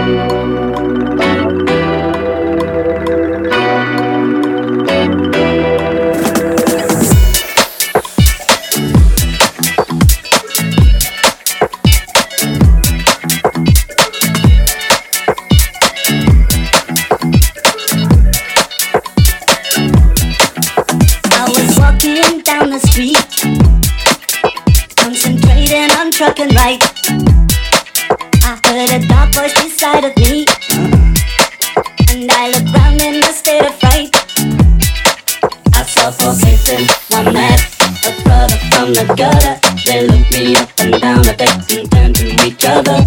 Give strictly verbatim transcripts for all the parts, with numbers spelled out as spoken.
Trucking right, I heard a dark voice beside of me, and I looked round in a state of fright. I saw four faces, one met a brother from the gutter. They looked me up and down the deck and turned to each other.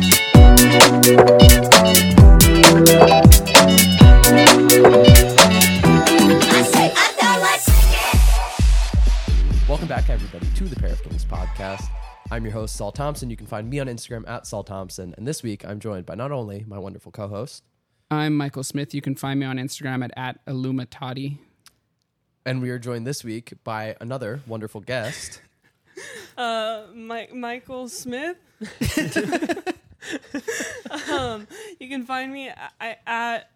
I say I don't like. Welcome back, everybody, to the Pair of Kings podcast. I'm your host, Saul Thompson. You can find me on Instagram at Saul Thompson. And this week, I'm joined by not only my wonderful co-host. I'm Michael Smith. You can find me on Instagram at, at Illumatati. And we are joined this week by another wonderful guest. Uh, My- Michael Smith. um, you can find me at, at,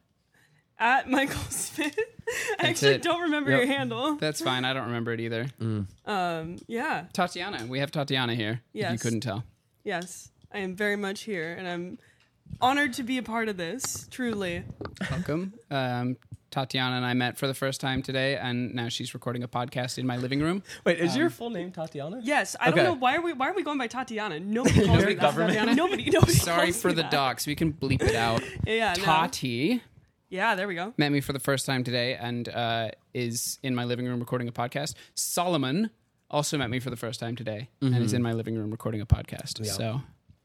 at Michael Smith. I That's actually it. don't remember Yep. your handle. That's fine. I don't remember it either. Mm. Um, yeah. Tatiana. We have Tatiana here. If you Yes. couldn't tell. Yes. I am very much here, and I'm honored to be a part of this, truly. Welcome. Um, Tatiana and I met for the first time today, and now she's recording a podcast in my living room. Wait, is Um, your full name Tatiana? Yes, I Okay. don't know why are we why are we going by Tatiana? Nobody calls me that. government. Nobody, nobody Sorry calls for me the that. docs. We can bleep it out. Yeah, no. Tati Yeah, there we go. met me for the first time today and uh, is in my living room recording a podcast. Solomon also met me for the first time today and is in my living room recording a podcast. Yeah. So,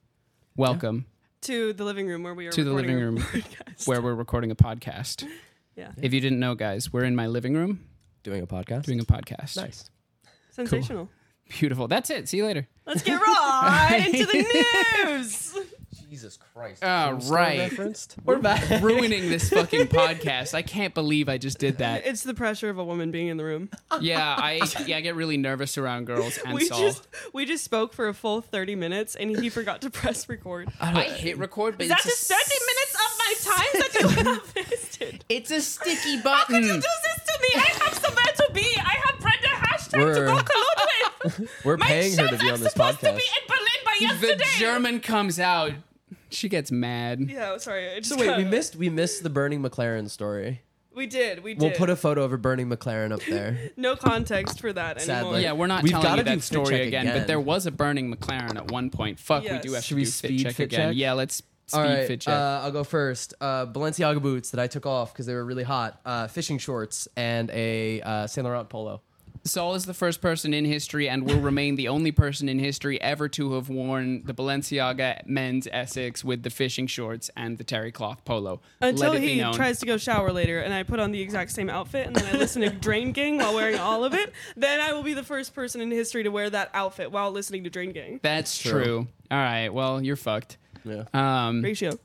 welcome To the living room where we are to the recording living our room podcast. where we're recording a podcast. Yeah. If you didn't know, guys, we're in my living room Doing a podcast? doing a podcast. Nice. Sensational. Beautiful. That's it. See you later. Let's get right into the news. Jesus Christ. All Tombstone right. Referenced? We're back. Ruining this fucking podcast. I can't believe I just did that. It's the pressure of a woman being in the room. Yeah, I yeah I get really nervous around girls and we Saul. just we just spoke for a full thirty minutes and he forgot to press record. I hit record, but That's it's just thirty minutes of my time that you have wasted. It's a sticky How could you button. do this to me? I have somewhere to be. I have Brenda hashtag to We're- go collude with. We're My paying her to chef be is on this supposed to podcast. be in Berlin by The yesterday. German comes out. She gets mad. Yeah, sorry. I just So wait, we got- missed we missed the burning McLaren story. We did. We did. We'll put a photo of a burning McLaren up there. no context for that anymore. Sadly. Yeah, we're not We've telling gotta you do that fit story check again, again. but there was a burning McLaren at one point. Fuck, we Yes. do have Should to we do fit speed check fit again. check? Yeah, let's speed All right, fit check. Uh, I'll go first. Uh, Balenciaga boots that I took off because they were really hot. Uh, fishing shorts and a uh, Saint Laurent polo. Saul is the first person in history and will remain the only person in history ever to have worn the Balenciaga men's Essex with the fishing shorts and the terry cloth polo. Until Let it be he known. tries to go shower later and I put on the exact same outfit and then I listen to Drain Gang while wearing all of it, then I will be the first person in history to wear that outfit while listening to Drain Gang. That's True. true. All right, well, you're fucked. Yeah. Um, Ratio.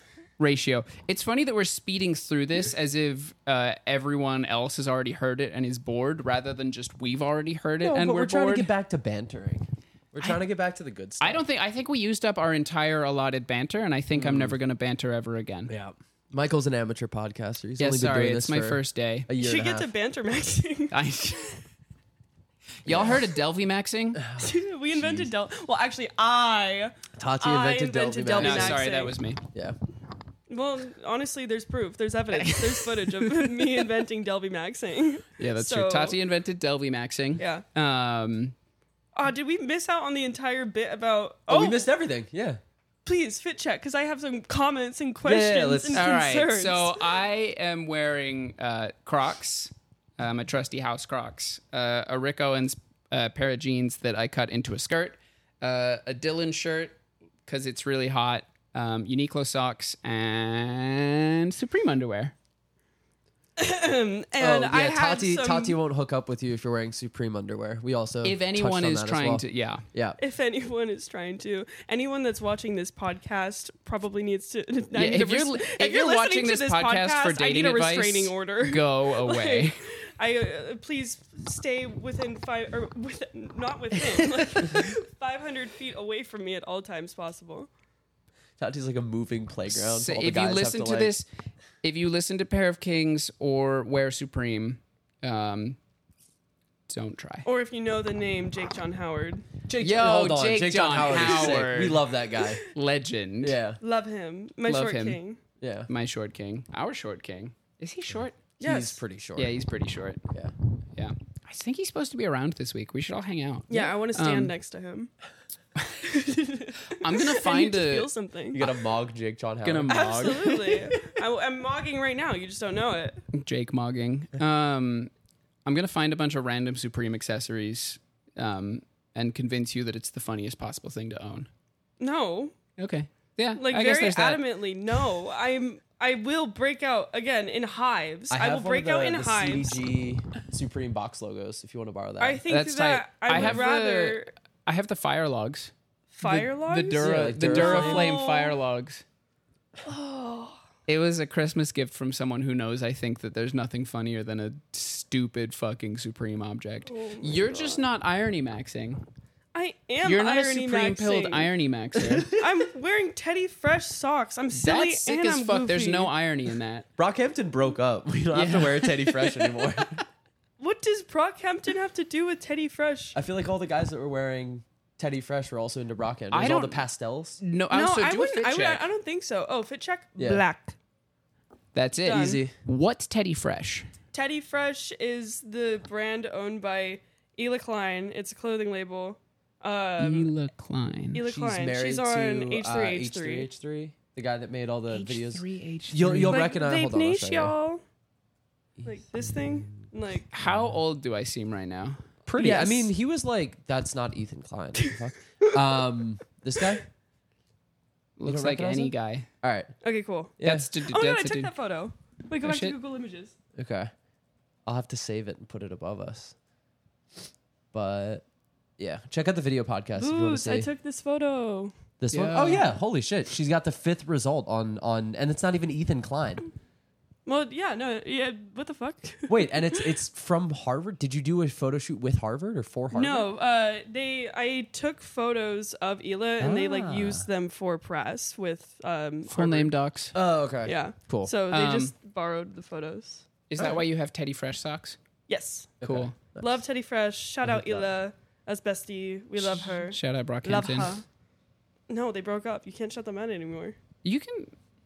ratio. It's funny that we're speeding through this as if uh, everyone else has already heard it and is bored, rather than just we've already heard it No, and but we're, we're trying bored. to get back to bantering. We're trying to get back to the good stuff. I don't think. I think we used up our entire allotted banter, and I think I'm never going to banter ever again. Yeah. Michael's an amateur podcaster. He's Yeah, only been sorry, doing it's this my for first day. a You year should and a get to half. banter maxing. I, y'all heard of Delvey maxing? we invented Del. Well, actually, I. Tati I invented, invented Delphi No, Delvey Max. Maxing. sorry, that was me. Yeah. Well, honestly, there's proof. There's evidence. There's footage of me inventing Delvey maxing. Yeah, that's So- true. Tati invented Delvey maxing. Yeah. Um, Oh, did we miss out on the entire bit about? Oh, we missed everything. Yeah. Please fit check because I have some comments and yeah, questions let's- and all right. concerns. So I am wearing uh, Crocs, uh, my trusty house Crocs, uh, a Rick Owens uh, pair of jeans that I cut into a skirt, uh, a Dylan shirt because it's really hot, um, Uniqlo socks, and Supreme underwear. and oh, yeah, I had Tati, some, Tati won't hook up with you if you're wearing Supreme underwear. We also If touched anyone on is that as trying well. to, yeah. Yeah. If anyone is trying to, anyone that's watching this podcast probably needs to. I Yeah, need if a res- you're if, if you're listening watching to this podcast for dating I need a advice, restraining order. go away. Like, I uh, please stay within five or within, not within like five hundred feet away from me at all times possible. Tati's like a moving playground. So All the if you guys have listen to, to like- this, if you listen to Pair of Kings or Wear Supreme, um, don't try. Or if you know the name Jake John Howard, Jake, Yo, hold on. Jake Jake John John Howard, is sick. Howard. We love that guy. Legend. Yeah, love him, my Love short him. king. yeah. My short king. Our short king. Is he short? Yes. He's pretty short. Yeah, he's pretty short. yeah. Yeah. I think he's supposed to be around this week. We should all hang out. Yeah, I want to stand Um, next to him. I'm gonna I need find to a feel something. You gotta mog Jake John Howard. Gonna mog. Absolutely. I, I'm mogging right now. You just don't know it. Jake mogging. Um, I'm gonna find a bunch of random Supreme accessories, um, and convince you that it's the funniest possible thing to own. No, Okay. Yeah. like I guess very there's that. adamantly, no. I'm. I will break out again in hives. I, I, have will one break of the, out in the hives. C D G Supreme box logos if you want to borrow that. I think That's that tight. I I would have the- rather I have the fire logs. fire the, logs. The Dura, Yeah, like the Dura Duraflame Flame. fire logs. Oh. It was a Christmas gift from someone who knows I think that there's nothing funnier than a stupid fucking Supreme object. Oh You're just not irony maxing. I am. You're not a irony Supreme pilled maxing. irony maxer. I'm wearing Teddy Fresh socks. I'm silly That's sick and as I'm fuck. There's goofy. no irony in that. Brockhampton broke up. We don't have Yeah. to wear Teddy Fresh anymore. What does Brockhampton have to do with Teddy Fresh? I feel like all the guys that were wearing Teddy Fresh were also into Brockhampton. I There's all don't- the pastels. No, no, also I do a wouldn't. fit I, would, check. I don't think so. Oh, fit check. Yeah. Black. That's it. Done. Easy. What's Teddy Fresh? Teddy Fresh is the brand owned by Ela Klein. It's a clothing label. Um, Ela Klein. Ela She's Klein. married She's on to H uh, three H H three three. H three, the guy that made all the videos. H three H three. You'll you'll Like recognize. Vape Hold on, I'll show Nation, you. y'all. Like this thing. Like How old do I seem right now? Pretty. Yes. I mean, he was like, that's not Ethan Klein. What the fuck? um, this guy. Looks don't like recognize any him? guy. All right. okay, cool. Yeah. That's to, Oh no, I that's a took dude. that photo. Wait, go Oh, back shit. to Google Images. Okay. I'll have to save it and put it above us. But yeah, check out the video podcast if you want to Boost, see I took this photo. this one. Yeah. Oh yeah, holy shit! She's got the fifth result on on, and it's not even Ethan Klein. Well, yeah, no, yeah. What the fuck? Wait, and it's it's from Harvard. Did you do a photo shoot with Harvard or for Harvard? No, uh, they. I took photos of Ela and they like Ah. used them for press with um. Full Harvard. name docs. Oh okay. Yeah. Cool. So they Um, just borrowed the photos. Is that why you have Teddy Fresh socks? Yes. Okay. Cool. Nice. Love Teddy Fresh. Shout I out hate that. Ela as bestie. We love her. Shout out Love Brockhampton. her. No, they broke up. You can't shut them out anymore. You can.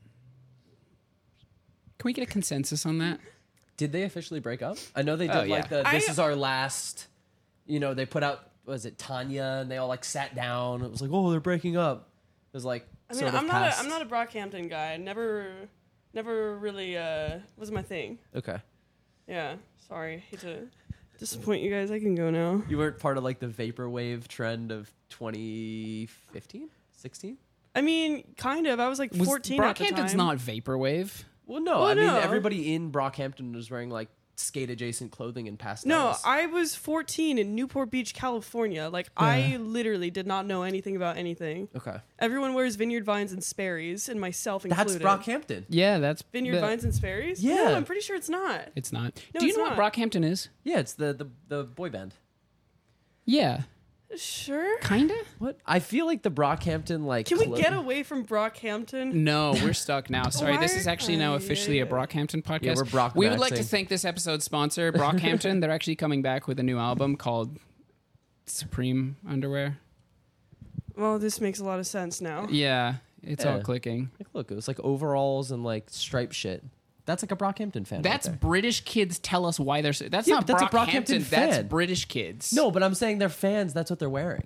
Can we get a consensus on that? Did they officially break up? I know they did Oh, like yeah. the this I- is our last. You know, they put out was it Tanya and they all like sat down. It was like, oh, they're breaking up. It was like I mean, sort of I'm not. past- A, I'm not a Brockhampton guy. Never, never really uh, was my thing. Okay. Yeah. Sorry. Hate to disappoint you guys. I can go now. You weren't part of like the vaporwave trend of twenty fifteen, sixteen? I mean, kind of. I was like Was fourteen at the Brockhampton's time. not vaporwave. Well, no. Well, I mean, no. everybody in Brockhampton was wearing like skate adjacent clothing and pastels. No, I was fourteen in Newport Beach, California. Like, I literally did not know anything about anything. Okay. Everyone wears Vineyard Vines and Sperry's, and myself That's included. Brockhampton. Yeah, that's Vineyard the- Vines and Sperry's? Yeah. No, I'm pretty sure it's not. It's not. No, Do you it's know not. what Brockhampton is? Yeah, it's the the, the boy band. Yeah, Sure. kinda. What? I feel like the Brockhampton like. Can we clo- get away from Brockhampton? No, we're stuck now. Sorry, this is Why? actually now Oh, officially a yeah. Brockhampton podcast. Yeah, we're Brock We would like to maxing. thank this episode's sponsor, Brockhampton. They're actually coming back with a new album called Supreme Underwear. Well, this makes a lot of sense now. Yeah, it's all Yeah. clicking. Like, look, it was like overalls and like striped shit. That's like a Brockhampton fan. That's right there. British kids tell us why they're. So, that's Yeah, not but that's a Brockhampton. Brockhampton That's fan. British kids. No, but I'm saying they're fans. That's what they're wearing.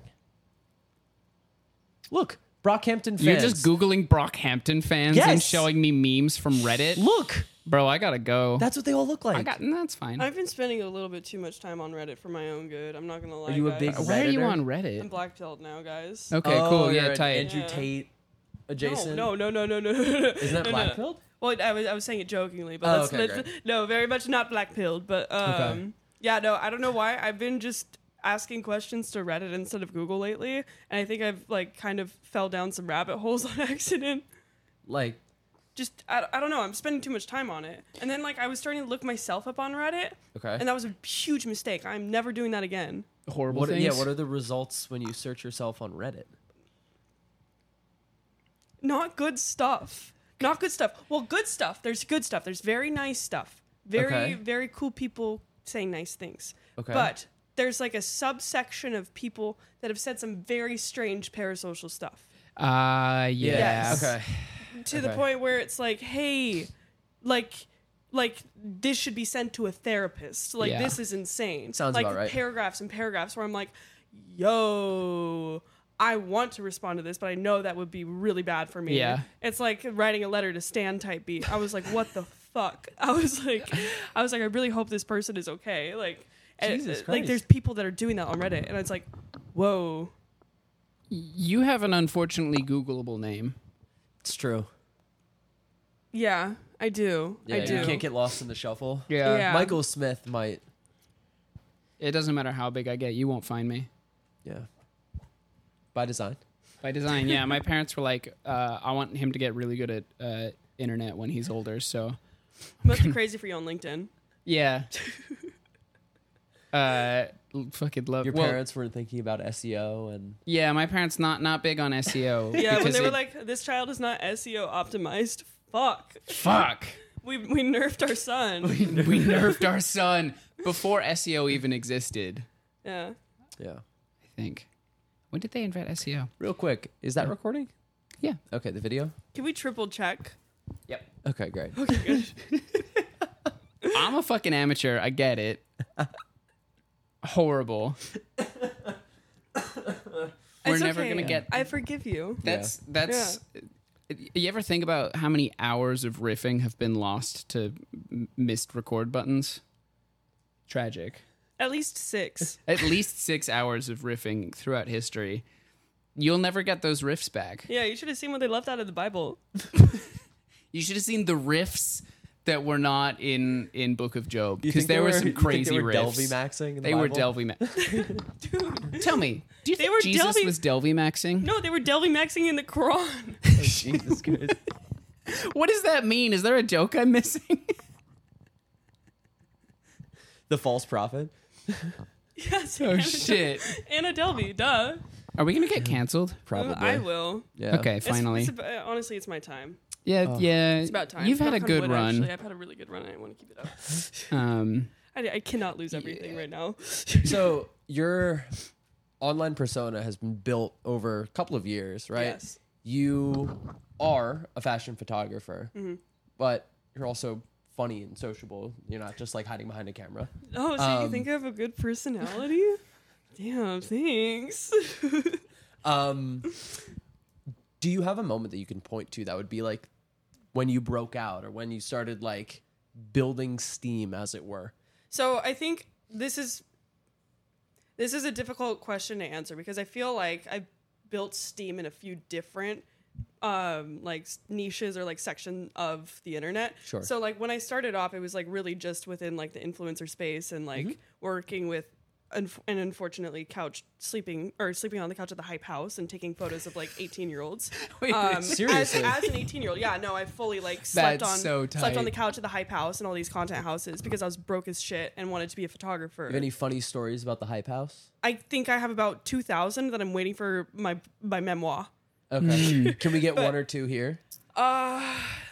Look, Brockhampton fans. You're just googling Brockhampton fans and Yes. showing me memes from Reddit. Look, Bro, I gotta go. that's what they all look like. I got. No, that's fine. I've been spending a little bit too much time on Reddit for my own good. I'm not gonna lie. Are you a guys. big Why are you Redditor? on I'm Reddit? black pilled now, guys. Okay, Oh, cool. you're Yeah, an tight. Andrew Yeah. Tate adjacent. No, no, no, no, no, no. no. Isn't that no, black no. pilled? Well, I was I was saying it jokingly, but Oh, let's, okay, let's great. no, very much not black pilled, but um, Okay. yeah, no, I don't know why I've been just asking questions to Reddit instead of Google lately, and I think I've like kind of fell down some rabbit holes on accident. Like, Just I, I don't know, I'm spending too much time on it, and then like I was starting to look myself up on Reddit, okay. and that was a huge mistake. I'm never doing that again. Horrible What? things. Yeah. What are the results when you search yourself on Reddit? not good stuff. Not good stuff. Well, good stuff. There's good stuff. There's very nice stuff. Very, Okay. very cool people saying nice things. Okay. But there's like a subsection of people that have said some very strange parasocial stuff. Uh, yeah. Yes. Okay. To the Okay. point where it's like, hey, like, like this should be sent to a therapist. Like, Yeah. this is insane. Sounds like about right. paragraphs and paragraphs where I'm like, yo, I want to respond to this, but I know that would be really bad for me. Yeah. It's like writing a letter to Stan type beat. I was like, what the fuck? I was like, I was like, I really hope this person is okay. Like, and, Jesus uh, like Christ. there's people that are doing that on Reddit, and it's like, whoa. You have an unfortunately Googleable name. It's true. Yeah, I do. Yeah, I do. you can't get lost in the shuffle. Yeah. Michael Smith might. It doesn't matter how big I get, you won't find me. Yeah. By design. By design, yeah. My parents were like, uh, I want him to get really good at uh, internet when he's older, so Must be crazy for you on LinkedIn. yeah. uh, l- fucking love Your well, parents weren't thinking about S E O and. Yeah, my parents not not big on S E O. Yeah, when because they were it- like, "This child is not S E O optimized." Fuck. fuck. We we nerfed our son. We nerfed our son before S E O even existed. Yeah. Yeah. I think. When did they invent S E O? Real quick, is that recording? Yeah. Okay, the video? Can we triple check? Yep. Okay, great. I'm a fucking amateur. I get it. Horrible. We're It's never okay. gonna get. I forgive you. That's that's. You ever think about how many hours of riffing have been lost to m- missed record buttons? Tragic. At least six. At least six hours of riffing throughout history. You'll never get those riffs back. Yeah, you should have seen what they left out of the Bible. You should have seen the riffs that were not in in Book of Job, You because think there they were were- some you think crazy they were riffs. Delvey maxing in the They were Bible? Delvey maxing. Tell me, do you They think were Jesus Delvey- was Delvey maxing? No, they were Delvey maxing in the Quran. Oh, Jesus Christ. What does that mean? Is there a joke I'm missing? The false prophet? Yes. Oh Anna shit! Del- Anna Delvey, duh. Are we gonna get canceled? Probably. Uh, I will. Yeah. Okay, It's- finally. It's, about, honestly, it's my time. Yeah, Oh. yeah. It's about time. You've had Knock a on good wood, run. Actually, I've had a really good run. I want to keep it up. Um, I, I cannot lose everything Yeah. right now. So your online persona has been built over a couple of years, right? Yes. You are a fashion photographer, Mm-hmm. but you're also funny and sociable. You're not just like hiding behind a camera. Oh, so Um, you think I have a good personality? Damn, thanks. Um, do you have a moment that you can point to that would be like when you broke out or when you started like building steam, as it were? So I think this is this is a difficult question to answer because I feel like I built steam in a few different um like s- niches or like section of the internet. Sure. So like when I started off, it was like really just within like the influencer space and like Mm-hmm. working with unf- and unfortunately couch sleeping or sleeping on the couch at the Hype House and taking photos of like eighteen year olds. Wait, Um, seriously? as, as an eighteen year old, yeah, no, I fully like slept That's on so slept tight. on the couch at the Hype House and all these content houses because I was broke as shit and wanted to be a photographer. You have any funny stories about the Hype House? I think I have about two thousand that I'm waiting for my my memoir. Okay. Can we get one or two here? Uh,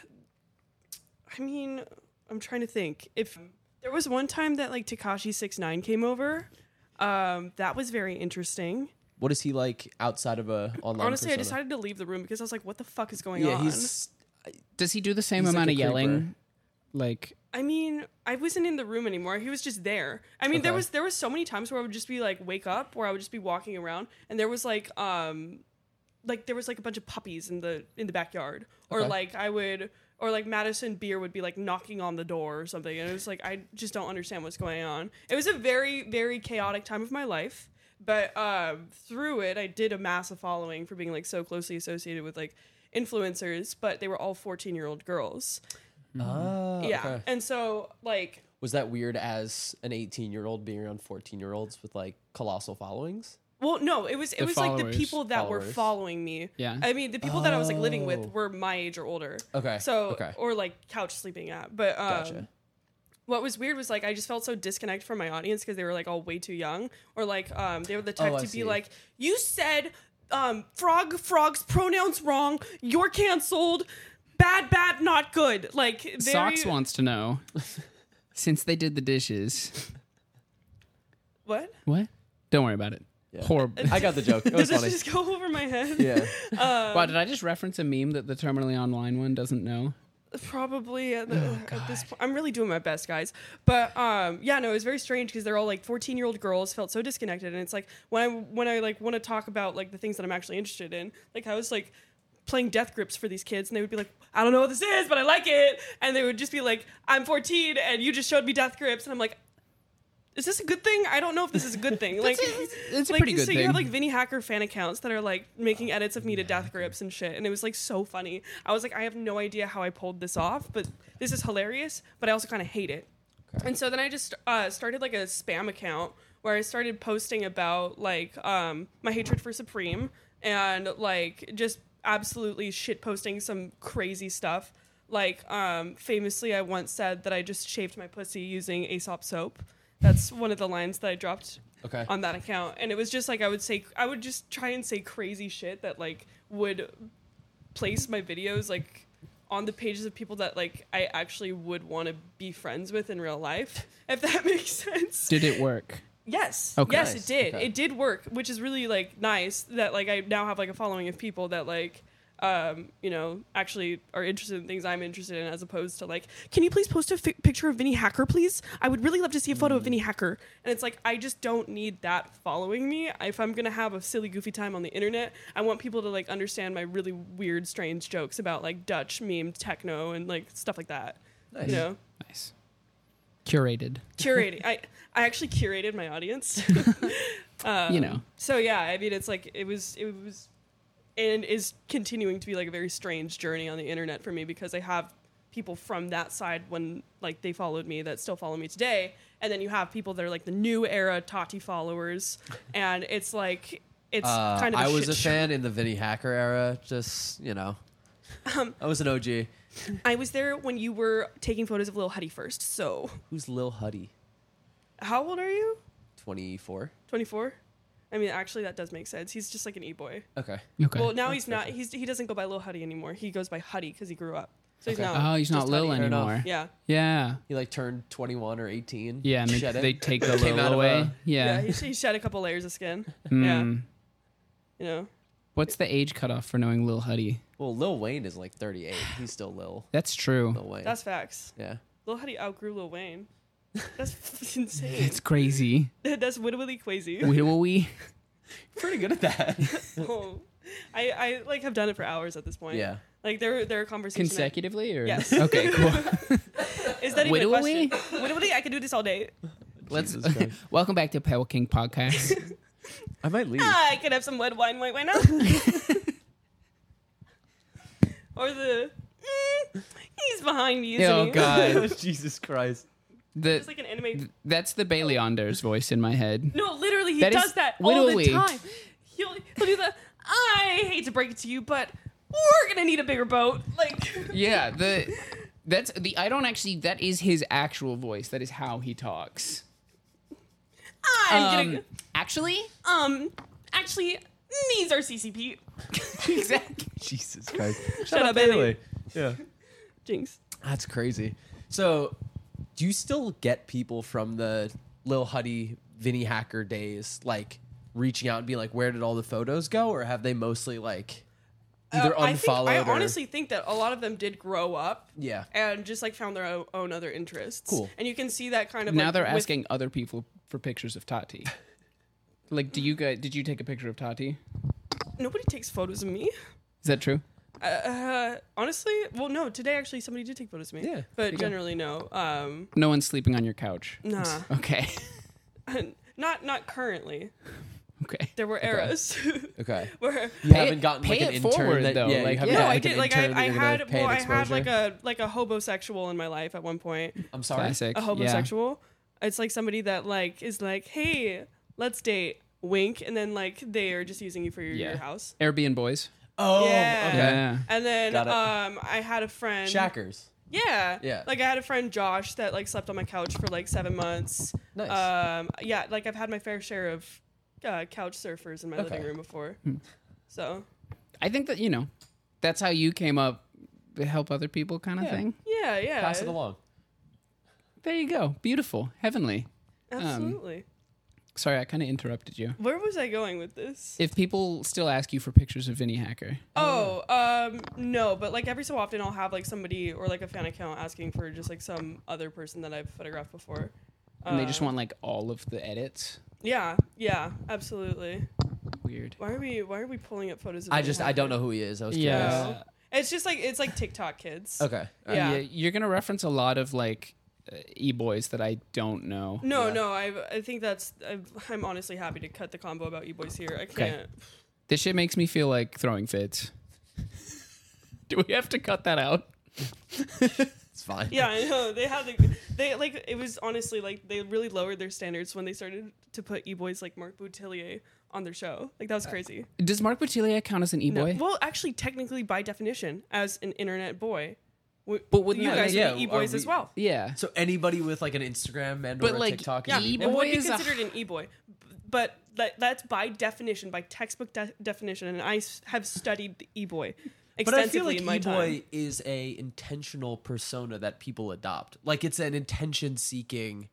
I mean, I'm trying to think. If there was one time that like Tekashi six nine came over, um, that was very interesting. What is he like outside of a online Honestly, I persona? decided to leave the room because I was like, "What the fuck is going Yeah, on?" he's does he do the same He's like amount a of yelling? creeper. Like, I mean, I wasn't in the room anymore. He was just there. I mean, there Okay. was there was so many times where I would just be like wake up, where I would just be walking around, and there was like um, like there was like a bunch of puppies in the in the backyard, or Okay. like I would, or like Madison Beer would be like knocking on the door or something, and it was like I just don't understand what's going on. It was a very very chaotic time of my life, but um, through it, I did amass a following for being like so closely associated with like influencers, but they were all fourteen year old girls. Ah, Yeah. okay. And so like Was that weird as an eighteen year old being around fourteen year olds with like colossal followings? well no, it was it The was like the followers. people that were Followers. following me. Yeah. I mean, the people that I was like living with Oh. were my age or older. Okay. So okay. or like couch sleeping at. But um Gotcha. what was weird was like I just felt so disconnected from my audience because they were like all way too young or like um they were the type Oh, I to see. be like, "You said um, frog, frogs, pronouns wrong. You're canceled. Bad, bad, not good. Like very, Socks wants to know, since they did the dishes. what? What? Don't worry about it. Horrible. I got the joke. It was Does funny. this just go over my head? Yeah. Wow, did I just reference a meme that the Terminally Online one doesn't know? Probably at, the, Oh, at this point. I'm really doing my best, guys. But um, yeah, no, it was very strange because they're all like fourteen year old girls, felt so disconnected, and it's like when I when I like want to talk about like the things that I'm actually interested in, like I was like playing death grips for these kids, and they would be like, I don't know what this is, but I like it, and they would just be like, I'm fourteen, and you just showed me death grips, and I'm like, is this a good thing? I don't know if this is a good thing. Like, It's a like, pretty good so thing. you have like Vinny Hacker fan accounts that are like making edits of me to death grips and shit, and it was like so funny. I was like, I have no idea how I pulled this off, but this is hilarious. But I also kind of hate it. Okay. And so then I just uh, started like a spam account where I started posting about like um, my hatred for Supreme and like just absolutely shit posting some crazy stuff. Like um, famously, I once said that I just shaved my pussy using Aesop soap. That's one of the lines that I dropped Okay. on that account. And it was just like I would say I would just try and say crazy shit that like would place my videos like on the pages of people that like I actually would want to be friends with in real life, if that makes sense. Did it work? Yes. Okay. Yes, Nice. it did. Okay. It did work, which is really like nice that like I now have like a following of people that like um, you know, actually are interested in things I'm interested in, as opposed to like, can you please post a fi- picture of Vinny Hacker, please? I would really love to see a photo of Vinny Hacker. And it's like, I just don't need that following me. If I'm gonna have a silly, goofy time on the internet, I want people to like understand my really weird, strange jokes about like Dutch meme techno and like stuff like that. Nice. You know, Nice. Curated. curating. I I actually curated my audience. um, You know. So yeah, I mean, it's like it was it was. And is continuing to be like a very strange journey on the internet for me, because I have people from that side when like they followed me that still follow me today, and then you have people that are like the new era Tati followers, and it's like it's Uh, kind of. A I was shit a show. fan in the Vinny Hacker era. Just you know, Um, I was an O G. I was there when you were taking photos of Lil Huddy first. So Who's Lil Huddy? how old are you? twenty-four. twenty-four. I mean, actually, that does make sense. He's just like an e-boy. Okay. Okay. Well, now he's not. He's he doesn't go by Lil Huddy anymore. He goes by Huddy because he grew up. So he's Okay. not. oh, he's not just Lil Huddy. enough. anymore. Yeah. Yeah. He like turned twenty-one or eighteen. Yeah, and they, Shed it. they take the Came out Lil of away. a- Yeah. yeah. he, he shed a couple layers of skin. Hmm. Yeah. You know. What's the age cutoff for knowing Lil Huddy? Well, Lil Wayne is like thirty-eight. He's still Lil. That's true. Lil Wayne. That's facts. yeah. Lil Huddy outgrew Lil Wayne. That's f- insane. It's crazy. That's wittily crazy. Will we? Pretty good at that. Oh, I, I like have done it for hours at this point. yeah. Like there there are conversations. that- Consecutively or Yes. Okay, cool. Is that even a Wittily? question? Wittily? I could do this all day. Let's Jesus Christ. welcome back to Pebble King Podcast. I might leave. I could have some red wine, white wine now. Or the mm, he's behind you. Isn't Oh he? God. Jesus Christ. The It's like an anime. that's the Bailey Anders voice in my head. No, literally, he That is does that all the wittily. time. He'll, he'll do the, I hate to break it to you, but we're going to need a bigger boat. Like, Yeah, the that's the I don't actually that is his actual voice. That is how he talks. I'm Um, going to, actually, um, actually, these are C C P. exactly. Jesus Christ. Shut up, Bailey. Yeah. Jinx. That's crazy. So, do you still get people from the Lil Huddy, Vinny Hacker days, like reaching out and being like, "Where did all the photos go?" Or have they mostly like either Uh, I, unfollowed? think, I or, honestly think that a lot of them did grow up yeah. and just like found their own, own other interests. Cool. And you can see that kind of Now like, they're with- asking other people for pictures of Tati. Like, do you guys? Did you take a picture of Tati? Nobody takes photos of me. Is that true? Uh, uh, honestly, well, no. Today, actually, somebody did take photos of me. Yeah, there you but go. generally, no. Um, No one's sleeping on your couch. nah, Okay. not not currently. Okay. There were eras Okay. where You Pay haven't it- gotten pay like an it intern forward, that, though, yeah, like, you haven't yeah. gotten, no, I like, did. an Like I, intern that I you're gonna had, pay well, an I had like exposure. a like a hobosexual in my life at one point. I'm sorry. Classic. A Yeah. hobosexual. It's like somebody that like is like, hey, let's date. Wink, and then like they are just using you for your, Yeah. your house. Airbnb boys. Oh, Yeah. okay. Yeah. And then Got it. um, I had a friend. Shackers. Yeah. Yeah. Like I had a friend Josh that like slept on my couch for like seven months. Nice. Um, yeah, like I've had my fair share of uh, couch surfers in my Okay. living room before. So I think that, you know, that's how you came up to help other people kind of Yeah. thing. yeah, yeah. Pass it along. There you go. Beautiful. Heavenly. Absolutely. Sorry, I kind of interrupted you. Where was I going with this? If people still ask you for pictures of Vinny Hacker, Oh, um, no, but like every so often I'll have like somebody or like a fan account asking for just like some other person that I've photographed before. and they just Uh, want like all of the edits. Yeah, yeah, absolutely. Weird. Why are we why are we pulling up photos of I Vinny just I Hacker? don't know who he is. I was curious. Yeah. No. It's just like it's like TikTok kids. Okay. Yeah. Yeah, you're gonna reference a lot of like uh, e-boys that I don't know. No, Yeah. no, I I think that's I've, I'm honestly happy to cut the combo about e-boys here. I can't. This shit makes me feel like throwing fits. Do we have to cut that out? It's fine. Yeah, I know. They had the, they like it was honestly like they really lowered their standards when they started to put e-boys like Mark Boutillier on their show. Like that was crazy. Does Mark Boutillier count as an No. e-boy? Well, actually, technically, by definition, as an internet boy, w- But wouldn't you that- guys yeah, would be e-boys are as we- well. Yeah. So anybody with like an Instagram and But, or a like, TikTok, Yeah, is e- an it e-boy? would be is a- considered an e-boy, B- but that, that's by definition, by textbook de- definition, and I s- have studied the e-boy But I extensively feel like in my e-boy time. is a intentional persona that people adopt. Like it's an intention-seeking.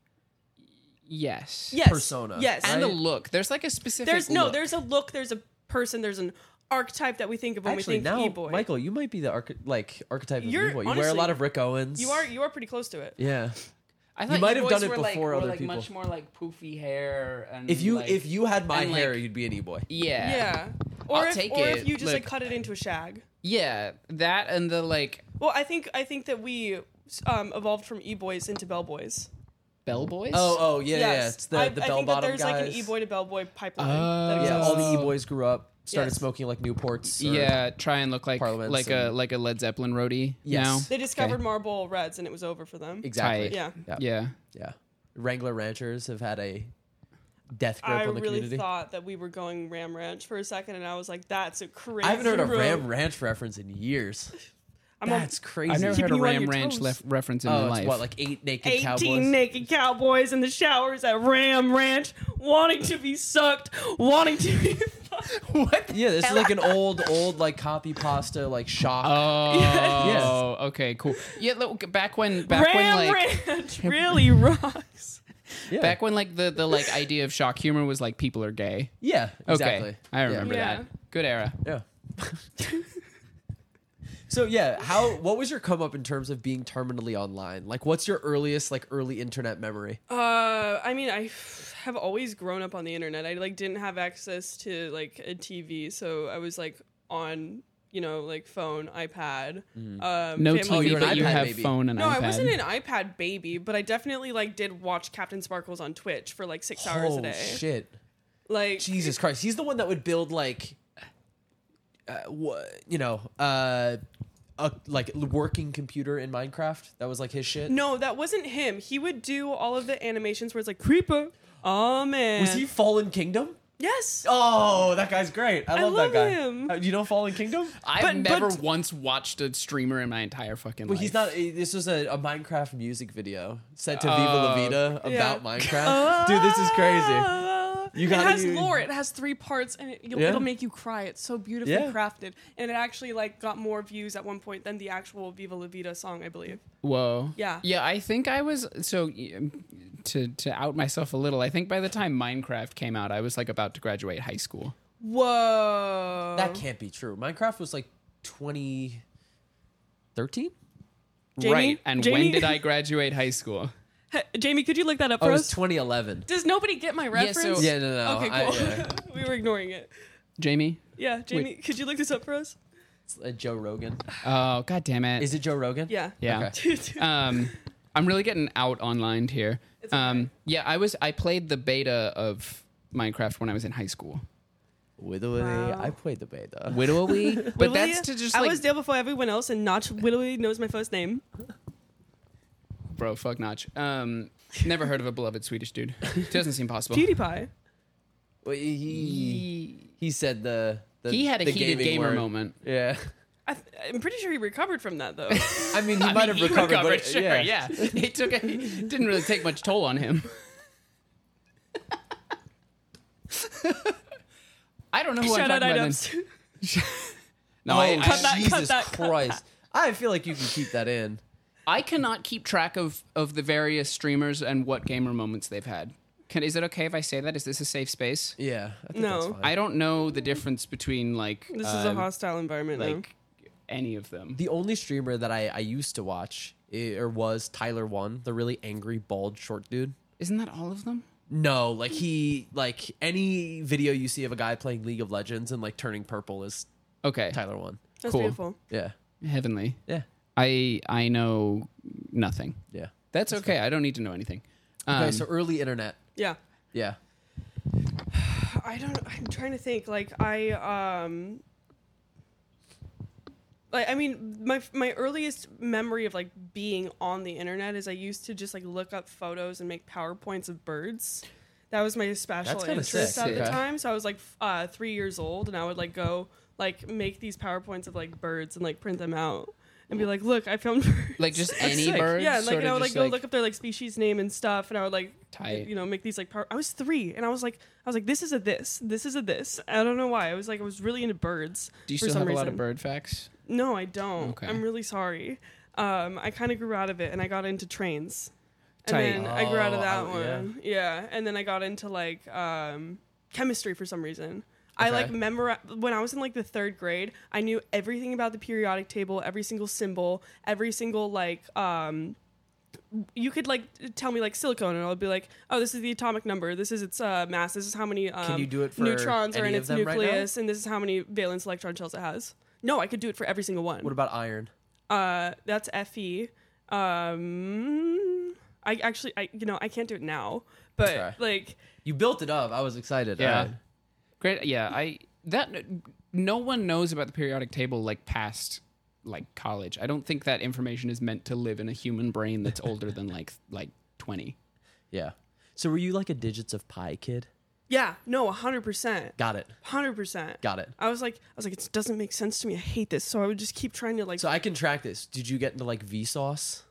Yes. Yes, persona, yes, And a right? look. There's like a specific there's no, look. there's a look, there's a person, there's an archetype that we think of when Actually, we think now e-boy. Michael, you might be the arch- like archetype of You're- e-boy. You wear a honestly, lot of Rick Owens. you are, you are pretty close to it. Yeah. I You might have e-boys done it were, like, before were, other like, people. Much more like poofy hair and If you like- if you had my and, hair, like- you'd be an e-boy. yeah Yeah, or I'll if, take or it. if you just like Look. cut it into a shag. yeah that and the like Well, I think I think that we um, evolved from e-boys into bellboys. bellboys. Oh, oh yeah, yeah. Yes. It's the I, the I bell think that bottom there's guys. like an e-boy to bellboy pipeline. Oh. that Yeah, exists. all the e-boys grew up, started Yes. smoking like Newports. or- yeah. Try and look like Parliaments like a and- like a Led Zeppelin roadie. Yes. now. They discovered Okay. Marlboro Reds and it was over for them. exactly. Tight. Yeah. Yeah. Yeah. Yeah. Wrangler Ranchers have had a death grip I on the really community. thought that we were going Ram Ranch for a second, and I was like, "That's a crazy." I haven't heard a road. Ram Ranch reference in years. I'm on That's crazy. I've never Keeping heard a you on Ram your Ranch toes. lef- reference in oh, my it's life. what, like eight naked eighteen cowboys? naked cowboys in the showers at Ram Ranch, wanting to be sucked, wanting to be. What? Yeah, this is like an old, old like copy pasta like shock. Oh, Yes. okay, cool. Yeah, look, back when back Ram when like Ranch really rocks. yeah. back when like the the like idea of shock humor was like people are gay. yeah, exactly. Okay, I remember Yeah. that. Good era. Yeah. So yeah, how? What was your come up in terms of being terminally online? Like, what's your earliest like early internet memory? Uh, I mean, I have always grown up on the internet. I like didn't have access to like a T V, so I was like on, you know, like phone, iPad. Um, No family T V, Oh, you're an but you iPad have baby. phone and No, iPad. I wasn't an iPad baby, but I definitely like did watch Captain Sparkles on Twitch for like six hours oh a day. shit! Like, Jesus Christ, he's the one that would build like, uh, what you know, uh, a like working computer in Minecraft. That was like his shit. no, that wasn't him. He would do all of the animations where it's like creeper. Oh man, Was he Fallen Kingdom? Yes. Oh, that guy's great. I I love, love that guy. him. Uh, do you know Fallen Kingdom? I've but- never but- once watched a streamer in my entire fucking Well, life. he's not. eh, This was a, a Minecraft music video set to Viva Oh, La Vida about yeah. Minecraft. Dude, this is crazy. You it gotta has use- lore. It has three parts, and it, you'll, Yeah. it'll make you cry. It's so beautifully Yeah. crafted, and it actually like got more views at one point than the actual "Viva La Vida" song, I believe. Whoa. Yeah. Yeah, I think I was so y- to to out myself a little. I think by the time Minecraft came out, I was like about to graduate high school. Whoa, That can't be true. Minecraft was like twenty thirteen. Jamie? Right. And Jamie? when did I graduate high school? Hey, Jamie, could you look that up Oh, for it was us? twenty eleven. Does nobody get my Yeah, so- reference? Yeah, no, no. Okay, I- cool. yeah. We were ignoring it. Jamie? Yeah, Jamie, could you look this up for us? It's, uh, Joe Rogan. Oh, god damn it. Is it Joe Rogan? Yeah. Yeah. Okay. um I'm really getting out online here. It's okay. Um yeah, I was I played the beta of Minecraft when I was in high school. Widowy. Wow. I played the beta. Widowy? But Willowy? that's to just I like was there before everyone else, and Notch Willowy knows my first name. bro, fuck Notch. Um never heard of a beloved Swedish dude. Doesn't seem possible. PewDiePie. Well, he, he he said the, the He had a the heated gaming gamer word. moment. Yeah. I th- I'm pretty sure he recovered from that though. I mean, he I might mean, have he recovered, recovered, but sure, yeah. yeah. It took a, it didn't really take much toll on him. I don't know who Shout I'm out talking about. Idops. Then. No, oh, I, cut I, that, Jesus cut that, cut Christ. I feel like you can keep that in. I cannot keep track of, of the various streamers and what gamer moments they've had. Can, is it okay if I say that? Is this a safe space? Yeah, I think No. that's fine. I don't know the difference between like This is a um, hostile environment now. like any of them. The only streamer that I, I used to watch eh, or was Tyler One, the really angry bald short dude. Isn't that all of them? No, like he like any video you see of a guy playing League of Legends and like turning purple is Okay, Tyler One. That's cool. beautiful. Yeah, heavenly. yeah, I I know nothing. yeah. That's okay. I don't need to know anything. Okay, Um, so early internet. Yeah. Yeah, I don't. I'm trying to think. Like I um. Like I mean, my my earliest memory of like being on the internet is I used to just like look up photos and make PowerPoints of birds. That was my special That's kinda interest sick. at the Okay. time. So I was like f- uh, three years old, and I would like go like make these PowerPoints of like birds and like print them out and be like, "Look, I found birds." like just any sick. birds. Yeah, and like sort and I of would like just, go look up their like species name and stuff, and I would like Tight. you know make these like power- I was three, and I was like I was like this is a this, this is a this. I don't know why. I was like I was really into birds. Do you for still some have a reason. lot of bird facts? No, I don't. Okay. I'm really sorry. Um, I kind of grew out of it, and I got into trains, and Tight. then I grew out of Oh, that out- yeah. one. Yeah. and then I got into like um, chemistry for some reason. I Okay. like memorize when I was in like the third grade. I knew everything about the periodic table, every single symbol, every single like. Um, you could like tell me like silicone, and I'll be like, "Oh, this is the atomic number. This is its uh, mass. This is how many um, Can you do it for neutrons are any in of its them right now? nucleus, and this is how many valence electron shells it has." No, I could do it for every single one. What about iron? Uh, that's Fe. Um, I actually, I you know, I can't do it now, but Okay. like, You built it up. I was excited. Yeah. All right. Great. Yeah, I that no one knows about the periodic table like past like college. I don't think that information is meant to live in a human brain that's older than like like twenty. Yeah. So were you like a digits of pi kid? yeah, no, a hundred percent, Got it. hundred percent. Got it. I was like, I was like, it doesn't make sense to me. I hate this. So I would just keep trying to like. So I can track this. Did you get into like Vsauce?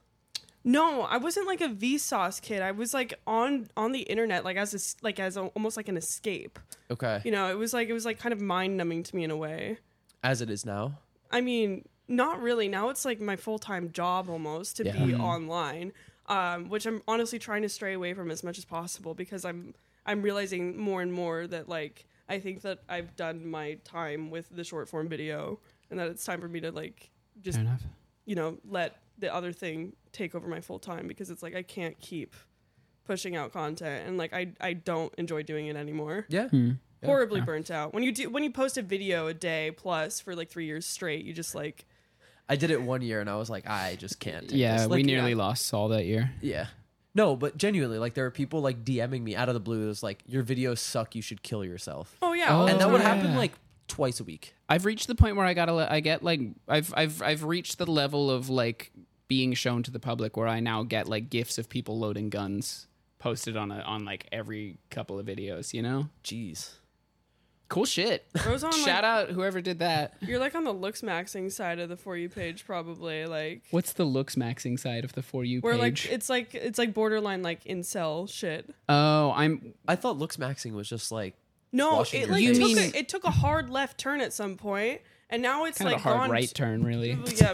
No, I wasn't like a Vsauce kid. I was like on on the internet, like as a s like as a, almost like an escape. Okay. You know, it was like it was like kind of mind numbing to me in a way. As it is now. I mean, not really. Now it's like my full time job almost to Yeah. be online, um, which I'm honestly trying to stray away from as much as possible because I'm I'm realizing more and more that like I think that I've done my time with the short form video and that it's time for me to like just Fair enough. you know let the other thing take over my full time because it's like I can't keep pushing out content and like I I don't enjoy doing it anymore. Yeah. Hmm. Horribly Yeah. burnt out. When you do when you post a video a day plus for like three years straight, you just like I did it one year and I was like, I just can't. Take Yeah, this. we Like, nearly yeah. lost Saul that year. Yeah. No, but genuinely, like there are people like DMing me out of the blue. It's like your videos suck. You should kill yourself. oh yeah, Oh, all the And that would time. happen yeah. like twice a week. I've reached the point where I gotta. let- I get like I've I've I've reached the level of like being shown to the public where I now get like gifs of people loading guns posted on a on like every couple of videos. You know, Jeez. cool shit. Bro's on, Shout like, out whoever did that. You're like on the looks maxing side of the for you page probably like What's the looks maxing side of the for you where page? like it's like it's like borderline like incel shit. oh, I'm I thought looks maxing was just like No, Washing it your like face. took You mean- a, it took a hard left turn at some point, and now it's kind like of a hard gone right turn, really. Yeah,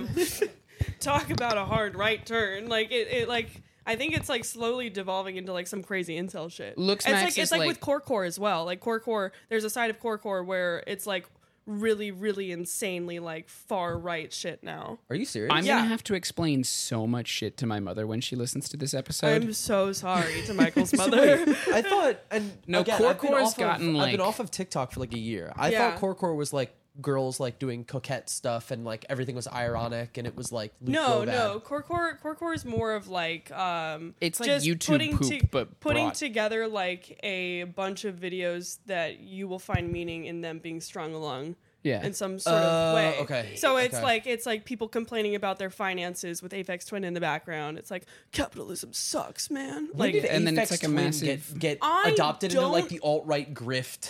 talk about a hard right turn. Like it, it like I think it's like slowly devolving into like some crazy incel shit. Looks it's Max like is it's like, like- with Core Core as well. Like Core Core, there's a side of Core Core where it's like really, really insanely like far right shit now. Are you serious? I'm Yeah. gonna have to explain so much shit to my mother when she listens to this episode. I'm so sorry to Michael's mother. I thought, and No, again, Core I've been Core has off of- gotten, I've been like- off of TikTok for like a year. I Yeah. thought Core Core was like girls like doing coquette stuff and like everything was ironic and it was like Luke No, Globad. no. Core Core Core Core is more of like um It's like just YouTube putting poop, to- but putting brought- together like a bunch of videos that you will find meaning in them being strung along yeah. in some sort Uh, of way. okay, So it's okay. like it's like people complaining about their finances with Aphex Twin in the background. It's like capitalism sucks, man. When Like did and then it's Aphex like a Twin massive- get, get I adopted into like don't- the alt right grift.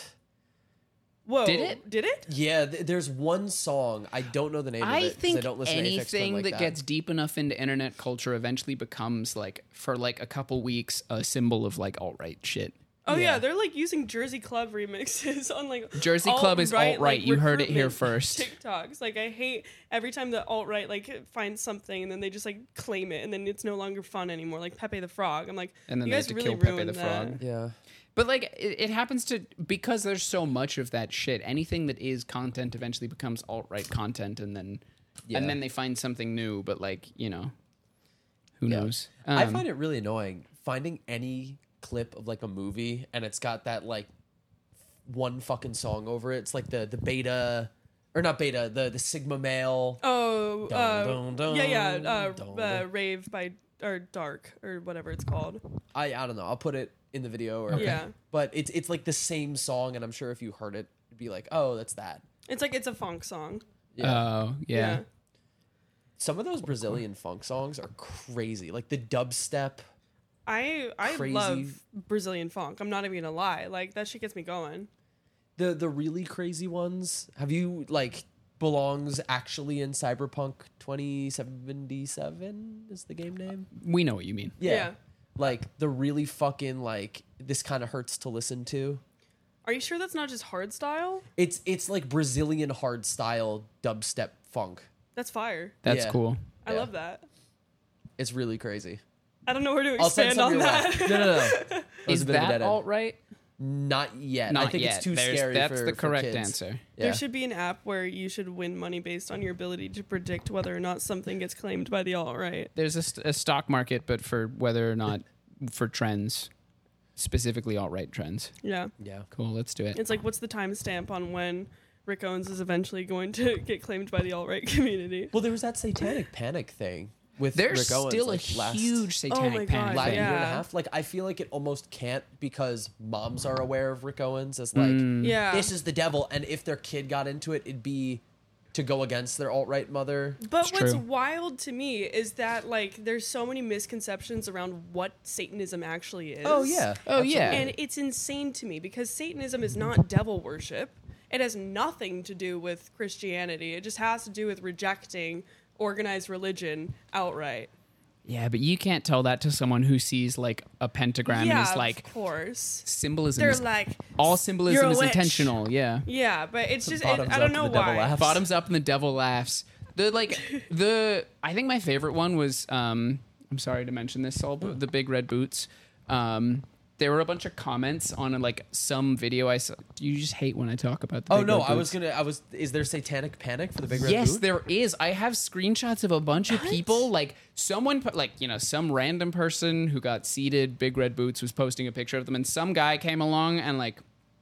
whoa, Did it? Did it? Yeah, th- there's one song I don't know the name I of it 'cause think I don't listen to Aphex Twin anything like that, that gets deep enough into internet culture eventually becomes like for like a couple weeks a symbol of like alt right shit. Oh yeah. Yeah. they're like using Jersey Club remixes on like Jersey Club is alt-right, alt-right. like, You heard it here recruitment first. TikToks. Like I hate every time the alt right like finds something and then they just like claim it and then it's no longer fun anymore. Like Pepe the Frog. I'm like, And then you they guys have to really kill Pepe ruined the that. Frog. Yeah. But like it, it happens to because there's so much of that shit. Anything that is content eventually becomes alt-right content, and then Yeah. and then they find something new. But like you know, who Yeah. knows? I Um, find it really annoying finding any clip of like a movie and it's got that like one fucking song over it. It's like the the beta or not beta, the the Sigma male. Oh, Dun, uh, dun, dun, yeah, yeah. Uh, dun, uh, dun. Rave by or Dark or whatever it's called. I I don't know. I'll put it in the video or Yeah. But it's it's like the same song and I'm sure if you heard it it'd be like, "Oh, that's that." It's like it's a funk song. Oh yeah. Some of those Brazilian funk songs are crazy. Like the dubstep. I I Crazy. love Brazilian funk. I'm not even gonna lie. Like that shit gets me going. The the really crazy ones. Have you like belongs actually in Cyberpunk twenty seventy-seven is the game name? We know what you mean. Yeah. Like the really fucking like this kind of hurts to listen to. Are you sure that's not just hard style? It's it's like Brazilian hard style dubstep funk. That's fire. That's Yeah. cool. I Yeah. love that. It's really crazy. I don't know where to I'll send expand some on your way. that. No, no, no. That was Is a bit of a that dead end. alt right? Not yet. Not I think yet. it's too There's- scary. That's for, the for correct kids. answer. Yeah. There should be an app where you should win money based on your ability to predict whether or not something gets claimed by the alt right. There's a, st- a stock market, but for whether or not for trends, specifically alt right trends. Yeah. Yeah. Cool. Let's do it. It's like, what's the timestamp on when Rick Owens is eventually going to get claimed by the alt right community? Well, there was that satanic panic thing with There's Rick Owens, still like, a last, huge Oh my satanic God, panic last thing. year and a Yeah. half. Like I feel like it almost can't because moms are aware of Rick Owens as like Mm. Yeah. this is the devil, and if their kid got into it, it'd be to go against their alt right mother. But It's what's true. wild to me is that like there's so many misconceptions around what Satanism actually is. Oh yeah. Oh, yeah. And it's insane to me because Satanism is not devil worship. It has nothing to do with Christianity. It just has to do with rejecting organized religion outright. Yeah, but you can't tell that to someone who sees like a pentagram yeah, and is like of course. symbolism. They're Is, like all you're symbolism a is witch. intentional. Yeah. Yeah, but it's just it, Bottoms I don't up know and the devil why. laughs. Bottoms up and the devil laughs. The like the I think my favorite one was um I'm sorry to mention this, Saul, but the big red boots. Um there were a bunch of comments on like some video I saw. You just hate when I talk about the Oh big no, red I was boots. gonna. I was. Is there satanic panic for the big red Yes, boot? there is. I have screenshots of a bunch of people. Like someone, put, like you know, some random person who got seated, big red boots, was posting a picture of them, and some guy came along and like,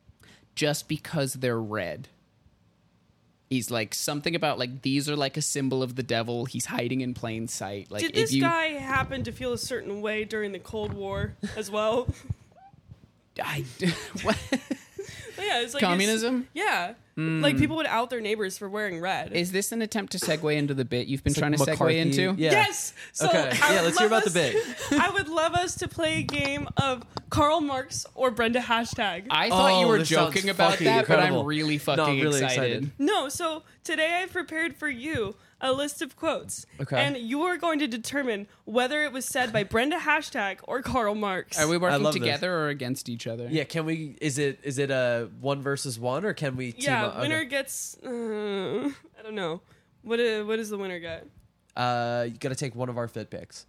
just because they're red, he's like something about like these are like a symbol of the devil. He's hiding in plain sight. Like Did if this you, guy happen to feel a certain way during the Cold War as well? I, what? Yeah, it's like Communism? It's, yeah, like people would out their neighbors for wearing red. Is this an attempt to segue into the bit you've been It's trying like to segue McCarthy- into? Yeah. Yes. So Okay. I Yeah, would let's hear love about the us- bit. I would love us to play a game of Karl Marx or Brenda hashtag. I thought you Oh, were this sounds joking about fucking that, but incredible. I'm really No, fucking I'm really excited. excited. No, so today I've prepared for you a list of quotes. Okay. And you are going to determine whether it was said by Brenda hashtag or Karl Marx. Are we working love this. together or against each other? Yeah, can we? Is it is it a one versus one or can we? Team yeah, up? winner Okay. gets. Uh, I don't know. What is, what does the winner get? Uh, you got to take one of our fit picks.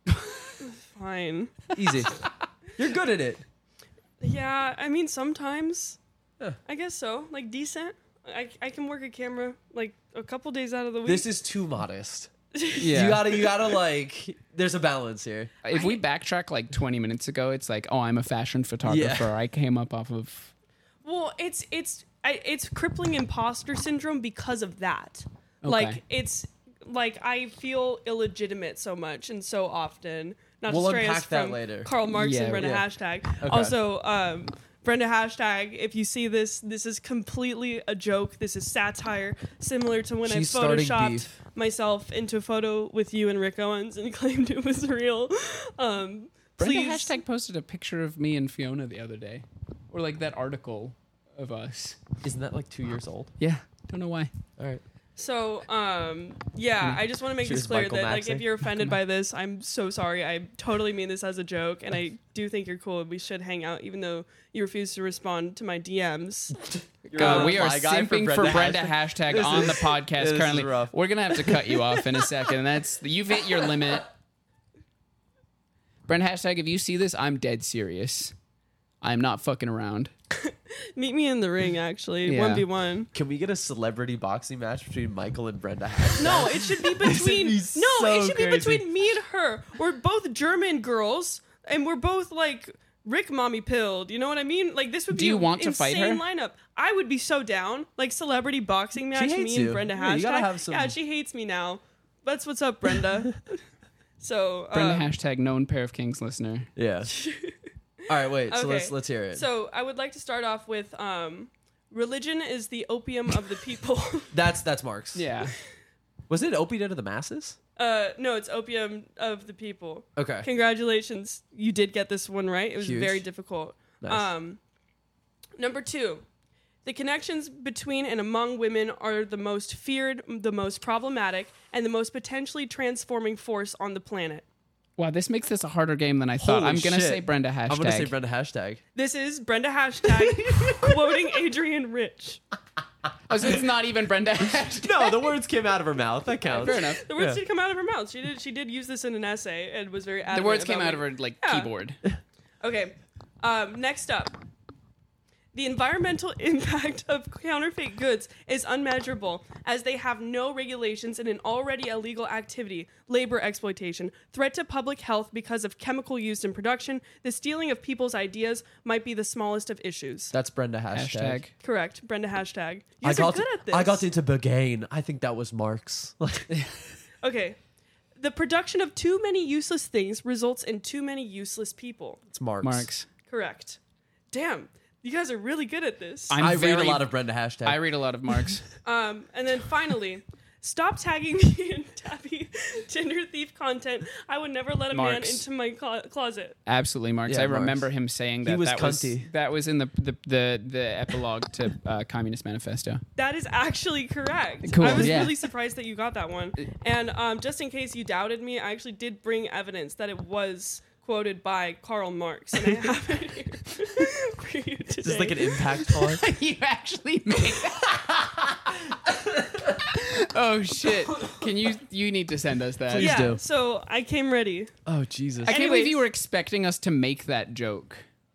Fine. Easy. You're good at it. Yeah, I mean sometimes. Yeah. I guess so. Like decent. I, I can work a camera like a couple days out of the week. This is too modest. Yeah. You gotta, you gotta like. There's a balance here. If we backtrack like twenty minutes ago, it's like, oh, I'm a fashion photographer. Yeah. I came up off of. Well, it's it's I, it's crippling imposter syndrome because of that. Okay. Like it's like I feel illegitimate so much and so often. Not We'll to stray us unpack that from later. Karl Marx Yeah, and Brenda yeah. hashtag. Okay. Also, um, Brenda hashtag. If you see this, this is completely a joke. This is satire, similar to when She's I starting photoshopped beef. myself into a photo with you and Rick Owens and claimed it was real. Um, Brenda please. hashtag posted a picture of me and Fiona the other day, or like that article of us. Isn't that like two years old? Yeah, don't know why. All right. So, um, yeah, I just want to make She this was clear Michael that, like, Maxey? if you're offended by this, I'm so sorry. I totally mean this as a joke, and I do think you're cool. We should hang out, even though you refuse to respond to my D Ms. God, we are reply guy for simping for Brenda Brenda, hashtag. hashtag This on is- the podcast this is currently. rough. We're gonna have to cut you off in a second. That's you've hit your limit. Brenda hashtag, if you see this, I'm dead serious. I'm not fucking around. Meet me in the ring, actually, Yeah. one v one. Can we get a celebrity boxing match between Michael and Brenda Hashtag? No, it should be between. be no, so it should be crazy. between me and her. We're both German girls, and we're both like Rick mommy pilled. You know what I mean? Like this would Do be you an want to fight insane her? lineup. I would be so down. Like celebrity boxing match. hates Me you. and Brenda Yeah, hashtag. you gotta have some- Yeah, she hates me now. That's what's up, Brenda. so uh, Brenda hashtag known pair of kings listener. Yeah. All right, wait. So Okay. let's let's hear it. So I would like to start off with um, religion is the opium of the people. that's that's Marx. Yeah. Was it opiate to the masses? uh, no, it's opium of the people. Okay. Congratulations, you did get this one right. It was Huge. very difficult. Nice. Um, number two, the connections between and among women are the most feared, the most problematic, and the most potentially transforming force on the planet. Wow, this makes this a harder game than I thought. Holy I'm gonna shit. say Brenda hashtag. I'm gonna say Brenda Hashtag. This is Brenda hashtag quoting Adrian Rich. Oh, so it's not even Brenda hashtag. No, the words came out of her mouth. That counts. Fair enough. The words Yeah. did come out of her mouth. She did. She did use this in an essay and was very. The adamant words came about out of what- her like Yeah. keyboard. Okay. Um, next up. The environmental impact of counterfeit goods is unmeasurable as they have no regulations in an already illegal activity, labor exploitation, threat to public health because of chemical used in production. The stealing of people's ideas might be the smallest of issues. That's Brenda Hashtag. Hashtag. Correct. Brenda hashtag. You I guys are got good to, at this. I got into Bergain. I think that was Marx. Okay. The production of too many useless things results in too many useless people. It's Marx. Marks. Correct. Damn. You guys are really good at this. I'm I very, read a lot of Brenda Hashtag. I read a lot of Marks. Um, and then finally, stop tagging me in Tabby Tinder thief content. I would never let a man Marks. into my clo- closet. Absolutely, Marks. Yeah, I remember Marks. him saying that. was that cunty. was that was in the the the, the epilogue to uh, Communist Manifesto. That is actually correct. Cool, I was yeah. really surprised that you got that one. And um, just in case you doubted me, I actually did bring evidence that it was quoted by Karl Marx, and I have it here for you today. This is like an impact card. You actually made. Oh shit! Can you you need to send us that? Please yeah, do. so I came ready. Oh Jesus. I can't believe Anyways. you were expecting us to make that joke.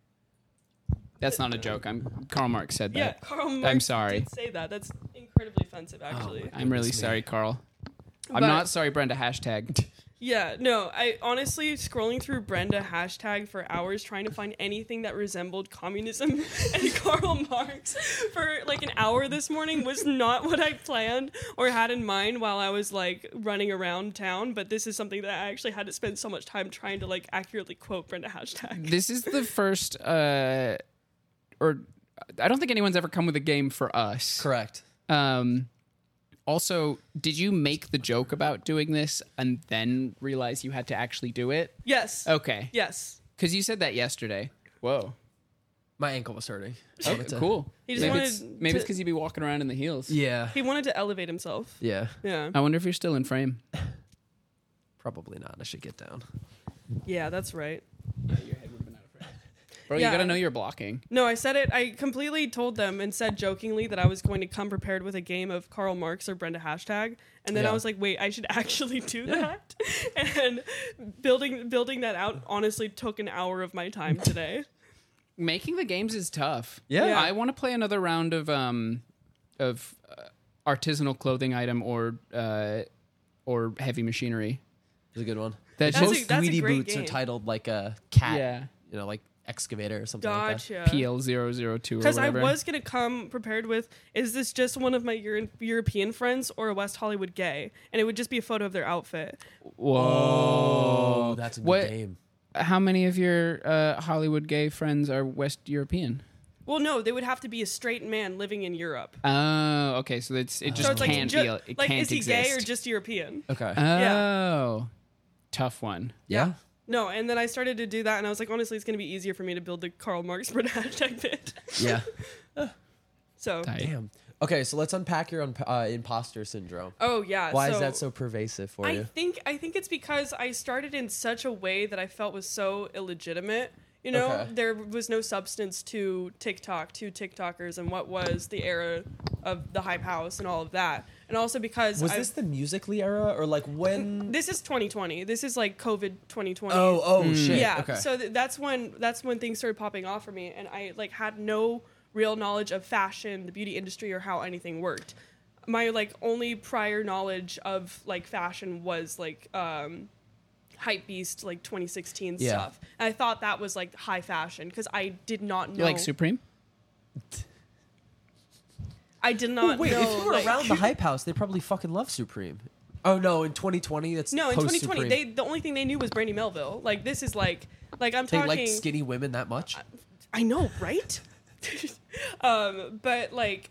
That's not a joke. I'm Karl Marx said that. Yeah, Karl Marx I'm sorry. did say that. That's incredibly offensive, actually. I'm really Goodness me. sorry, Carl. I'm But- not sorry, Brenda. Hashtag. Yeah, no, I honestly scrolling through Brenda hashtag for hours trying to find anything that resembled communism and Karl Marx for like an hour this morning was not what I planned or had in mind while I was like running around town, but this is something that I actually had to spend so much time trying to like accurately quote Brenda hashtag. This is the first, uh, or I don't think anyone's ever come with a game for us. Correct. Um, also, did you make the joke about doing this and then realize you had to actually do it? Yes. Okay. Yes. Because you said that yesterday. Whoa. My ankle was hurting. Okay, cool. He just maybe wanted it's, maybe to- it's because you'd be walking around in the heels. Yeah. He wanted to elevate himself. Yeah. Yeah. I wonder if you're still in frame. Probably not. I should get down. Yeah, that's right. Your head would have been out of frame. Bro, Yeah. you gotta know you're blocking. No, I said it. I completely told them and said jokingly that I was going to come prepared with a game of Karl Marx or Brenda hashtag, and then Yeah. I was like, "Wait, I should actually do that." And building building that out honestly took an hour of my time today. Making the games is tough. Yeah. Yeah. I want to play another round of um of uh, artisanal clothing item or uh or heavy machinery. It's a good one. That's That's a- Most that's a Tweety great boots are game. titled like a cat. Yeah. You know, like excavator or something like that. Gotcha. P L zero zero two or Because I whatever. was gonna come prepared with, is this just one of my Euro- European friends or a West Hollywood gay? And it would just be a photo of their outfit. Whoa. Oh, that's a good What- game. How many of your uh, Hollywood gay friends are West European? Well, no, they would have to be a straight man living in Europe. Oh, okay. So it's it just So it's like, can't ju- be. a- It like can't is he exist. gay or just European? Okay. Oh, tough one. yeah. No, and then I started to do that, and I was like, honestly, it's going to be easier for me to build the Karl Marx Brenda hashtag bit. Yeah. So, Tight. Damn. Okay, so let's unpack your un- uh, imposter syndrome. Oh yeah. Why is so that so pervasive for I you? think I think it's because I started in such a way that I felt was so illegitimate. You know, Okay. there was no substance to TikTok, to TikTokers, and what was the era of the Hype House and all of that. And also because Was I, this the Musical.ly era, or like when? this is twenty twenty. This is like COVID twenty twenty. Oh, oh shit. yeah. Okay. So th- that's when that's when things started popping off for me, and I like had no real knowledge of fashion, the beauty industry, or how anything worked. My like only prior knowledge of like fashion was like um Hype Beast, like twenty sixteen Yeah. stuff. And I thought that was like high fashion because I did not know. You like Supreme? I did not Wait, know. if you were like- around the Hype House, they probably fucking love Supreme. Oh no, in twenty twenty, that's No, in twenty twenty, post-Supreme. they the only thing they knew was Brandy Melville. Like this is like like I'm They talking. like skinny women that much. I know, right? um, but like,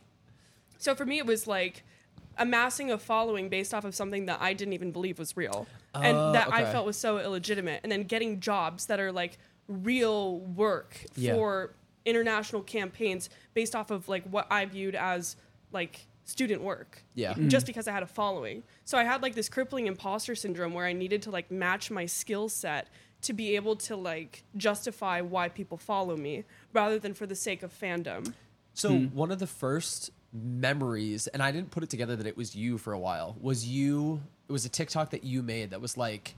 so for me, it was like amassing a following based off of something that I didn't even believe was real, Oh, and that I okay. felt was so illegitimate. And then getting jobs that are like real work Yeah. for international campaigns based off of like what I viewed as like student work. Yeah. Just because I had a following. So I had like this crippling imposter syndrome where I needed to like match my skill set to be able to like justify why people follow me rather than for the sake of fandom. So one of the first memories, and I didn't put it together that it was you for a while, was you, it was a TikTok that you made that was like,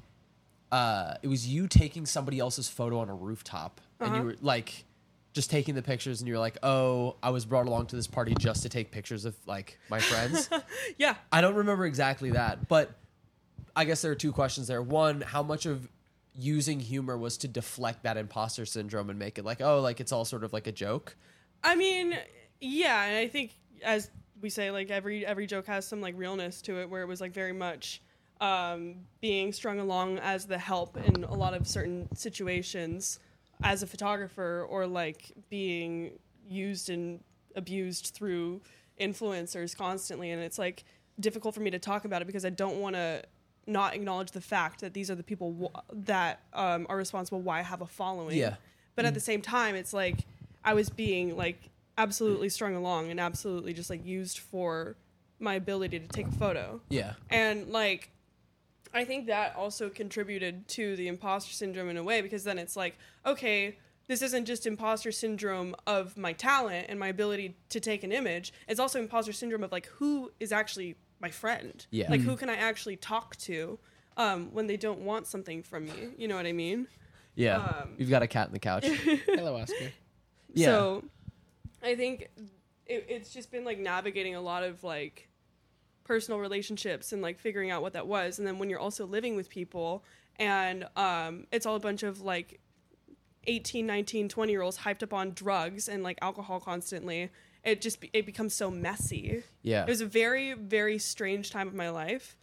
uh, it was you taking somebody else's photo on a rooftop. And you were like, just taking the pictures, and you're like, oh, I was brought along to this party just to take pictures of like my friends. Yeah. I don't remember exactly that, but I guess there are two questions there. One, how much of using humor was to deflect that imposter syndrome and make it like, oh, like it's all sort of like a joke? I mean, yeah, and I think as we say, like every every joke has some like realness to it, where it was like very much um, being strung along as the help in a lot of certain situations as a photographer, or like being used and abused through influencers constantly, and it's like difficult for me to talk about it because I don't want to not acknowledge the fact that these are the people w- that um, are responsible why I have a following. Yeah. But at the same time, it's like I was being like absolutely strung along and absolutely just like used for my ability to take a photo. Yeah. And like I think that also contributed to the imposter syndrome in a way, because then it's like, okay, this isn't just imposter syndrome of my talent and my ability to take an image. It's also imposter syndrome of like, who is actually my friend? Yeah. Like, who can I actually talk to um, when they don't want something from me? You know what I mean? Yeah. Um, You've got a cat in the couch. Hello, Oscar. Yeah. So I think it, it's just been like navigating a lot of like personal relationships and like figuring out what that was. And then when you're also living with people and um, it's all a bunch of like eighteen, nineteen, twenty year olds hyped up on drugs and like alcohol constantly, it just be, it becomes so messy. Yeah. It was a very, very strange time of my life.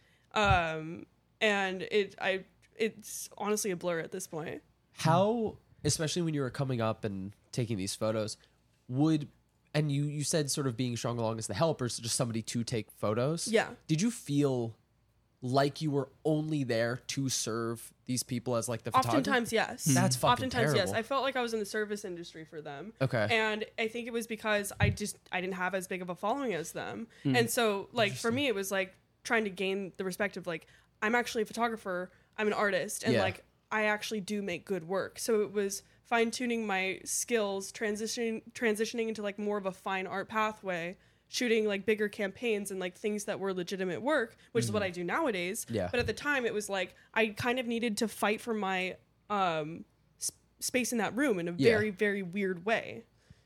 Um, and it, I, it's honestly a blur at this point. How, especially when you were coming up and taking these photos, would, and you, you said sort of being strung along as the helper, so just somebody to take photos. Yeah. Did you feel like you were only there to serve these people as like the photographer? Oftentimes, yes. That's fucking Oftentimes, yes. terrible. I felt like I was in the service industry for them. Okay. And I think it was because I just I didn't have as big of a following as them. Hmm. And so like for me it was like trying to gain the respect of like, I'm actually a photographer, I'm an artist, and Yeah. like I actually do make good work. So it was fine tuning my skills, transitioning transitioning into like more of a fine art pathway, shooting like bigger campaigns and like things that were legitimate work, which is what I do nowadays. Yeah. But at the time it was like I kind of needed to fight for my um sp- space in that room in a Yeah. very, very weird way.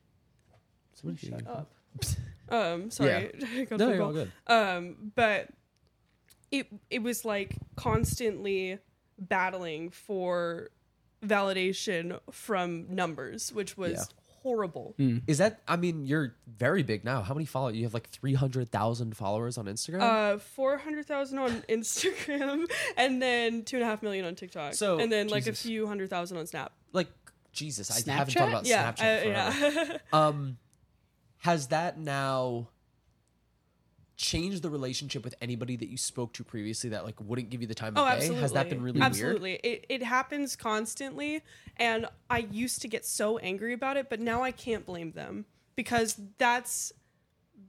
Somebody shut up. Um, sorry. I got No, the you're all ball. good. Um, but it it was like constantly battling for validation from numbers, which was Yeah. horrible. Is that, I mean, you're very big now. How many followers? You have like three hundred thousand followers on Instagram? Uh, four hundred thousand on Instagram, and then two and a half million on TikTok. So, and then like Jesus. a few hundred thousand on Snap. like, Jesus, I Snapchat? haven't thought about Yeah, Snapchat uh, forever. yeah. Um, has that now changed the relationship with anybody that you spoke to previously that like wouldn't give you the time of Oh, day? absolutely. Has that been really absolutely. It it happens constantly, and I used to get so angry about it, but now I can't blame them because that's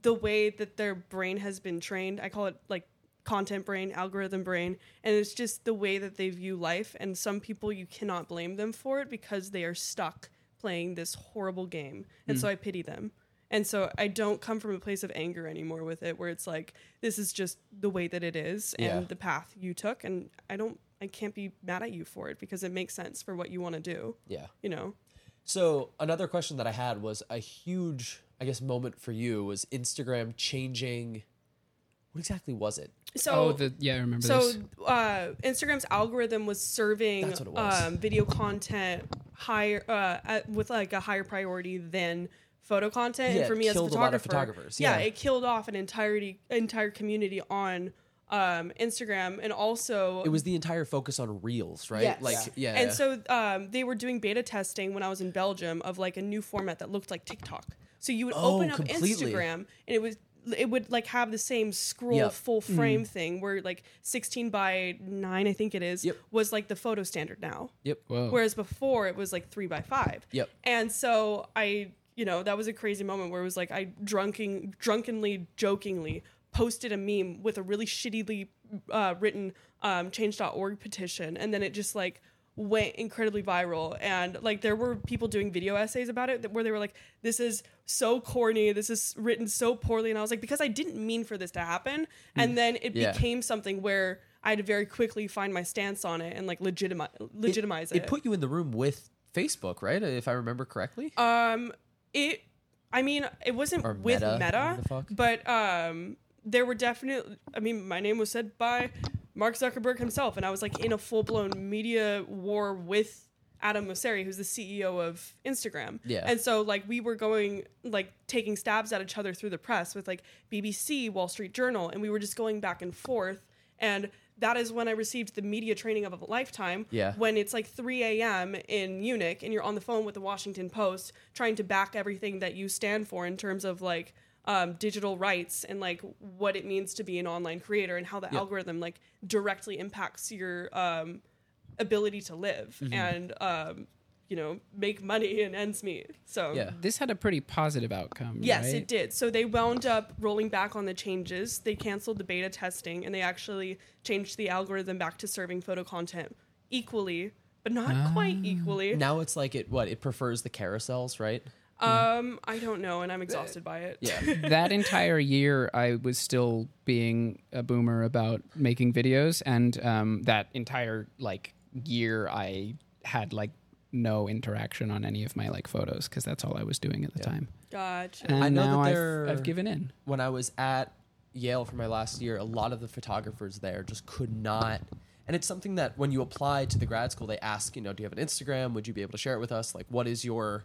the way that their brain has been trained. I call it like content brain, algorithm brain, and it's just the way that they view life. And some people, you cannot blame them for it because they are stuck playing this horrible game. And mm. so I pity them. And so I don't come from a place of anger anymore with it, where it's like, this is just the way that it is and Yeah. the path you took. And I don't, I can't be mad at you for it because it makes sense for what you want to do. Yeah. You know? So another question that I had was a huge, I guess, moment for you was Instagram changing. What exactly was it? So, oh, the, yeah, I remember so this. uh, Instagram's algorithm was serving That's what it was. Um, video content higher uh, at, with like a higher priority than photo content. Yeah, and for me it as a killed a lot of photographer, photographers, yeah. yeah. it killed off an entirety entire community on um, Instagram, and also It was the entire focus on Reels, right? Yes. Like, yeah. And so um, they were doing beta testing when I was in Belgium of like a new format that looked like TikTok. So you would Oh, open up completely. Instagram and it was it would like have the same scroll Yep. full frame thing where like sixteen by nine, I think it is, Yep. was like the photo standard now. Yep. Whoa. Whereas before it was like three by five. Yep. And so I, you know, that was a crazy moment where it was like I drunken, drunkenly, jokingly posted a meme with a really shittily uh, written um, change dot org petition. And then it just like went incredibly viral. And like there were people doing video essays about it that, where they were like, this is so corny. This is written so poorly. And I was like, because I didn't mean for this to happen. And then it Yeah. became something where I had to very quickly find my stance on it and like legitimize, legitimize it. It put you in the room with Facebook, right? If I remember correctly. Um, it. I mean, it wasn't Or with Meta, Meta, whatever the fuck. but um, there were definitely. I mean, my name was said by Mark Zuckerberg himself, and I was like in a full blown media war with Adam Mosseri, who's the C E O of Instagram. Yeah. And so like we were going like taking stabs at each other through the press with like B B C, Wall Street Journal, and we were just going back and forth. And that is when I received the media training of a lifetime. Yeah. When it's like three a.m. in Munich and you're on the phone with the Washington Post trying to back everything that you stand for in terms of like um, digital rights and like what it means to be an online creator and how the Yep. algorithm like directly impacts your um, ability to live Mm-hmm. and um, you know make money and ends meet. So Yeah. This had a pretty positive outcome. Yes, right? it did. So they wound up rolling back on the changes. They canceled the beta testing and they actually changed the algorithm back to serving photo content equally, but not quite equally. Now it's like it. What it prefers the carousels, right? Um, I don't know, and I'm exhausted by it. Yeah. That entire year, I was still being a boomer about making videos, and um, that entire like year, I had like no interaction on any of my like photos because that's all I was doing at the Yeah. time. Gotcha. And I know now that I've, there- I've given in. When I was at Yale for my last year, a lot of the photographers there just could not. And it's something that when you apply to the grad school, they ask, you know, do you have an Instagram? Would you be able to share it with us? Like, what is your,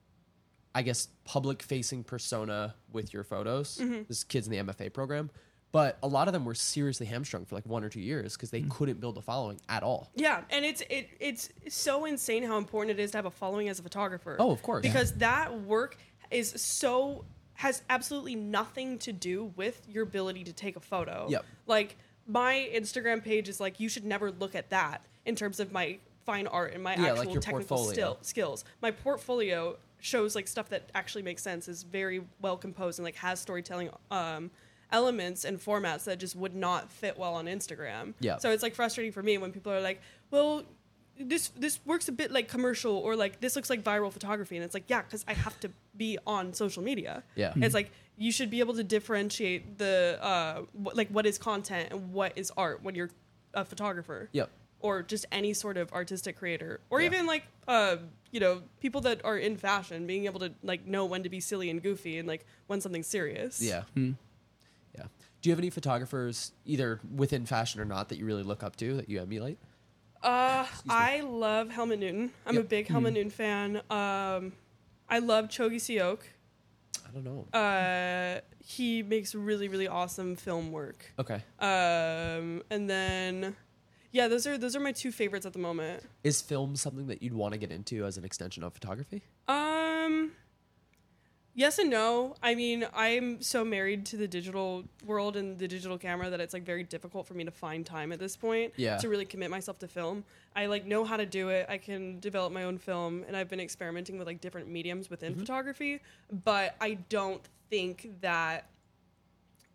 I guess, public facing persona with your photos? Mm-hmm. This is kids in the M F A program. But a lot of them were seriously hamstrung for like one or two years because they couldn't build a following at all. Yeah, and it's it it's so insane how important it is to have a following as a photographer. Oh, of course. Because that work is so has absolutely nothing to do with your ability to take a photo. Yep. Like my Instagram page is like you should never look at that in terms of my fine art and my Yeah, actual like your technical portfolio. still, skills. My portfolio shows like stuff that actually makes sense, is very well composed and like has storytelling um elements and formats that just would not fit well on Instagram. Yeah. So it's like frustrating for me when people are like, well, this this works a bit like commercial, or like this looks like viral photography, and it's like, yeah, because I have to be on social media. Yeah. It's like you should be able to differentiate the uh wh- like what is content and what is art when you're a photographer. Yep. Or just any sort of artistic creator, or Yeah. even like uh you know people that are in fashion, being able to like know when to be silly and goofy and like when something's serious. Yeah. Yeah. Do you have any photographers, either within fashion or not, that you really look up to, that you emulate? Uh, I love Helmut Newton. I'm Yep. a big Helmut Newton fan. Um, I love Chogi Siok. I don't know. Uh, he makes really, really awesome film work. Okay. Um, and then, yeah, those are those are my two favorites at the moment. Is film something that you'd want to get into as an extension of photography? Um, yes and no. I mean, I'm so married to the digital world and the digital camera that it's like very difficult for me to find time at this point Yeah. to really commit myself to film. I like know how to do it. I can develop my own film, and I've been experimenting with like different mediums within photography, but I don't think that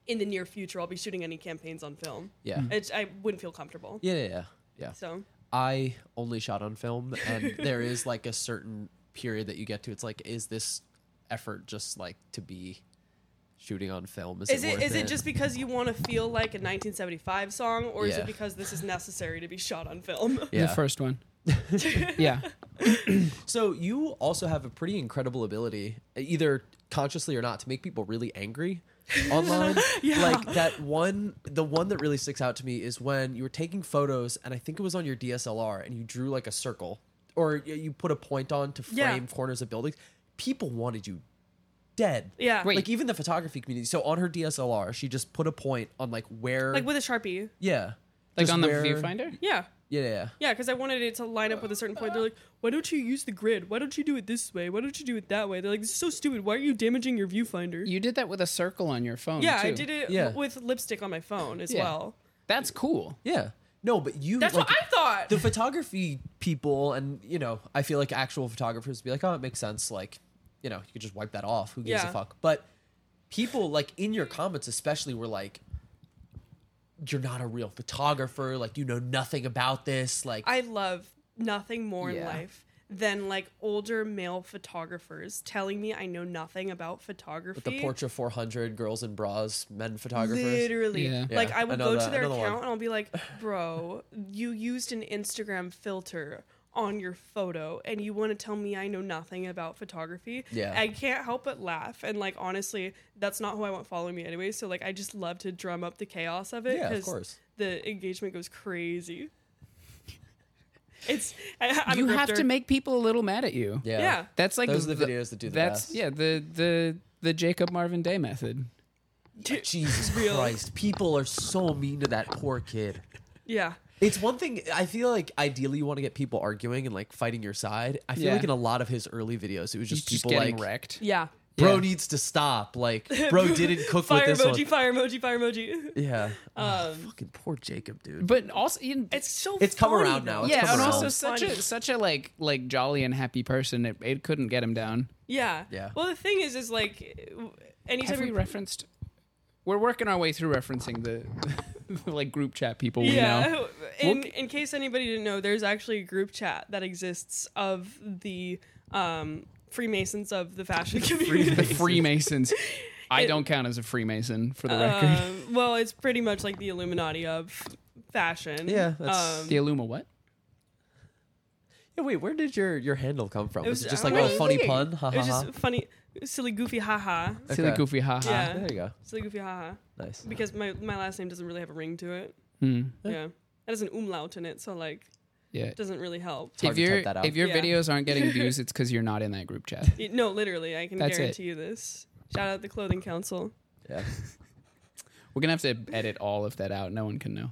in the near future I'll be shooting any campaigns on film. Yeah. It's, I wouldn't feel comfortable. Yeah, yeah, yeah. yeah. So I only shot on film, and there is like a certain period that you get to. It's like, is this effort just like to be shooting on film? Is, is it it worth is it just because you want to feel like a nineteen seventy-five song, or is Yeah. it because this is necessary to be shot on film? Yeah. The first one. Yeah. So you also have a pretty incredible ability, either consciously or not, to make people really angry online. Yeah. Like that one, the one that really sticks out to me is when you were taking photos, and I think it was on your D S L R, and you drew like a circle, or y- you put a point on to frame Yeah. corners of buildings. People wanted you dead. Yeah. Wait. Like even the photography community. So on her D S L R, she just put a point on like where, Like with a Sharpie. yeah, Like just on the where- viewfinder? Yeah. Yeah, yeah, yeah. Yeah, because I wanted it to line up with a certain point. They're like, why don't you use the grid? Why don't you do it this way? Why don't you do it that way? They're like, this is so stupid. Why are you damaging your viewfinder? You did that with a circle on your phone, yeah, too. I did it Yeah. w- with lipstick on my phone as Yeah. well. That's cool. Yeah. No, but you. That's like, what I thought. the photography people, and you know, I feel like actual photographers be like, oh, it makes sense. Like, you know, you could just wipe that off. Who gives Yeah. a fuck? But people, like in your comments, especially, were like, you're not a real photographer. Like, you know nothing about this. Like, I love nothing more in Yeah. life than like older male photographers telling me I know nothing about photography. with the Portra four hundred girls in bras, men photographers. Literally. Yeah. Like Yeah, I I will know go that- to their another one. account and I'll be like, bro, you used an Instagram filter on your photo and you want to tell me I know nothing about photography? Yeah. I can't help but laugh. And like honestly, that's not who I want following me anyway. So like I just love to drum up the chaos of it. Yeah, of 'cause course. the engagement goes crazy. It's I, I'm you a have to grifter. make people a little mad at you. Yeah. Yeah. That's like Those are the videos that do the that's, best. Yeah, the the the Jacob Marvin Day method. Jesus Real. Christ. People are so mean to that poor kid. Yeah. It's one thing, I feel like ideally you want to get people arguing and like fighting your side. I feel Yeah. like in a lot of his early videos, it was He's just just people getting like, wrecked. Yeah. bro Yeah. needs to stop. Like, bro didn't cook Fire with this emoji, one. fire emoji, fire emoji. Yeah. Oh, Um, fucking poor Jacob, dude. But also, you It's so It's come funny, around now. though. It's yeah, come and around. also So such funny. a such a like like jolly and happy person. It, it couldn't get him down. Yeah. Yeah. Well, the thing is, is like, anytime Have we we- referenced? We're working our way through referencing the like group chat people we yeah. know. In We'll- in case anybody didn't know, there's actually a group chat that exists of the um, Freemasons of the fashion community. The Freemasons. I It- don't count as a Freemason for the record. Um, well, it's pretty much like the Illuminati of fashion. Yeah, that's- Um, The Illuma what? Yeah, wait, where did your, your handle come from? it Was, was it just uh, like what a are you funny thinking? pun? Ha It ha was ha. just funny, silly, goofy, haha. Silly Okay. goofy haha. Yeah. There you go. Silly, goofy, haha. Nice. Because my, my last name doesn't really have a ring to it. Hmm. Yeah. It has an umlaut in it, so like, Yeah. it doesn't really help. hard If to your type that out. if your Yeah. videos aren't getting views, it's because you're not in that group chat. Y- No, literally, I can That's it. guarantee you this. Shout out the Clothing Council. Yeah. We're gonna have to edit all of that out. No one can know.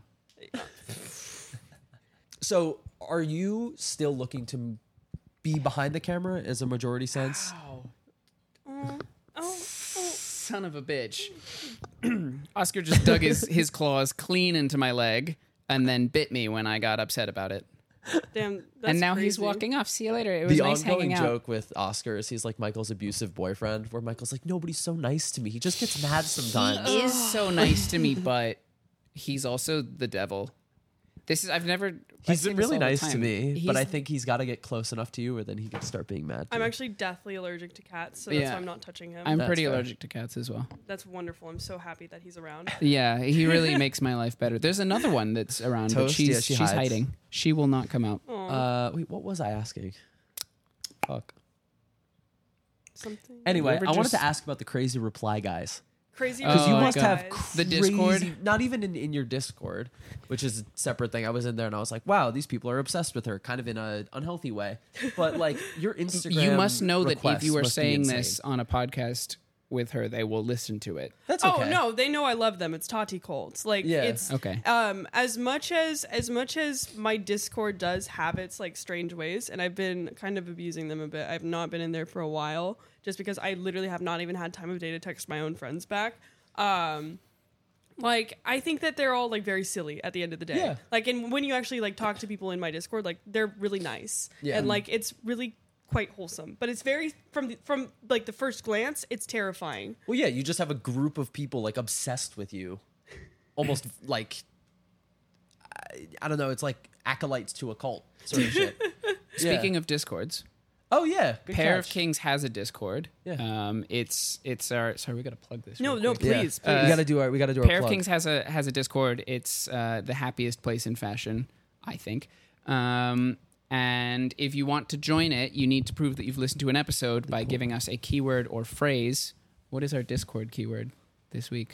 So, are you still looking to be behind the camera as a majority sense? Wow. Oh, oh, Son of a bitch. Oscar just dug his, his claws clean into my leg and then bit me when I got upset about it. damn. That's and now he's crazy. walking off. See you later. It was The nice ongoing hanging out. joke with Oscar is he's like Michael's abusive boyfriend, where Michael's like, nobody's so nice to me. He just gets mad sometimes. He is so nice to me, but he's also the devil. This is I've never. I He's say been this really all the nice to time. me, but He's- I think he's got to get close enough to you, or then he can start being mad. I'm too. actually deathly allergic to cats, so that's Yeah. why I'm not touching him. I'm That's pretty fair. allergic to cats as well. That's wonderful. I'm so happy that he's around. Yeah, he really makes my life better. There's another one that's around, but Toast? she's Yeah, she she's hides. hiding. She will not come out. Aw, Uh, wait, what was I asking? Fuck. something. Anyway, ever I wanted just- to ask about the crazy reply guys. Crazy. Because you Oh, must God. have guys. The crazy, Discord? not even in, in your Discord, which is a separate thing. I was in there and I was like, wow, these people are obsessed with her, kind of in an unhealthy way. But like your Instagram, You must know that if requests you are must be saying insane. this on a podcast with her, they will listen to it. that's okay. Oh no, they know I love them. It's Tati Colts. Like Yeah. it's Okay. Um, as much as as much as my Discord does have its like strange ways, and I've been kind of abusing them a bit. I've not been in there for a while, just because I literally have not even had time of day to text my own friends back. Um, like I think that they're all like very silly at the end of the day. Yeah. Like, and when you actually like talk to people in my Discord, like they're really nice. Yeah. And like it's really quite wholesome, but it's very from the, from like the first glance, it's terrifying. Well, yeah, you just have a group of people like obsessed with you, almost like I, I don't know. It's like acolytes to a cult sort of shit. Speaking Yeah. of Discords, oh yeah, good Pair catch. of Kings has a Discord. Yeah. Um, it's it's our sorry, we got to plug this. No, real no, quick. Yeah. please, we please. gotta do our we gotta do our Pair of plug. Kings has a has a Discord. It's uh, the happiest place in fashion, I think. Um, and if you want to join it, you need to prove that you've listened to an episode by giving us a keyword or phrase. What is our Discord keyword this week?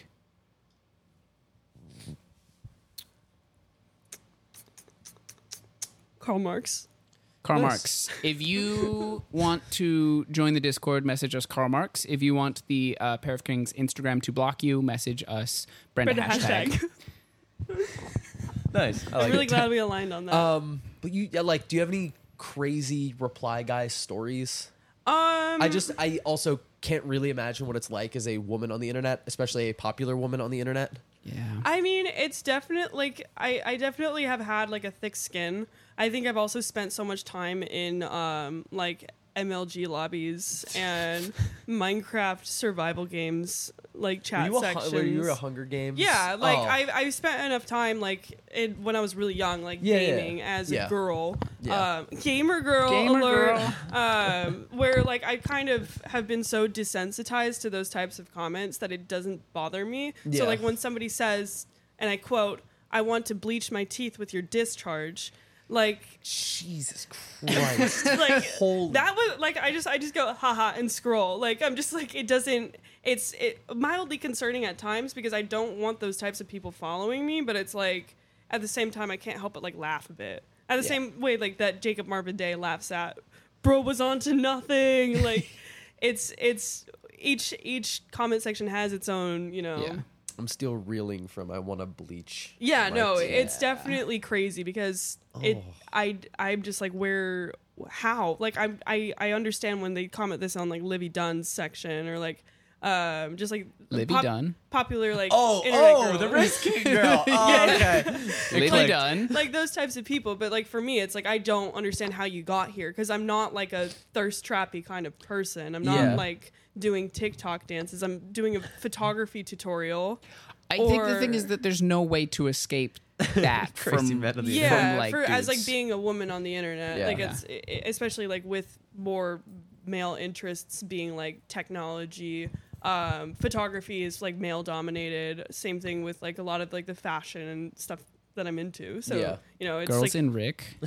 Karl Marx. Karl Nice. Marx. If you want to join the Discord, message us Karl Marx. If you want the uh, Pair of Kings Instagram to block you, message us Brenda, Brenda hashtag. hashtag. Nice. I I'm like really it. glad we aligned on that. Um, but you yeah, like, do you have any crazy reply guy stories? um, I just I also can't really imagine what it's like as a woman on the internet, especially a popular woman on the internet. Yeah. I mean, it's definite. Like, I, I definitely have had like a thick skin. I think I've also spent so much time in um like M L G lobbies and Minecraft survival games, like Were chat you, a, hu- sections. were you a Hunger Games? Yeah, like Oh. I I spent enough time like it, when I was really young, like Yeah, yeah. gaming as Yeah. a girl, Yeah. um, gamer girl Gamer alert, girl. um, where like I kind of have been so desensitized to those types of comments that it doesn't bother me. Yeah. So like when somebody says, and I quote, "I want to bleach my teeth with your discharge," like Jesus Christ. like Holy that was like I just I just go haha and scroll. Like I'm just like it doesn't it's it mildly concerning at times because I don't want those types of people following me, but it's like at the same time I can't help but like laugh a bit. At the Yeah. same way like that Jacob Marvin Day laughs at bro was on to nothing. Like it's it's each each comment section has its own, you know. Yeah. I'm still reeling from I want to bleach. Yeah, my no, teeth. it's definitely crazy because it. Oh. I I'm just like where how like I'm I I understand when they comment this on like Libby Dunn's section or like um just like Libby pop- Dunn. popular like Oh, internet oh, girls. the Risk King girl. Oh, Yeah. okay. Libby clicked. Dunn. Like those types of people, but like for me, it's like I don't understand how you got here because I'm not like a thirst trappy kind of person. I'm not Yeah. like doing TikTok dances. I'm doing a photography tutorial. I think the or- thing is that there's no way to escape that Crazy from, men on the Yeah, from like for as like dudes. being a woman on the internet, Yeah. like Yeah. it's i- especially like with more male interests being like technology. Um, photography is like male dominated. Same thing with like a lot of like the fashion and stuff that I'm into. So Yeah. you know, it's Girls like in Rick.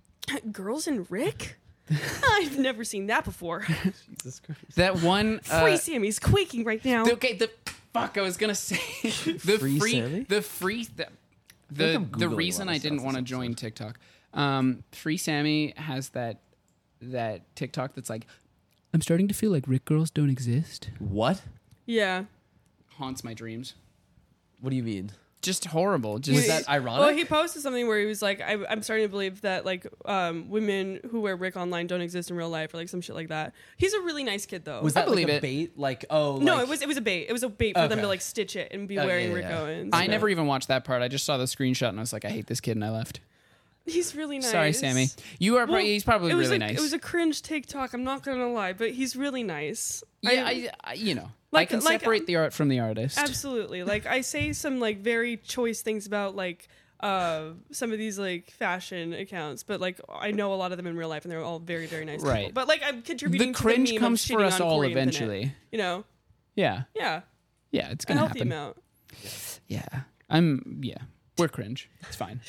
girls in Rick. I've never seen that before. Jesus Christ. That one. Uh, Free Sammy's quaking right now. the- okay, the fuck I was gonna say the Free free, Sammy? the free the like the, I'm the Googling a reason lot of I didn't stuff want to this join TikTok. Um, Free Sammy has that that TikTok that's like, I'm starting to feel like Rick girls don't exist. What? Yeah. Haunts my dreams. What do you mean? Just horrible. Was Just that ironic? Well, he posted something where he was like, I, "I'm starting to believe that like um, women who wear Rick online don't exist in real life, or like some shit like that." He's a really nice kid, though. was I that like believe a it. bait? Like, oh, no, like- it was it was a bait. It was a bait for them Okay. to like stitch it and be Oh, wearing yeah, Rick yeah. Owens. I you know? never even watched that part. I just saw the screenshot and I was like, I hate this kid, and I left. He's really nice. Sorry, Sammy. You are. pro- Well, he's probably it was really a, nice. It was a cringe TikTok. I'm not gonna lie, but he's really nice. yeah, I, I, you know, Like- I can like, separate um, the art from the artist. Absolutely. Like I say some like very choice things about like uh some of these like fashion accounts, but like I know a lot of them in real life and they're all very very nice Right. people. But like I'm contributing The to cringe the meme comes of for shitting us on all Corey Infinite, eventually. you know? Yeah, Yeah. yeah, it's A gonna healthy happen. amount. Yeah, I'm. Yeah, we're cringe. It's fine.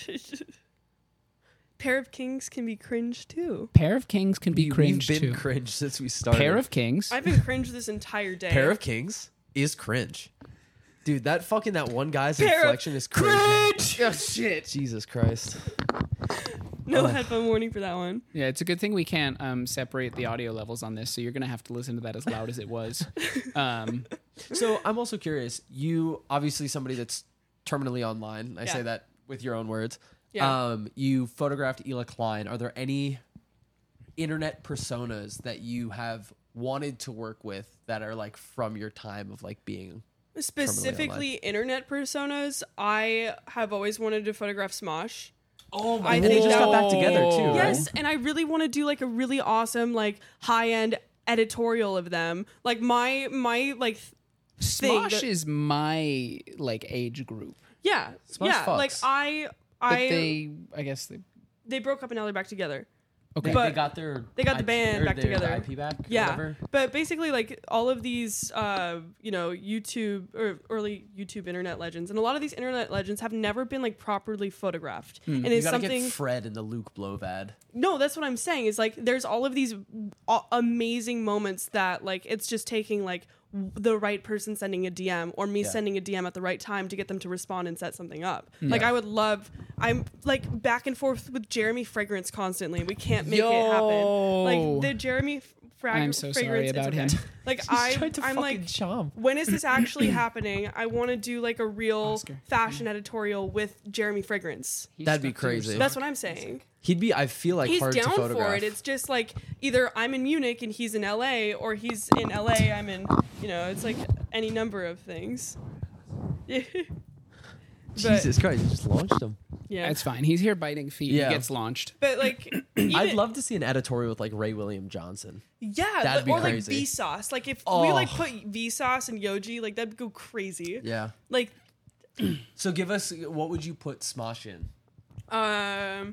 Pair of Kings can be cringe too. Pair of Kings can be We- cringe We've been too. cringe since we started. Pair of Kings. I've been cringe this entire day. Pair of Kings is cringe. Dude, that fucking that one guy's Pair of inflection is cringe. oh shit. Jesus Christ. No Oh. headphone warning for that one. Yeah, it's a good thing we can't um, separate the audio levels on this, so you're gonna have to listen to that as loud as it was. Um, So I'm also curious. You obviously somebody that's terminally online. I Yeah. say that with your own words. Yeah. Um, you photographed Ela Klein. Are there any internet personas that you have wanted to work with that are like from your time of like being? Specifically internet personas, I have always wanted to photograph Smosh. Oh I And think they just that- got back together too, right? Yes, and I really want to do like a really awesome like high end editorial of them. Like my my like th- thing. Smosh that- is my like age group, yeah, Smosh yeah. fucks. Like I but I they, I guess they. they broke up and now they're back together. Okay. They, But they got their they got the I P band or back their together. I P back. or Yeah, whatever. but basically, like all of these, uh, you know, YouTube or early YouTube internet legends, and a lot of these internet legends have never been like properly photographed, and You it's gotta something. get Fred in the Luke Blovat. No, that's what I'm saying. Is like there's all of these a- amazing moments that like it's just taking like w- the right person sending a D M or me Yeah. sending a D M at the right time to get them to respond and set something up. Like Yeah. I would love. I'm like back and forth with Jeremy Fragrance constantly. We can't make it happen. Yo. Like the Jeremy Frag- I'm so sorry Fragrance. it's about okay. him. Like He's I, trying to I'm fucking like, chomp. when is this actually happening? I want to do like a real Oscar. fashion editorial with Jeremy Fragrance. He's That'd be stuck to your crazy. sock. That's what I'm saying. He'd be. I feel like He's hard down to photograph. for it. It's just like either I'm in Munich and he's in L A, or he's in L A. I'm in. You know, it's like any number of things. But, Jesus Christ! You just launched him. Yeah. It's fine. He's here biting feet. Yeah. He gets launched. But like, even, I'd love to see an editorial with like Ray William Johnson. yeah, That'd but- be or like crazy. Vsauce. Like if we Oh. like put Vsauce and Yoji, like that'd go crazy. Yeah. Like, So give us what would you put Smosh in? um,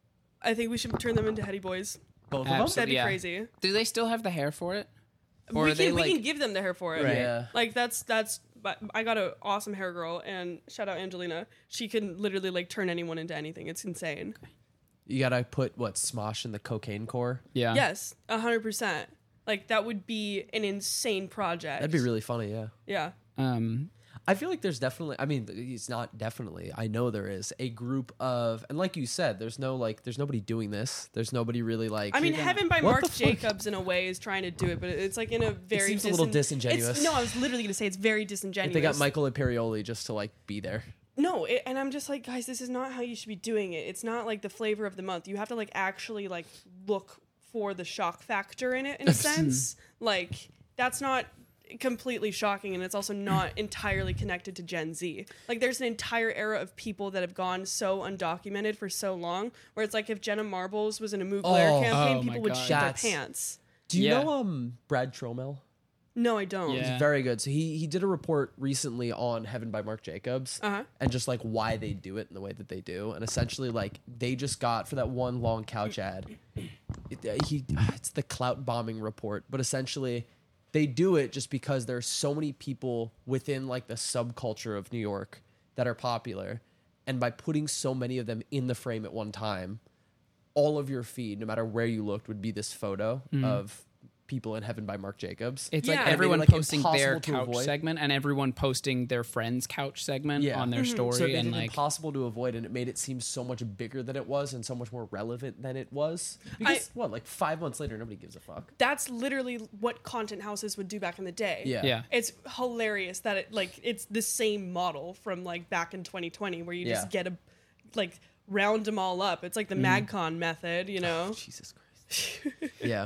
I think we should turn them into Heady Boys. Both Absolutely. of That'd be Yeah. crazy. Do they still have the hair for it? Or we are they can we like can give them the hair for it. them? Yeah. Like that's that's. But I got an awesome hair girl, and shout out Angelina. She can literally like turn anyone into anything. It's insane. You gotta put what Smosh in the cocaine core. yeah? Yes, a hundred percent. Like that would be an insane project. That'd be really funny. Yeah. yeah. Um, I feel like there's definitely. I mean, it's not definitely. I know there is a group of, and like you said, there's no like, there's nobody doing this. There's nobody really like. I mean, gonna- Heaven by What Mark the fuck? Jacobs in a way is trying to do it, but it's like in a very seems a little disen- disingenuous. It's, no, I was literally going to say it's very like, disingenuous. they got Michael Imperioli just to like be there. No, it, and I'm just like, guys, this is not how you should be doing it. It's not like the flavor of the month. You have to like actually like look for the shock factor in it in a sense. Like that's not completely shocking, and it's also not entirely connected to Gen Z. Like there's an entire era of people that have gone so undocumented for so long, where it's like if Jenna Marbles was in a Mugler Oh. campaign, Oh my people would God. shit their That's- pants. Do you Yeah. know um Brad Tromel? No, I don't. Yeah. He's very good. So he he did a report recently on Heaven by Mark Jacobs Uh-huh. and just like why they do it in the way that they do, and essentially like they just got for that one long couch ad. It, uh, he it's the clout bombing report, but essentially they do it just because there's so many people within like the subculture of New York that are popular, and by putting so many of them in the frame at one time, all of your feed, no matter where you looked, would be this photo of people in Heaven by Mark Jacobs. It's Yeah. like And they everyone were, like, posting their impossible to couch avoid. segment and everyone posting their friend's couch segment Yeah. on their story So it made and it like impossible to avoid, and it made it seem so much bigger than it was, and so much more relevant than it was. Because what, like five months later, nobody gives a fuck. That's literally what content houses would do back in the day. Yeah, yeah. It's hilarious that it like it's the same model from like back in twenty twenty where you Yeah. just get a like round them all up. It's like the MagCon method, you know. Jesus Christ. yeah,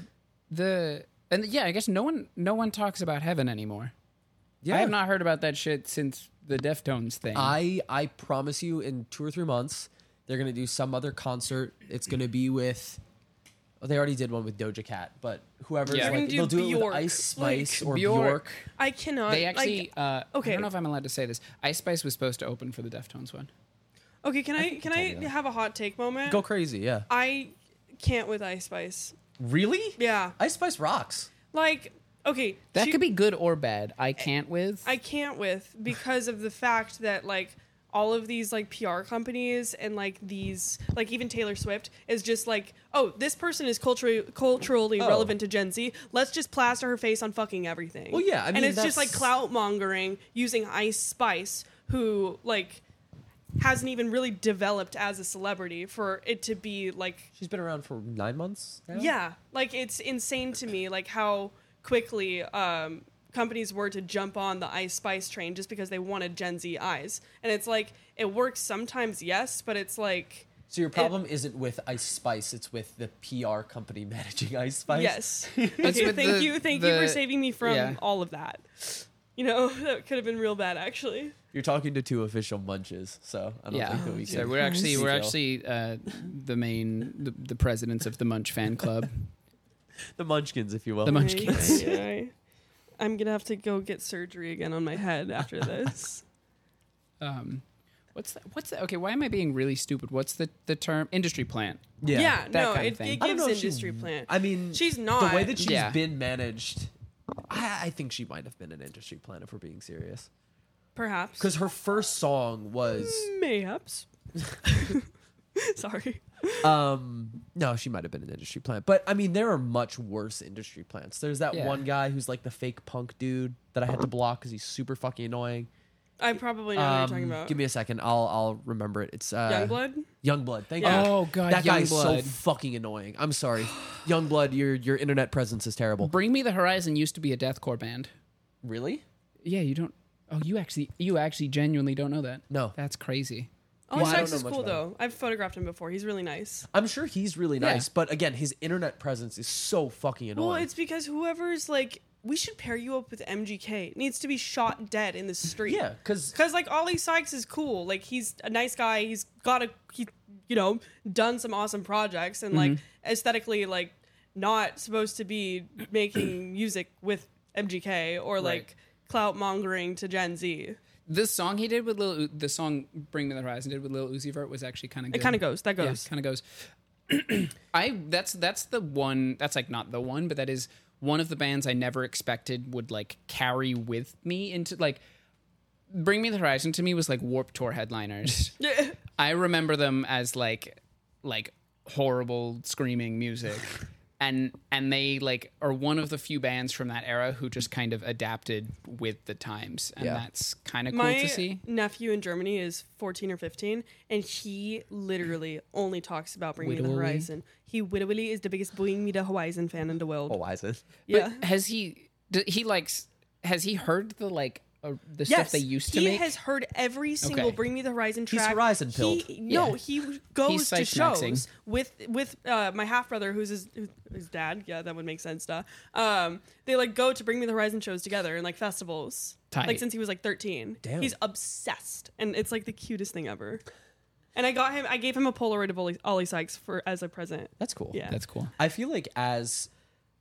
the and yeah, I guess no one no one talks about Heaven anymore. yeah. I have not heard about that shit since the Deftones thing. I I promise you, in two or three months, they're gonna do some other concert. It's gonna be with. Well, they already did one with Doja Cat, but whoever's Yeah. They're like, gonna do they'll do it Bjork. with Ice Spice or Bjork. Bjork. I cannot. they actually like, uh I okay. don't know if I'm allowed to say this. Ice Spice was supposed to open for the Deftones one. okay, can I, think can you I told me that. have a hot take moment? Go crazy, yeah. I can't with Ice Spice. Really? Yeah, Ice Spice rocks. like okay, That she- could be good or bad. I can't with. I can't with because of the fact that like all of these like P R companies and like these like even Taylor Swift is just like, oh, this person is culturally culturally Oh. relevant to Gen Z. Let's just plaster her face on fucking everything. Well, yeah, I mean, and it's just like that's- clout mongering using Ice Spice, who like hasn't even really developed as a celebrity for it to be like She's been around for nine months now? yeah, like it's insane to me, like how quickly um, companies were to jump on the Ice Spice train just because they wanted Gen Z eyes, and it's like it works sometimes, yes, but it's like So your problem isn't with Ice Spice, it's with the P R company managing Ice Spice? yes. It's Okay, with thank the- you, thank you for the- saving me from yeah. all of that. You know, that could have been real bad, actually. You're talking to two official munches, so I don't Yeah, think that we so can. we're actually we're detail. actually uh, the main the, the presidents of the Munch fan club. the Munchkins, if you will. The Munchkins. Yeah, yeah, yeah. I'm gonna have to go get surgery again on my head after this. Um, what's that? What's that? Okay, why am I being really stupid? What's the, the term? Industry plant. Yeah, that no, kind of it, thing. it I don't gives know if she- industry plant. I mean, She's not. the way that she's Yeah. been managed. I, I think she might have been an industry plant if we're being serious. Perhaps. Because her first song was, Mayhaps. Sorry. um, no, she might have been an industry plant. But I mean, there are much worse industry plants. There's that Yeah. one guy who's like the fake punk dude that I had to block because he's super fucking annoying. I probably know what you're talking Um, about. Give me a second. I'll I'll remember it. It's uh, Youngblood? Youngblood. Thank Yeah. you. Oh god, that guy is so Youngblood. fucking annoying. I'm sorry, Youngblood. Your your internet presence is terrible. Bring Me the Horizon used to be a deathcore band. Really? Yeah, you don't. Oh, you actually you actually genuinely don't know that. No. That's crazy. Ollie Well, I don't Sykes know is much cool, about though. I've photographed him before. He's really nice. I'm sure he's really Yeah. nice, but again, his internet presence is so fucking annoying. Well, it's because whoever's like, we should pair you up with M G K. It needs to be shot dead in the street. yeah, because Because, like, Ollie Sykes is cool. Like, he's a nice guy. He's got a, he, you know, done some awesome projects and, like, aesthetically, like, not supposed to be making music with M G K or, like, Right. clout mongering to Gen Z. This song he did with Lil, U- the song "Bring Me the Horizon" did with Lil Uzi Vert was actually kind of good. It kind of goes. That Yeah, goes. kind of goes. I that's that's the one. That's like not the one, but that is one of the bands I never expected would like carry with me into like. Bring Me the Horizon to me was like Warped Tour headliners. Yeah. I remember them as like like horrible screaming music. And and they like are one of the few bands from that era who just kind of adapted with the times. And Yeah. that's kind of cool My to see. nephew in Germany is fourteen or fifteen, and he literally only talks about Bring Me the Widowy? Horizon. He literally is the biggest Bring Me the Horizon fan in the world. oh, why is it? yeah. But has he d- he likes has he heard the like uh, the stuff Yes, they used to he make? has heard every single Okay. Bring Me the Horizon He's track. Horizon pilled. He, no, Yeah. he goes He's to Sykes-maxing. shows with with uh, my half brother, who's his who's his dad. Yeah, that would make sense. Duh. Um, they like go to Bring Me the Horizon shows together and like festivals. Tight. Like since he was like thirteen. Damn. He's obsessed, and it's like the cutest thing ever. And I got him. I gave him a Polaroid of Ollie, Ollie Sykes for as a present. That's cool. Yeah. That's cool. I feel like as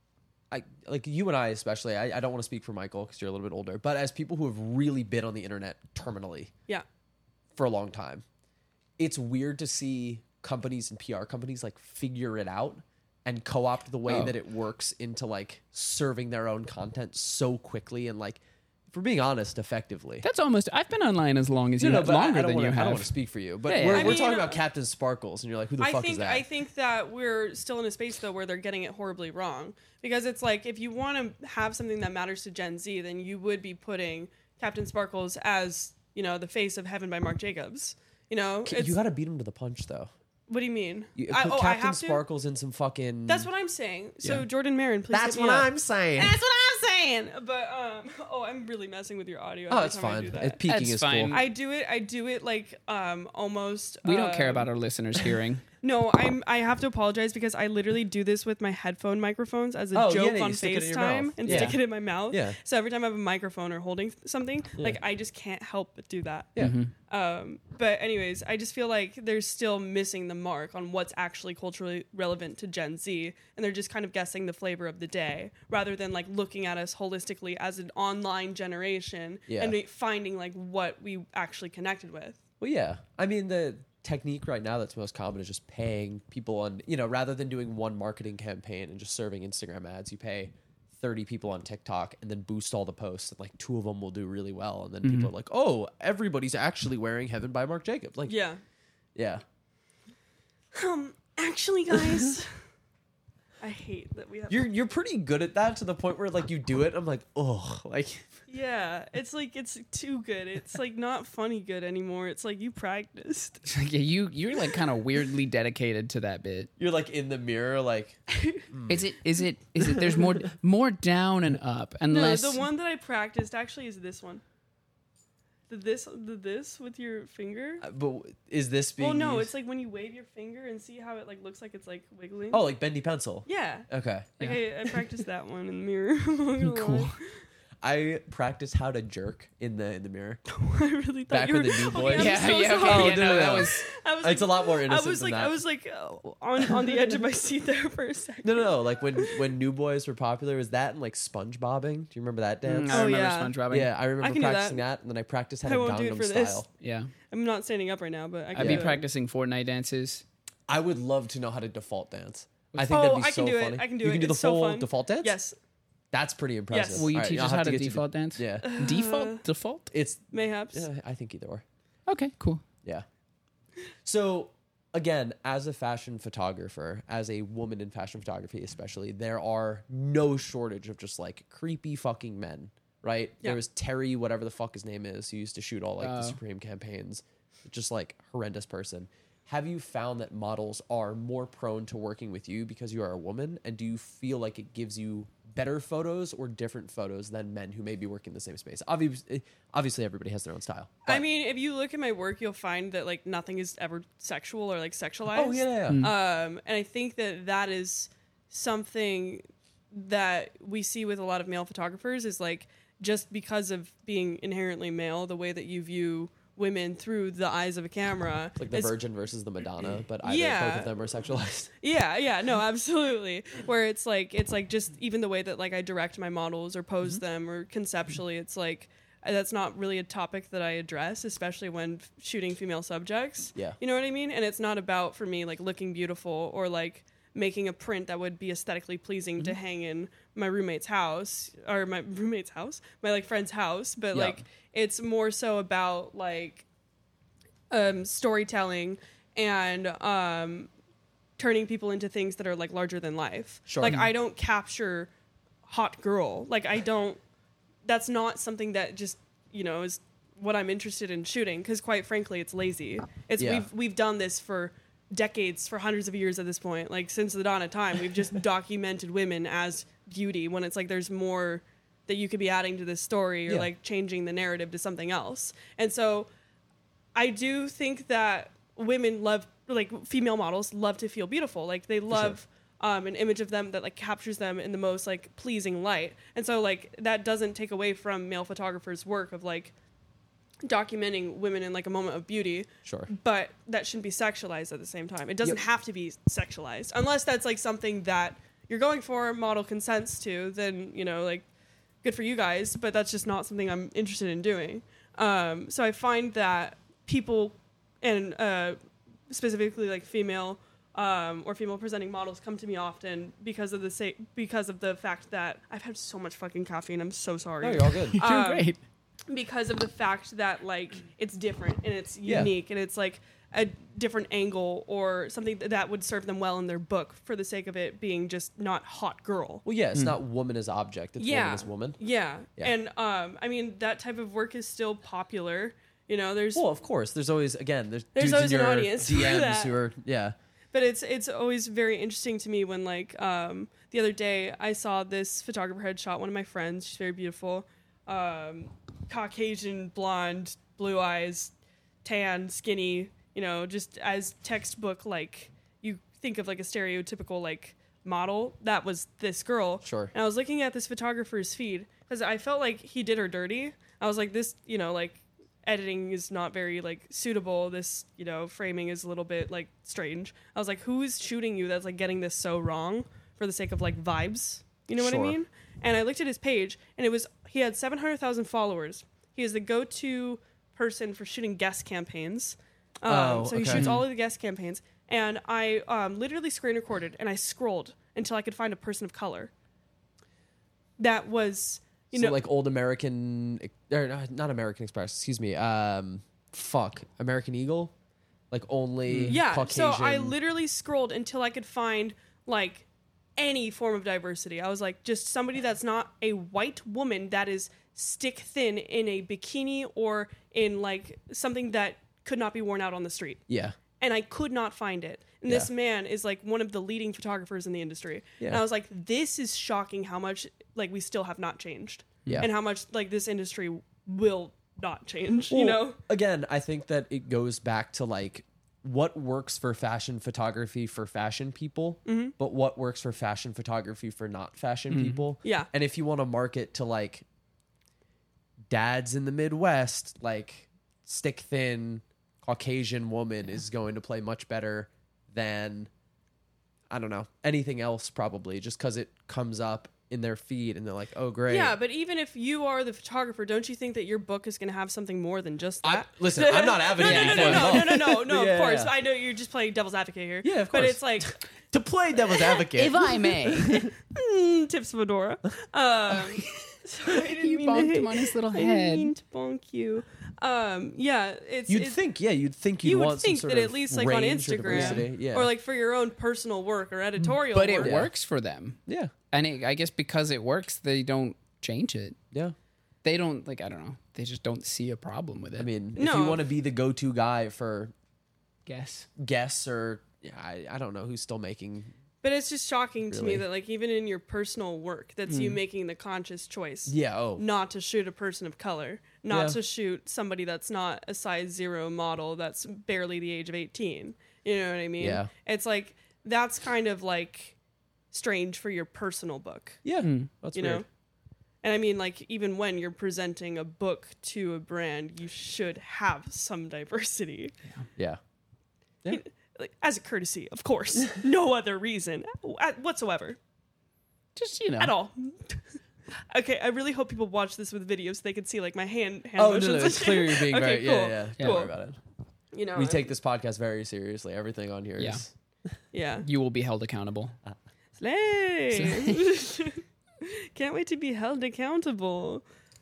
I like you and I especially. I, I don't want to speak for Michael because you're a little bit older, but as people who have really been on the internet terminally Yeah. for a long time, it's weird to see companies and P R companies like figure it out and co-opt the way Oh. that it works into like serving their own content so quickly and like, if we're being honest, effectively. That's almost. I've been online as long as you No, no, have, but I- longer I don't than wanna, you I don't want have. to speak for you, but Yeah, yeah. we're, I we're mean, talking about Captain Sparkles, and you're like, who the I fuck think is that? I think that we're still in a space though where they're getting it horribly wrong, because it's like if you want to have something that matters to Gen Z, then you would be putting Captain Sparkles as, you know, the face of Heaven by Marc Jacobs. You know, it's, you got to beat him to the punch, though. what do you mean? You I, put oh, I Captain have to? Sparkles in some fucking. That's what I'm saying. So Yeah. Jordan Marin, please. That's hit me what up. I'm saying. That's what I'm saying. But um, oh, I'm really messing with your audio. Oh, every it's time I fine. do that. It, peaking That's is fine. cool. I do it. I do it like um almost. We don't care um, about our listeners hearing. No, I'm. I have to apologize because I literally do this with my headphone microphones as a Oh, joke yeah, on you stick it in your FaceTime mouth. and Yeah. stick it in my mouth. Yeah. So every time I have a microphone or holding something, like I just can't help but do that. Yeah. Um. But anyways, I just feel like they're still missing the mark on what's actually culturally relevant to Gen Z, and they're just kind of guessing the flavor of the day rather than like looking at us holistically as an online generation Yeah. and finding like what we actually connected with. Well, yeah. I mean, the technique right now that's most common is just paying people on, you know, rather than doing one marketing campaign and just serving Instagram ads, you pay thirty people on TikTok and then boost all the posts, and like two of them will do really well. And then people are like, oh, everybody's actually wearing Heaven by Marc Jacobs. Like, Yeah. yeah. Um. Actually, guys. I hate that we have. You're, you're pretty good at that to the point where like you do it. I'm like, oh, like, Yeah, it's like it's too good. It's like not funny good anymore. It's like you practiced. yeah, you you're like kind of weirdly dedicated to that bit. you're like in the mirror, like, Is it? Is it? Is it? There's more more down and up and No, less. the one that I practiced actually is this one. The this the this with your finger. but is this being Well, no, used- it's like when you wave your finger and see how it like looks like it's like wiggling. oh, like bendy pencil. yeah. Okay. Like I, I practiced that one in the mirror. I'm not gonna Cool. lie. I practiced how to jerk in the in the mirror. I really thought Back you were with the new boys? I'm Yeah, so yeah, okay, sorry. Oh, yeah, no, no, no, that no. was I was It's a lot more innocent I was than like, that. I was like uh, on on the edge of my seat there for a second. No, no, no. Like when when New Boys were popular, was that and like SpongeBobbing? Do you remember that dance? Mm, I Oh, remember yeah. SpongeBob. Yeah, I remember I can do practicing that. that. and then I practiced how I to won't do it Gangnam for this. Style. Yeah. I'm not standing up right now, but I can I'd do be it. practicing Fortnite dances. I would love to know how to default dance. I think Oh, that'd be I so can do it. funny. I can do you it. can do the It's so full fun. default dance. Yes, That's pretty impressive. Will you All right, teach I'll us have how to get you default dance? Yeah. Default? Default? It's mayhaps. yeah, I think either or. Okay, cool. Yeah. So again, as a fashion photographer, as a woman in fashion photography especially, there are no shortage of just like creepy fucking men, right? Yeah. There was Terry, whatever the fuck his name is, who used to shoot all like the Oh. Supreme campaigns. Just like horrendous person. Have you found that models are more prone to working with you because you are a woman? And do you feel like it gives you better photos or different photos than men who may be working the same space? Obviously, obviously everybody has their own style. I but- mean, if you look at my work, you'll find that like nothing is ever sexual or like sexualized. oh yeah, yeah, yeah. Um, and I think that that is something that we see with a lot of male photographers is like just because of being inherently male, the way that you view women through the eyes of a camera. It's like the is- Virgin versus the Madonna, but either Yeah. both of them are sexualized. Yeah, yeah, no, absolutely. Where it's like it's like just even the way that like I direct my models or pose Mm-hmm. them or conceptually, it's like uh, that's not really a topic that I address, especially when f- shooting female subjects. Yeah. You know what I mean? And it's not about for me like looking beautiful or like making a print that would be aesthetically pleasing Mm-hmm. to hang in my roommate's house or my roommate's house, my like friend's house, but Yeah. like it's more so about like um storytelling and um turning people into things that are like larger than life. Sure. Like I don't capture hot girl. Like I don't that's not something that just, you know, is what I'm interested in shooting because quite frankly it's lazy. It's Yeah. we've we've done this for decades, for hundreds of years at this point. Like since the dawn of time, we've just documented women as beauty when it's like there's more that you could be adding to this story or Yeah. like changing the narrative to something else. And so I do think that women love, like female models love to feel beautiful. Like they love um, an image of them that like captures them in the most like pleasing light. And so like that doesn't take away from male photographers' work of like documenting women in like a moment of beauty. Sure. But that shouldn't be sexualized at the same time. It doesn't Yep. have to be sexualized unless that's like something that you're going for, model consents to, then, you know, like good for you guys, but that's just not something I'm interested in doing. Um, so I find that people and uh, specifically like female um, or female presenting models come to me often because of the sa- because of the fact that I've had so much fucking caffeine. I'm so sorry. No, you're all good. You're Um, great. Because of the fact that like it's different and it's Yeah. unique and it's like a different angle or something that, that would serve them well in their book for the sake of it being just not hot girl. Well, yeah, it's not woman as object. It's Yeah. woman as woman. Yeah. Yeah. And um I mean that type of work is still popular. You know, there's Well, of course. There's always again. There's, There's dudes always in an your audience for D Ms that. who are yeah. but it's it's always very interesting to me when like um the other day I saw this photographer had shot one of my friends. She's very beautiful. Um Caucasian, blonde, blue eyes, tan, skinny, you know, just as textbook like you think of like a stereotypical like model. That was this girl. Sure. And I was looking at this photographer's feed because I felt like he did her dirty. I was like, this, you know, like editing is not very like suitable. This, you know, framing is a little bit like strange. I was like, who's shooting you that's like getting this so wrong for the sake of like vibes? You know what I Sure. mean? And I looked at his page and it was, he had seven hundred thousand followers. He is the go-to person for shooting guest campaigns. Um, Oh, so he okay. shoots all of the guest campaigns. And I um, literally screen recorded and I scrolled until I could find a person of color. That was, you so know, like old American, or no, not American Express. Excuse me. Um, fuck, American Eagle. Like only yeah. Caucasian. So I literally scrolled until I could find like any form of diversity. I was like, just somebody that's not a white woman that is stick thin in a bikini or in like something that could not be worn out on the street. yeah. And I could not find it. And Yeah. this man is like one of the leading photographers in the industry. Yeah. And I was like, this is shocking how much like we still have not changed. Yeah. And how much like this industry will not change, Well, you know? again, I think that it goes back to like what works for fashion photography for fashion people, Mm-hmm. but what works for fashion photography for not fashion people. Yeah. And if you want to market to like dads in the Midwest, like stick thin Caucasian woman is going to play much better than, I don't know, anything else probably, just because it comes up in their feed and they're like, oh, great. Yeah, but even if you are the photographer, don't you think that your book is going to have something more than just I, that? listen, I'm not no, advocating no, for no, it. no, no, no, no, no, Yeah, of course. yeah. I know you're just playing devil's advocate here. Yeah, of But course. it's like, To play devil's advocate. If I may. mm, tips Fedora. Um, sorry, I didn't You mean to bonked hit- him on his little I didn't head. mean to bonk you. Um, yeah, it's You'd it's, think, yeah, you'd think you'd you would want think some that sort at of least like on range or Instagram diversity. Yeah. or like for your own personal work or editorial But work. it works for them. yeah, And it, I guess because it works, they don't change it. yeah. They don't, like, I don't know. They just don't see a problem with it. I mean, if No. you want to be the go-to guy for guess. guests or yeah, I, I don't know who's still making. But it's just shocking to me Really? that like even in your personal work, that's you making the conscious choice. Yeah. Oh. Not to shoot a person of color, not Yeah. to shoot somebody that's not a size zero model that's barely the age of eighteen. You know what I mean? Yeah. It's like that's kind of like strange for your personal book, Yeah. That's you weird. know? And I mean, like, even when you're presenting a book to a brand, you should have some diversity. Yeah. Yeah. Like, as a courtesy, of course. No other reason uh, whatsoever. Just, you know. At all. Okay, I really hope people watch this with video so they can see like my hand hand Oh no, motions. no, it's clear you're being Okay, very. cool. Yeah, yeah. Don't Cool. worry about it. You know, We I'm- take this podcast very seriously. Everything on here Yeah. is. yeah. You will be held accountable. Slay. Can't wait to be held accountable.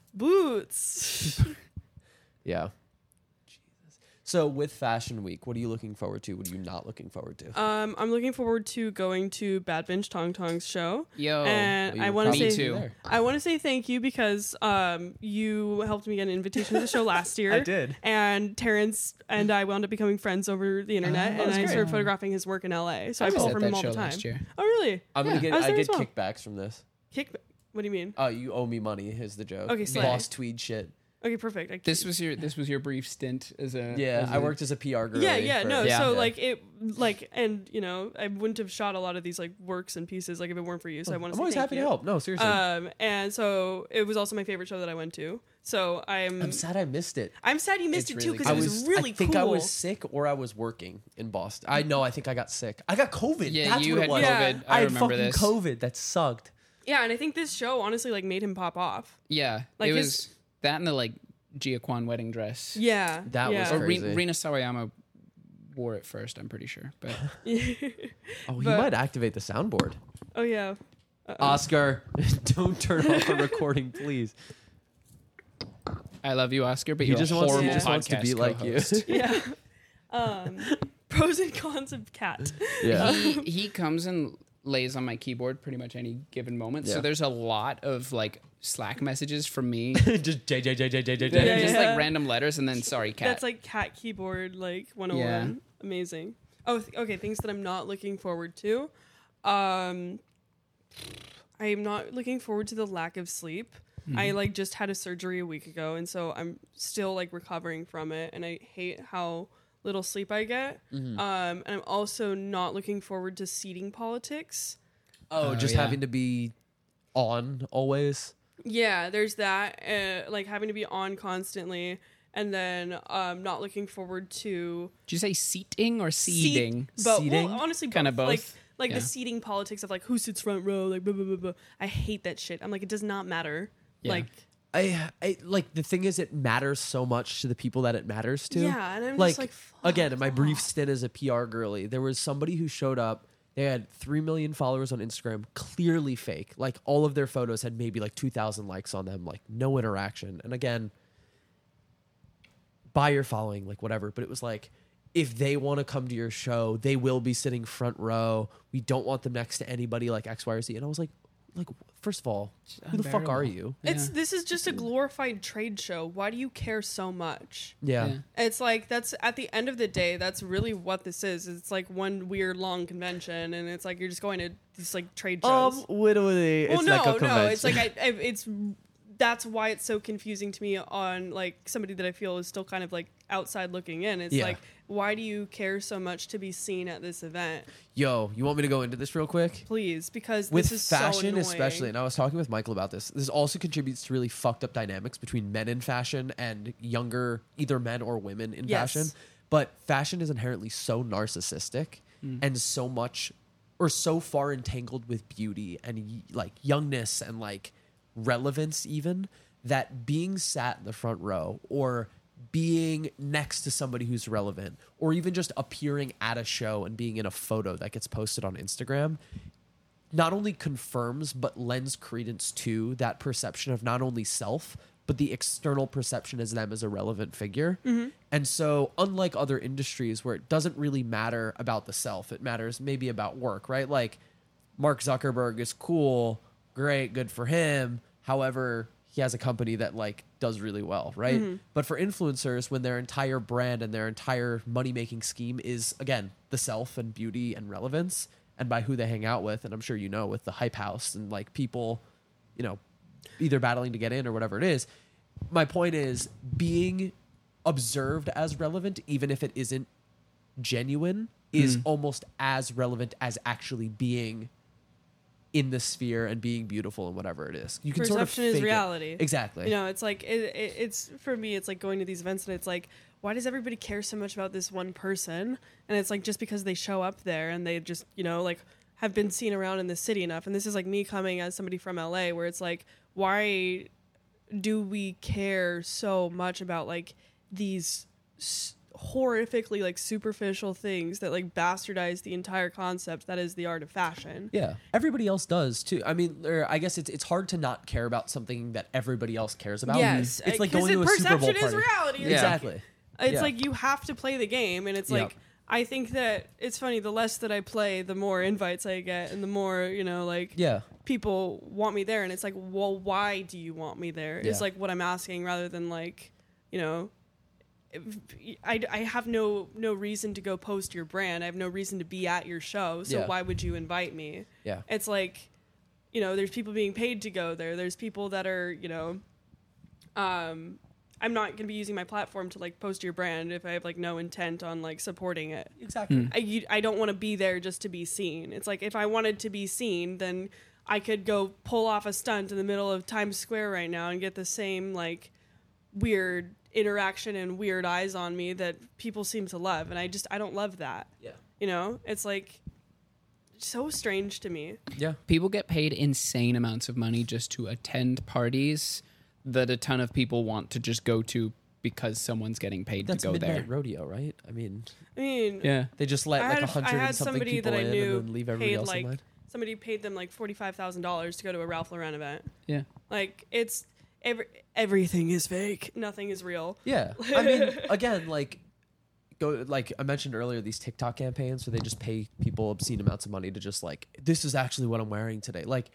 Boots. Yeah. Jesus. So with Fashion Week, what are you looking forward to? What are you not looking forward to? Um, I'm looking forward to going to Bad Binge Tong Tong's show. Yo. And Well, I you want to probably say too. there. I want to say thank you because um, you helped me get an invitation to the show last year. I did. And Terrence and I wound up becoming friends over the internet, Oh, and that's I great. started photographing his work in L A. So I, I was pull at from that him all show the time. last year. Oh, really? I'm gonna Yeah. get. I was I, there get as well. kickbacks from this. Kick. What do you mean? Oh, you owe me money. Is the joke? Okay, slay. Boss tweed shit. Okay, perfect. I This was your this was your brief stint as a Yeah, as I a- worked as a P R girl. yeah, yeah, no. Yeah. So Yeah. like it, like, and you know, I wouldn't have shot a lot of these like works and pieces like if it weren't for you. So I want I'm to. always say thank happy you. to help. No, seriously. Um, and so it was also my favorite show that I went to. So I'm, I'm sad I missed it. I'm sad you missed It's it too really because I it was, was really I think cool. I was sick or I was working in Boston. I know. I think I got sick. I got COVID. Yeah, That's you what had it was. Yeah. COVID. I I had remember fucking this. COVID. That sucked. Yeah, and I think this show honestly like made him pop off. Yeah. Like it his- was that and the like Giaquan wedding dress. Yeah, That was yeah. Or Re- crazy. Rina Sawayama wore it first, I'm pretty sure. But Oh, he But- might activate the soundboard. Oh yeah. Oscar, don't turn off the recording, please. I love you, Oscar, but He you're just a wants, horrible he just wants to podcast be like you. co-host. Yeah. Um, pros and cons of cat. Yeah. he, he comes and lays on my keyboard pretty much any given moment. Yeah. So there's a lot of like Slack messages from me. just J J J J J J J. Yeah, just yeah. like random letters and then sorry, cat. That's like cat keyboard like one oh one. Yeah. Amazing. Oh, th- okay. Things that I'm not looking forward to. Um, I am not looking forward to the lack of sleep. I like just had a surgery a week ago, and so I'm still like recovering from it, and I hate how little sleep I get. Um, and I'm also not looking forward to seating politics. Oh, Oh, just yeah. having to be on always. Yeah, there's that. Uh, like having to be on constantly, and then um, not looking forward to Did you say seating or seat- seeding? But Seating? well, honestly, Kinda both. Like, both. like Yeah. the seating politics of like who sits front row, like blah blah blah blah. I hate that shit. I'm like, it does not matter. Yeah. Like, I, I like the thing is it matters so much to the people that it matters to. yeah, and I'm like, just like, fuck again, in my brief off. stint as a P R girly, there was somebody who showed up. They had three million followers on Instagram, clearly fake. Like all of their photos had maybe like two thousand likes on them, like no interaction. And again, buy your following, like whatever. But it was like, if they want to come to your show, they will be sitting front row. We don't want them next to anybody like X, Y, or Z. And I was like, like first of all, who the fuck are unbearable. you? It's Yeah. this is just a glorified trade show. Why do you care so much? Yeah. Yeah. It's like that's at the end of the day, that's really what this is. It's like one weird long convention, and it's like you're just going to these like trade shows. Um, literally, well, it's no, like a no, convention. it's like I, I, it's that's why it's so confusing to me on like somebody that I feel is still kind of like outside looking in. It's Yeah. like, why do you care so much to be seen at this event? Yo, you want me to go into this real quick? Please, because With this is fashion so annoying. especially, and I was talking with Michael about this, this also contributes to really fucked up dynamics between men in fashion and younger either men or women in Yes. fashion. But fashion is inherently so narcissistic and so much or so far entangled with beauty and y- like youngness and like relevance even, that being sat in the front row or being next to somebody who's relevant or even just appearing at a show and being in a photo that gets posted on Instagram not only confirms but lends credence to that perception of not only self but the external perception as them as a relevant figure. And so unlike other industries where it doesn't really matter about the self, it matters maybe about work, right? Like Mark Zuckerberg is cool, great, good for him. However, he has a company that like does really well, right? But for influencers, when their entire brand and their entire money-making scheme is, again, the self and beauty and relevance and by who they hang out with, and I'm sure you know, with the hype house and like people, you know, either battling to get in or whatever it is. My point is being observed as relevant, even if it isn't genuine, is almost as relevant as actually being in the sphere and being beautiful and whatever it is. You can sort of Perception is fake it. reality. Exactly. You know, it's like it, it, it's for me. It's like going to these events and it's like, why does everybody care so much about this one person? And it's like just because they show up there and they just, you know, like have been seen around in the city enough. And this is like me coming as somebody from L A, where it's like, why do we care so much about like these s- horrifically like superficial things that like bastardize the entire concept that is the art of fashion? Yeah, everybody else does too. I mean, or I guess it's it's hard to not care about something that everybody else cares about. Yes, it's like 'cause going to it- a Super Bowl perception is party. reality. It's Exactly. It's Yeah. like you have to play the game, and it's Yep. like I think that it's funny. The less that I play, the more invites I get, and the more you know, like Yeah. people want me there. And it's like, well, why do you want me there? Is Yeah. like what I'm asking, rather than like, you know, if- I, I have no no reason to go post your brand. I have no reason to be at your show. So Yeah. why would you invite me? Yeah. It's like, you know, there's people being paid to go there. There's people that are, you know, um, I'm not going to be using my platform to like post your brand if I have like no intent on like supporting it. Exactly. I, you, I don't want to be there just to be seen. It's like if I wanted to be seen, then I could go pull off a stunt in the middle of Times Square right now and get the same like weird interaction and weird eyes on me that people seem to love. And I just, I don't love that. Yeah. You know, it's like so strange to me. Yeah. People get paid insane amounts of money just to attend parties that a ton of people want to just go to because someone's getting paid That's to go midnight there. rodeo, right? I mean, I mean, Yeah. they just let I like had, a hundred I and had something somebody people that I in knew and then leave everybody paid else like in line. somebody paid them like forty-five thousand dollars to go to a Ralph Lauren event. Yeah. Like it's every, everything is fake. Nothing is real. Yeah. I mean, again, like go like I mentioned earlier, these TikTok campaigns where they just pay people obscene amounts of money to just like, this is actually what I'm wearing today. Like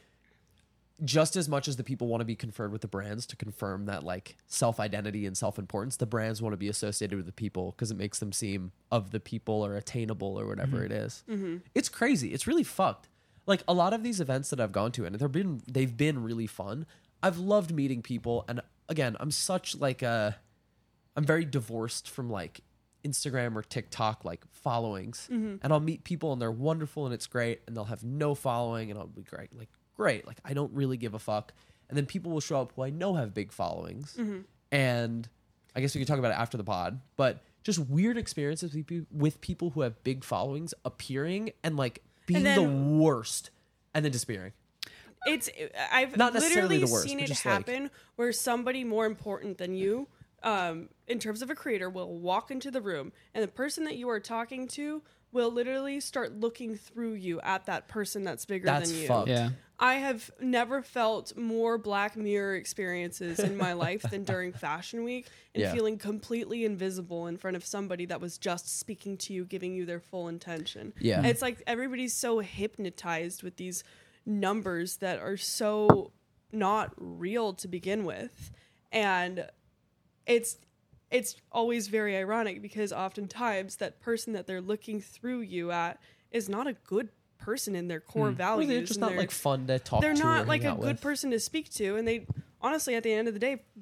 just as much as the people want to be conferred with the brands to confirm that like self-identity and self-importance, the brands want to be associated with the people because it makes them seem of the people or attainable or whatever Mm-hmm. it is. It's crazy. It's really fucked. Like a lot of these events that I've gone to, and they've been they've been really fun. I've loved meeting people, and again, I'm such like a I'm very divorced from like Instagram or TikTok like followings, and I'll meet people and they're wonderful and it's great, and they'll have no following and I'll be great, like great, like I don't really give a fuck. And then people will show up who I know have big followings, and I guess we can talk about it after the pod, but just weird experiences with people, with people who have big followings appearing and like being And the then- worst and then disappearing. It's I've Not necessarily literally the worst, seen but it just, like- happen where somebody more important than you, um, in terms of a creator, will walk into the room, and the person that you are talking to will literally start looking through you at that person that's bigger That's than you. fucked. Yeah. I have never felt more Black Mirror experiences in my life than during Fashion Week, and Yeah. feeling completely invisible in front of somebody that was just speaking to you, giving you their full intention. Yeah. It's like everybody's so hypnotized with these numbers that are so not real to begin with. And it's it's always very ironic because oftentimes that person that they're looking through you at is not a good person in their core Or values. they're just and not they're- like fun to talk they're to. not or like hang a out good with. person to speak to, and they honestly at the end of the day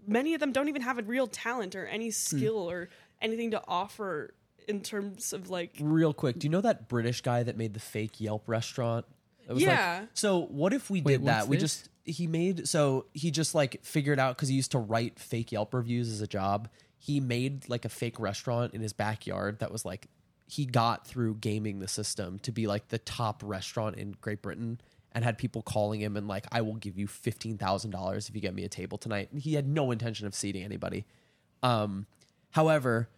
many of them don't even have a real talent or any skill or anything to offer in terms of like. Real quick, do you know that British guy that made the fake Yelp restaurant? It was Yeah. Like, so what if we Wait, did that? what's We this? just he made so he just like figured out because he used to write fake Yelp reviews as a job. He made like a fake restaurant in his backyard that was like he got through gaming the system to be like the top restaurant in Great Britain, and had people calling him and like, I will give you fifteen thousand dollars if you get me a table tonight. And he had no intention of seating anybody. Um, however,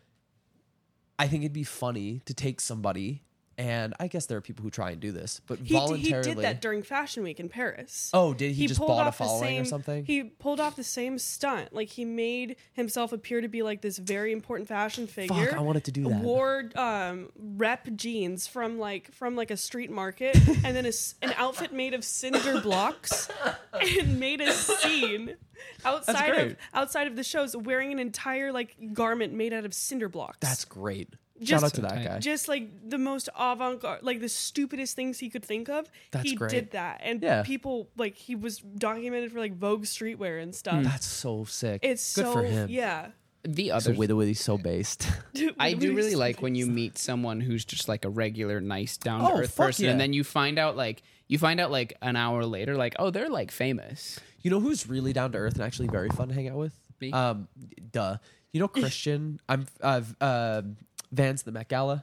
I think it'd be funny to take somebody, and I guess there are people who try and do this, but He, d- voluntarily. he did that during Fashion Week in Paris. Oh, did he, just pulled bought a off the following or same- something? He pulled off the same stunt. Like he made himself appear to be like this very important fashion figure. Fuck, I wanted to do that. Wore um, rep jeans from like from like a street market, and then a s an outfit made of cinder blocks, and made a scene outside of great. outside of the shows, wearing an entire like garment made out of cinder blocks. That's great. Just- Shout out to that tight. guy. just like the most avant-garde, like the stupidest things he could think of. That's he great. did that, and Yeah. people like he was documented for like Vogue streetwear and stuff. That's so sick. It's good so for him. yeah. The So other with Widowity so based. I do really It's- like when you meet someone who's just like a regular, nice, down to Oh, earth fuck person, yeah. and then you find out like you find out like an hour later, like oh, they're like famous. You know who's really down to earth and actually very fun to hang out with? Me? Um, duh. You know Christian? I'm uh, uh, Vans the Met Gala.